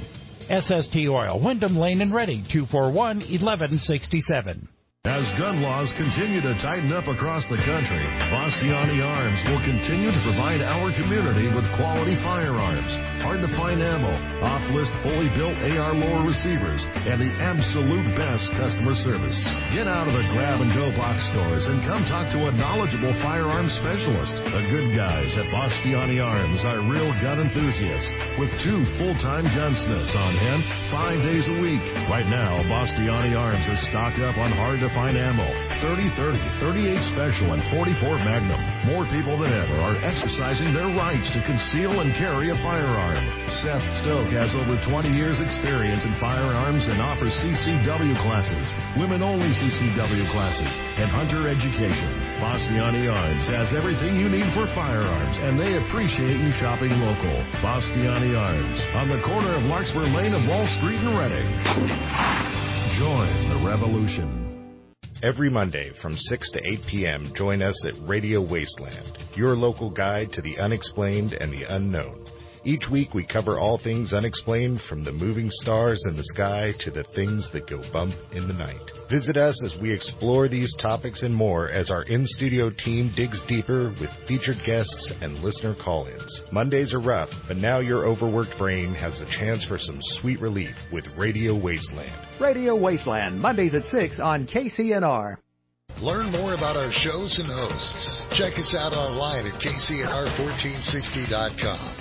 S S T Oil, Wyndham Lane in Reading, two four one, one one six seven. As gun laws continue to tighten up across the country, Bastiani Arms will continue to provide our community with quality firearms, hard-to-find ammo, off-list fully built A R lower receivers, and the absolute best customer service. Get out of the grab-and-go box stores and come talk to a knowledgeable firearms specialist. The good guys at Bastiani Arms are real gun enthusiasts with two full-time gunsmiths on hand five days a week. Right now, Bastiani Arms is stocked up on hard-to Fine ammo, thirty thirty, thirty-eight Special, and forty-four Magnum. More people than ever are exercising their rights to conceal and carry a firearm. Seth Stoke has over twenty years experience in firearms and offers C C W classes, women-only C C W classes, and hunter education. Bastiani Arms has everything you need for firearms, and they appreciate you shopping local. Bastiani Arms, on the corner of Larkspur Lane and Wall Street in Reading. Join the revolution. Every Monday from six to eight p.m., join us at Radio Wasteland, your local guide to the unexplained and the unknown. Each week we cover all things unexplained, from the moving stars in the sky to the things that go bump in the night. Visit us as we explore these topics and more as our in-studio team digs deeper with featured guests and listener call-ins. Mondays are rough, but now your overworked brain has a chance for some sweet relief with Radio Wasteland. Radio Wasteland, Mondays at six on K C N R. Learn more about our shows and hosts. Check us out online at K C N R fourteen sixty dot com.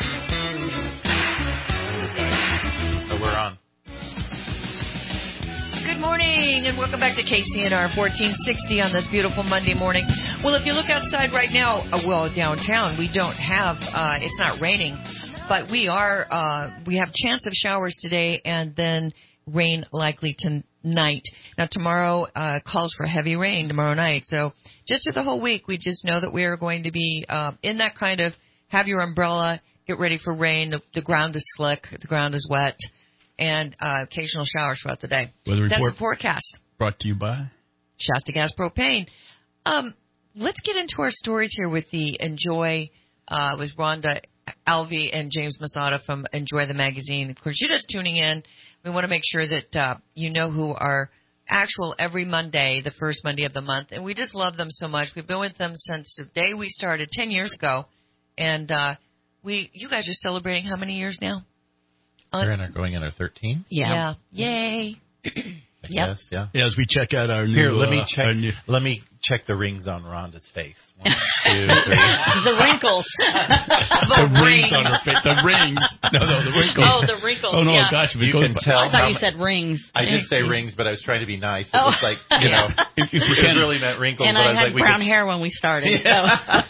Oh, we're on. Good morning, and welcome back to K C N R fourteen sixty on this beautiful Monday morning. Well, if you look outside right now, uh, well, downtown, we don't have, uh, it's not raining, but we are, uh, we have chance of showers today, and then rain likely tonight. Now, tomorrow uh, calls for heavy rain tomorrow night. So just through the whole week, we just know that we are going to be uh, in that kind of have your umbrella, get ready for rain. The, the ground is slick, the ground is wet, and uh, occasional showers throughout the day. Weather That's report the forecast. Brought to you by Shasta Gas Propane. Um, let's get into our stories here with the Enjoy, uh, with Rhonda Alvey and James Masada from Enjoy the Magazine. Of course, you're just tuning in. We want to make sure that uh, you know who are actual every Monday, the first Monday of the month. And we just love them so much. We've been with them since the day we started ten years ago. And uh, we, you guys are celebrating how many years now? We're in our, going in our thirteen. Yeah. Yeah. Yay. I Yep. guess, yeah. Yeah, as we check out our new... Here, let me uh, check. our new- Let me check the rings on Rhonda's face. One, two, three. The wrinkles. the rings on her face. The rings. No, no, the wrinkles. Oh, the wrinkles. Oh, no, yeah. gosh. If it You goes can by- tell. I thought how you mu- said rings. I did say rings, but I was trying to be nice. It Oh. was like, you know, If- if we it can- really meant wrinkles. And but I I was had like, we brown could, hair when we started. So.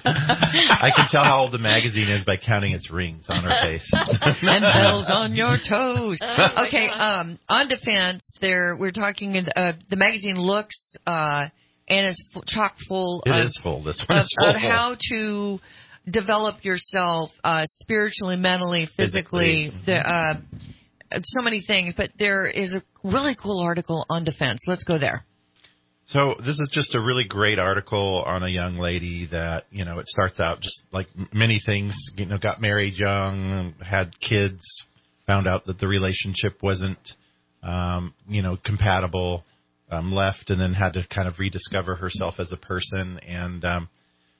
I can tell how old the magazine is by counting its rings on her face. And bells on your toes. Okay, um, on defense, there we're talking. Uh, the magazine looks uh, and is f- chock full. It of, is full. This one of, is full. of how to develop yourself uh, spiritually, mentally, physically. Physically. The, uh, so many things, but there is a really cool article on defense. Let's go there. So this is just a really great article on a young lady that, you know, it starts out just like m- many things, you know, got married young, had kids, found out that the relationship wasn't, um, you know, compatible, um, left, and then had to kind of rediscover herself as a person, and um,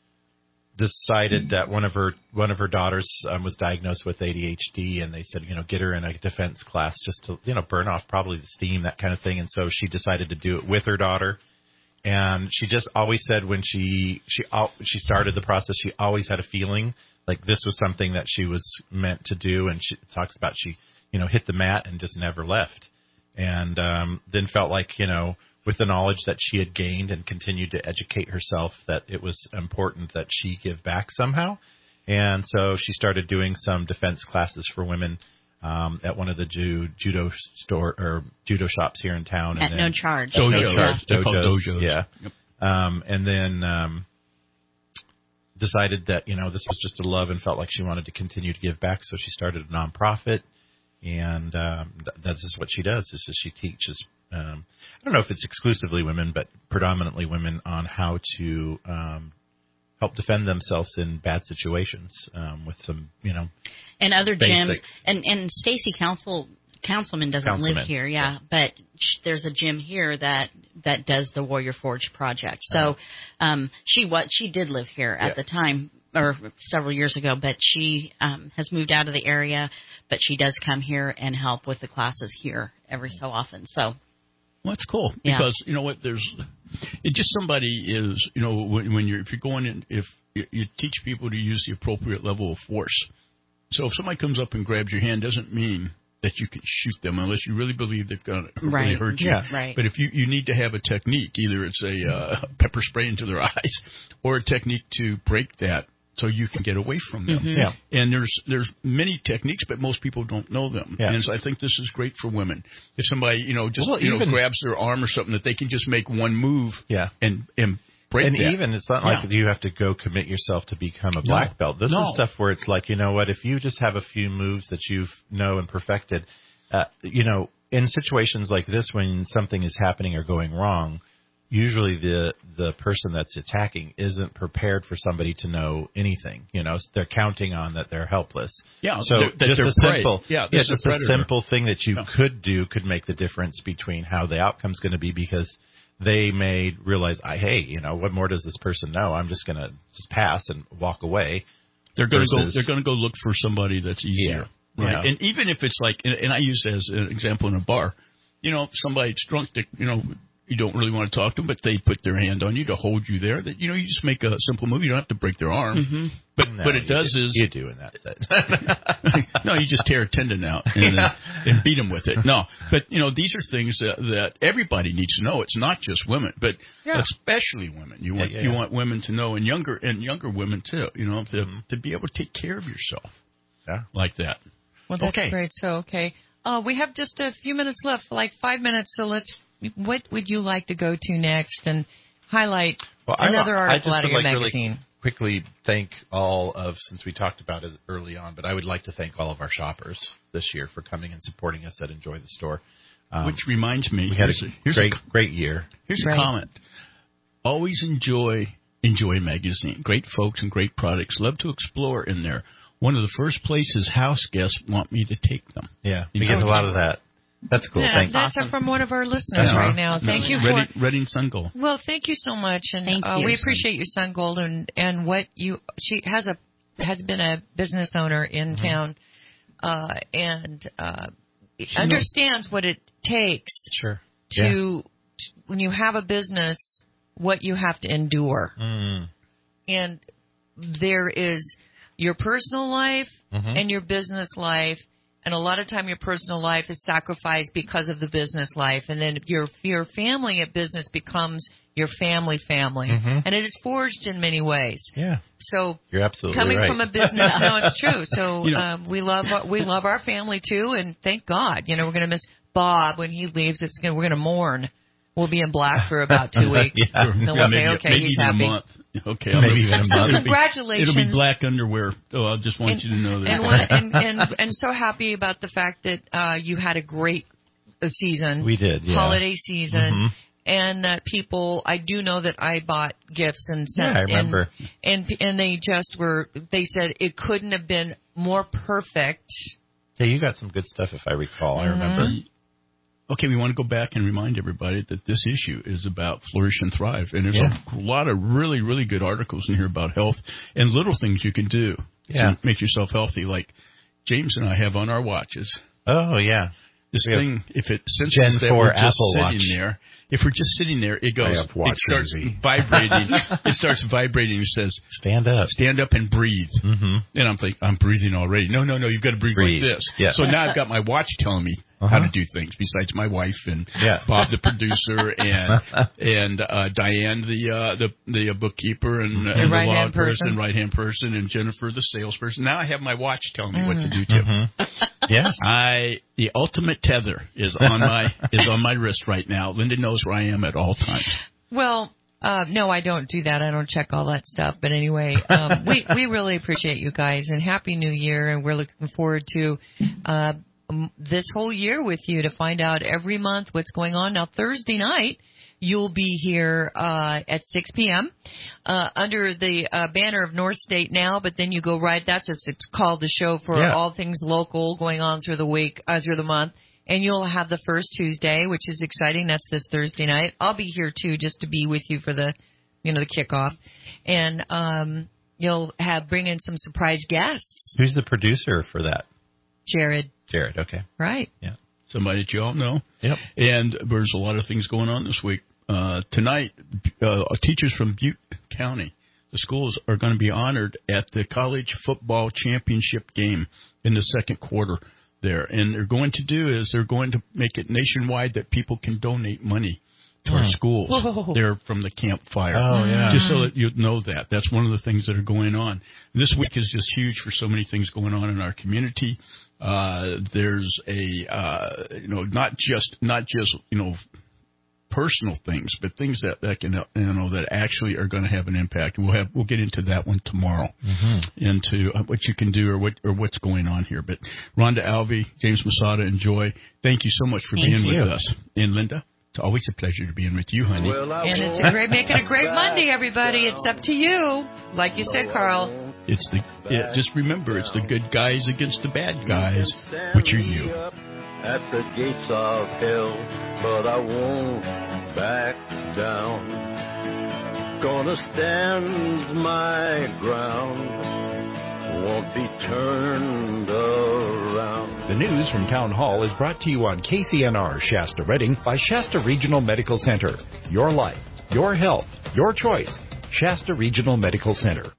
decided that one of her one of her daughters um, was diagnosed with A D H D, and they said, you know, get her in a defense class just to, you know, burn off probably the steam, that kind of thing. And so she decided to do it with her daughter. And she just always said when she she she started the process, she always had a feeling like this was something that she was meant to do. And she talks about she, you know, hit the mat and just never left. And um, then felt like, you know, with the knowledge that she had gained and continued to educate herself, that it was important that she give back somehow. And so she started doing some defense classes for women um, at one of the ju- judo store or judo shops here in town. At and then, no charge. No Dojo. charge. They're called Dojos. dojos. Yeah. Yep. Um, and then um, decided that, you know, this was just a love and felt like she wanted to continue to give back. So she started a nonprofit. And um, th- that's just what she does. Is just she teaches, um, I don't know if it's exclusively women, but predominantly women on how to um, help defend themselves in bad situations um, with some, you know, And other gyms. basics. And, and Stacy Council councilman doesn't Councilman, live here, yeah, yeah. but sh- there's a gym here that that does the Warrior Forge project. So Uh-huh. um, she what she did live here at Yeah. the time, or several years ago, but she um, has moved out of the area. But she does come here and help with the classes here every so often. So. Well, that's cool Yeah. because you know what? There's it just somebody is you know when, when you're if you're going in if you, you teach people to use the appropriate level of force. So if somebody comes up and grabs your hand, doesn't mean that you can shoot them unless you really believe they've going to really Right. hurt you. Yeah. Right. But if you you need to have a technique, either it's a uh, pepper spray into their eyes or a technique to break that. So you can get away from them. Mhm. Yeah. And there's there's many techniques, but most people don't know them. Yeah. And so I think this is great for women. If somebody you know just Well, you know even- grabs their arm or something, that they can just make one move. Yeah. And and break and that. even it's not Yeah. like you have to go commit yourself to become a No. black belt. This No. is stuff where it's like, you know what, if you just have a few moves that you know and perfected, uh, you know, in situations like this when something is happening or going wrong, usually the the person that's attacking isn't prepared for somebody to know anything. You know, they're counting on that they're helpless. Yeah, So that- that just they're a prey. simple, Yeah, yeah, this is just a a predator. simple thing that you Yeah. could do could make the difference between how the outcome's going to be, because they may realize, I hey, you know, what more does this person know? I'm just going to just pass and walk away. They're going to go. versus- They're going to go look for somebody that's easier, Yeah. right? Yeah. And even if it's like, and, and I use it as an example in a bar, you know, somebody's drunk, that, you know, you don't really want to talk to them, but they put their hand on you to hold you there. That you know, you just make a simple move. You don't have to break their arm, Mhm. but No, what it you does do- is you do in that sense. no, you just tear a tendon out and, Yeah. uh, and beat them with it. No, but you know, these are things that, that everybody needs to know. It's not just women, but Yeah. especially women. You Yeah, want yeah, you yeah. want women to know, and younger and younger women too. You know, to Mm-hmm. to be able to take care of yourself, yeah, like that. Well, that's Okay. great. So, okay. Uh, we have just a few minutes left, like five minutes. So let's, what would you like to go to next and highlight Well, I- another I article just out of would your like to, like, magazine? quickly thank all of, since we talked about it early on, but I would like to thank all of our shoppers this year for coming and supporting us at Enjoy the Store. Um, Which reminds me, we had here's a a- here's great, a- great year. Here's Right. a comment. Always enjoy Enjoy magazine. Great folks and great products. Love to explore in there. One of the first places house guests want me to take them. Yeah, we You get know? a lot of that. That's cool. Yeah, Thanks. that's Awesome. from one of our listeners Uh-huh. right now. Thank you for. Reading, Reading Sun Gold. Well, thank you so much, and Thank uh, you. we appreciate you, Sun Gold, and, and what you. She has a has been a business owner in Mm-hmm. town, uh, and uh, understands what it takes Sure. to, to when you have a business, what you have to endure, Mm. and there is your personal life Mhm. and your business life. And a lot of time your personal life is sacrificed because of the business life. And then your your family at business becomes your family family. Mhm. And it is forged in many ways. Yeah, So you're absolutely coming right. from a business, no, it's true. So You know- um, we love our- we love our family too, and thank God. You know, we're going to miss Bob when he leaves. It's gonna, we're going to mourn. We'll be in black for about two weeks. Yeah. Then we'll Yeah, say, maybe, okay, maybe he's even happy. a month. Okay, Maybe I'll- even a So month. It'll be- congratulations. It'll be black underwear. Oh, I just want And- you to know that. and, one, and, and and so happy about the fact that uh, you had a great uh, season. We did, yeah. Holiday season. Mhm. And that people, I do know that I bought gifts and sent. Yeah, I remember. And, and and they just were. They said it couldn't have been more perfect. Yeah, you got some good stuff, if I recall. I remember. Mm-hmm. Okay, we want to go back and remind everybody that this issue is about Flourish and Thrive. And there's Yeah. a lot of really, really good articles in here about health and little things you can do Yeah. to make yourself healthy. Like James and I have on our watches. Oh, yeah. This We have thing, if it senses Gen that four we're just Apple sitting Watch. there, if we're just sitting there, it goes, I have Watch it starts Easy. vibrating. It starts vibrating. It says, Stand up. stand up and breathe. Mm-hmm. And I'm thinking, I'm breathing already. No, no, no, you've got to breathe, Breathe. like this. Yeah. So now I've got my watch telling me Uh-huh. how to do things besides my wife and Yeah. Bob, the producer, and and uh, Diane, the uh, the the uh, bookkeeper, and, uh, The and the right-hand log person, person. right hand person, and Jennifer, the salesperson. Now I have my watch telling me what to do too. Mm-hmm. Yeah. I the ultimate tether is on my is on my wrist right now. Linda knows where I am at all times. Well, uh, no, I don't do that. I don't check all that stuff. But anyway, um, we we really appreciate you guys, and Happy New Year, and we're looking forward to uh, m- this whole year with you to find out every month what's going on. Now, Thursday night, you'll be here uh, at six p.m. Uh, under the uh, banner of North State Now, but then you go right. That's just it's called the show for Yeah. all things local going on through the week, uh, through the month. And you'll have the first Tuesday, which is exciting. That's this Thursday night. I'll be here, too, just to be with you for the, you know, the kickoff. And um, you'll have bring in some surprise guests. Who's the producer for that? Jared. Jared, okay. Right. Yeah. Somebody that you all know. Yep. And there's a lot of things going on this week. Uh, tonight, uh, teachers from Butte County, the schools, are going to be honored at the college football championship game in the second quarter there. And they're going to do is they're going to make it nationwide that people can donate money to our schools. Whoa. They're from the campfire. Oh, yeah. Just so that you know that. That's one of the things that are going on. This week is just huge for so many things going on in our community. Uh, there's a, uh, you know, not just, not just, you know, personal things, but things that, that can, you know, that actually are going to have an impact. We'll have, we'll get into that one tomorrow, mm-hmm. into what you can do or what, or what's going on here. But Rhonda Alvey, James Masada, and Joy, thank you so much for Thank being you. with us. And Linda, it's always a pleasure to be in with you, honey. And it's a great, making a great Monday, everybody. It's up to you. Like you said, Carl. It's the, yeah, just remember, it's the good guys against the bad guys, which are you. At the gates of hell, but I won't back down. Gonna stand my ground, won't be turned around. The news from Town Hall is brought to you on K C N R Shasta Redding by Shasta Regional Medical Center. Your life, your health, your choice. Shasta Regional Medical Center.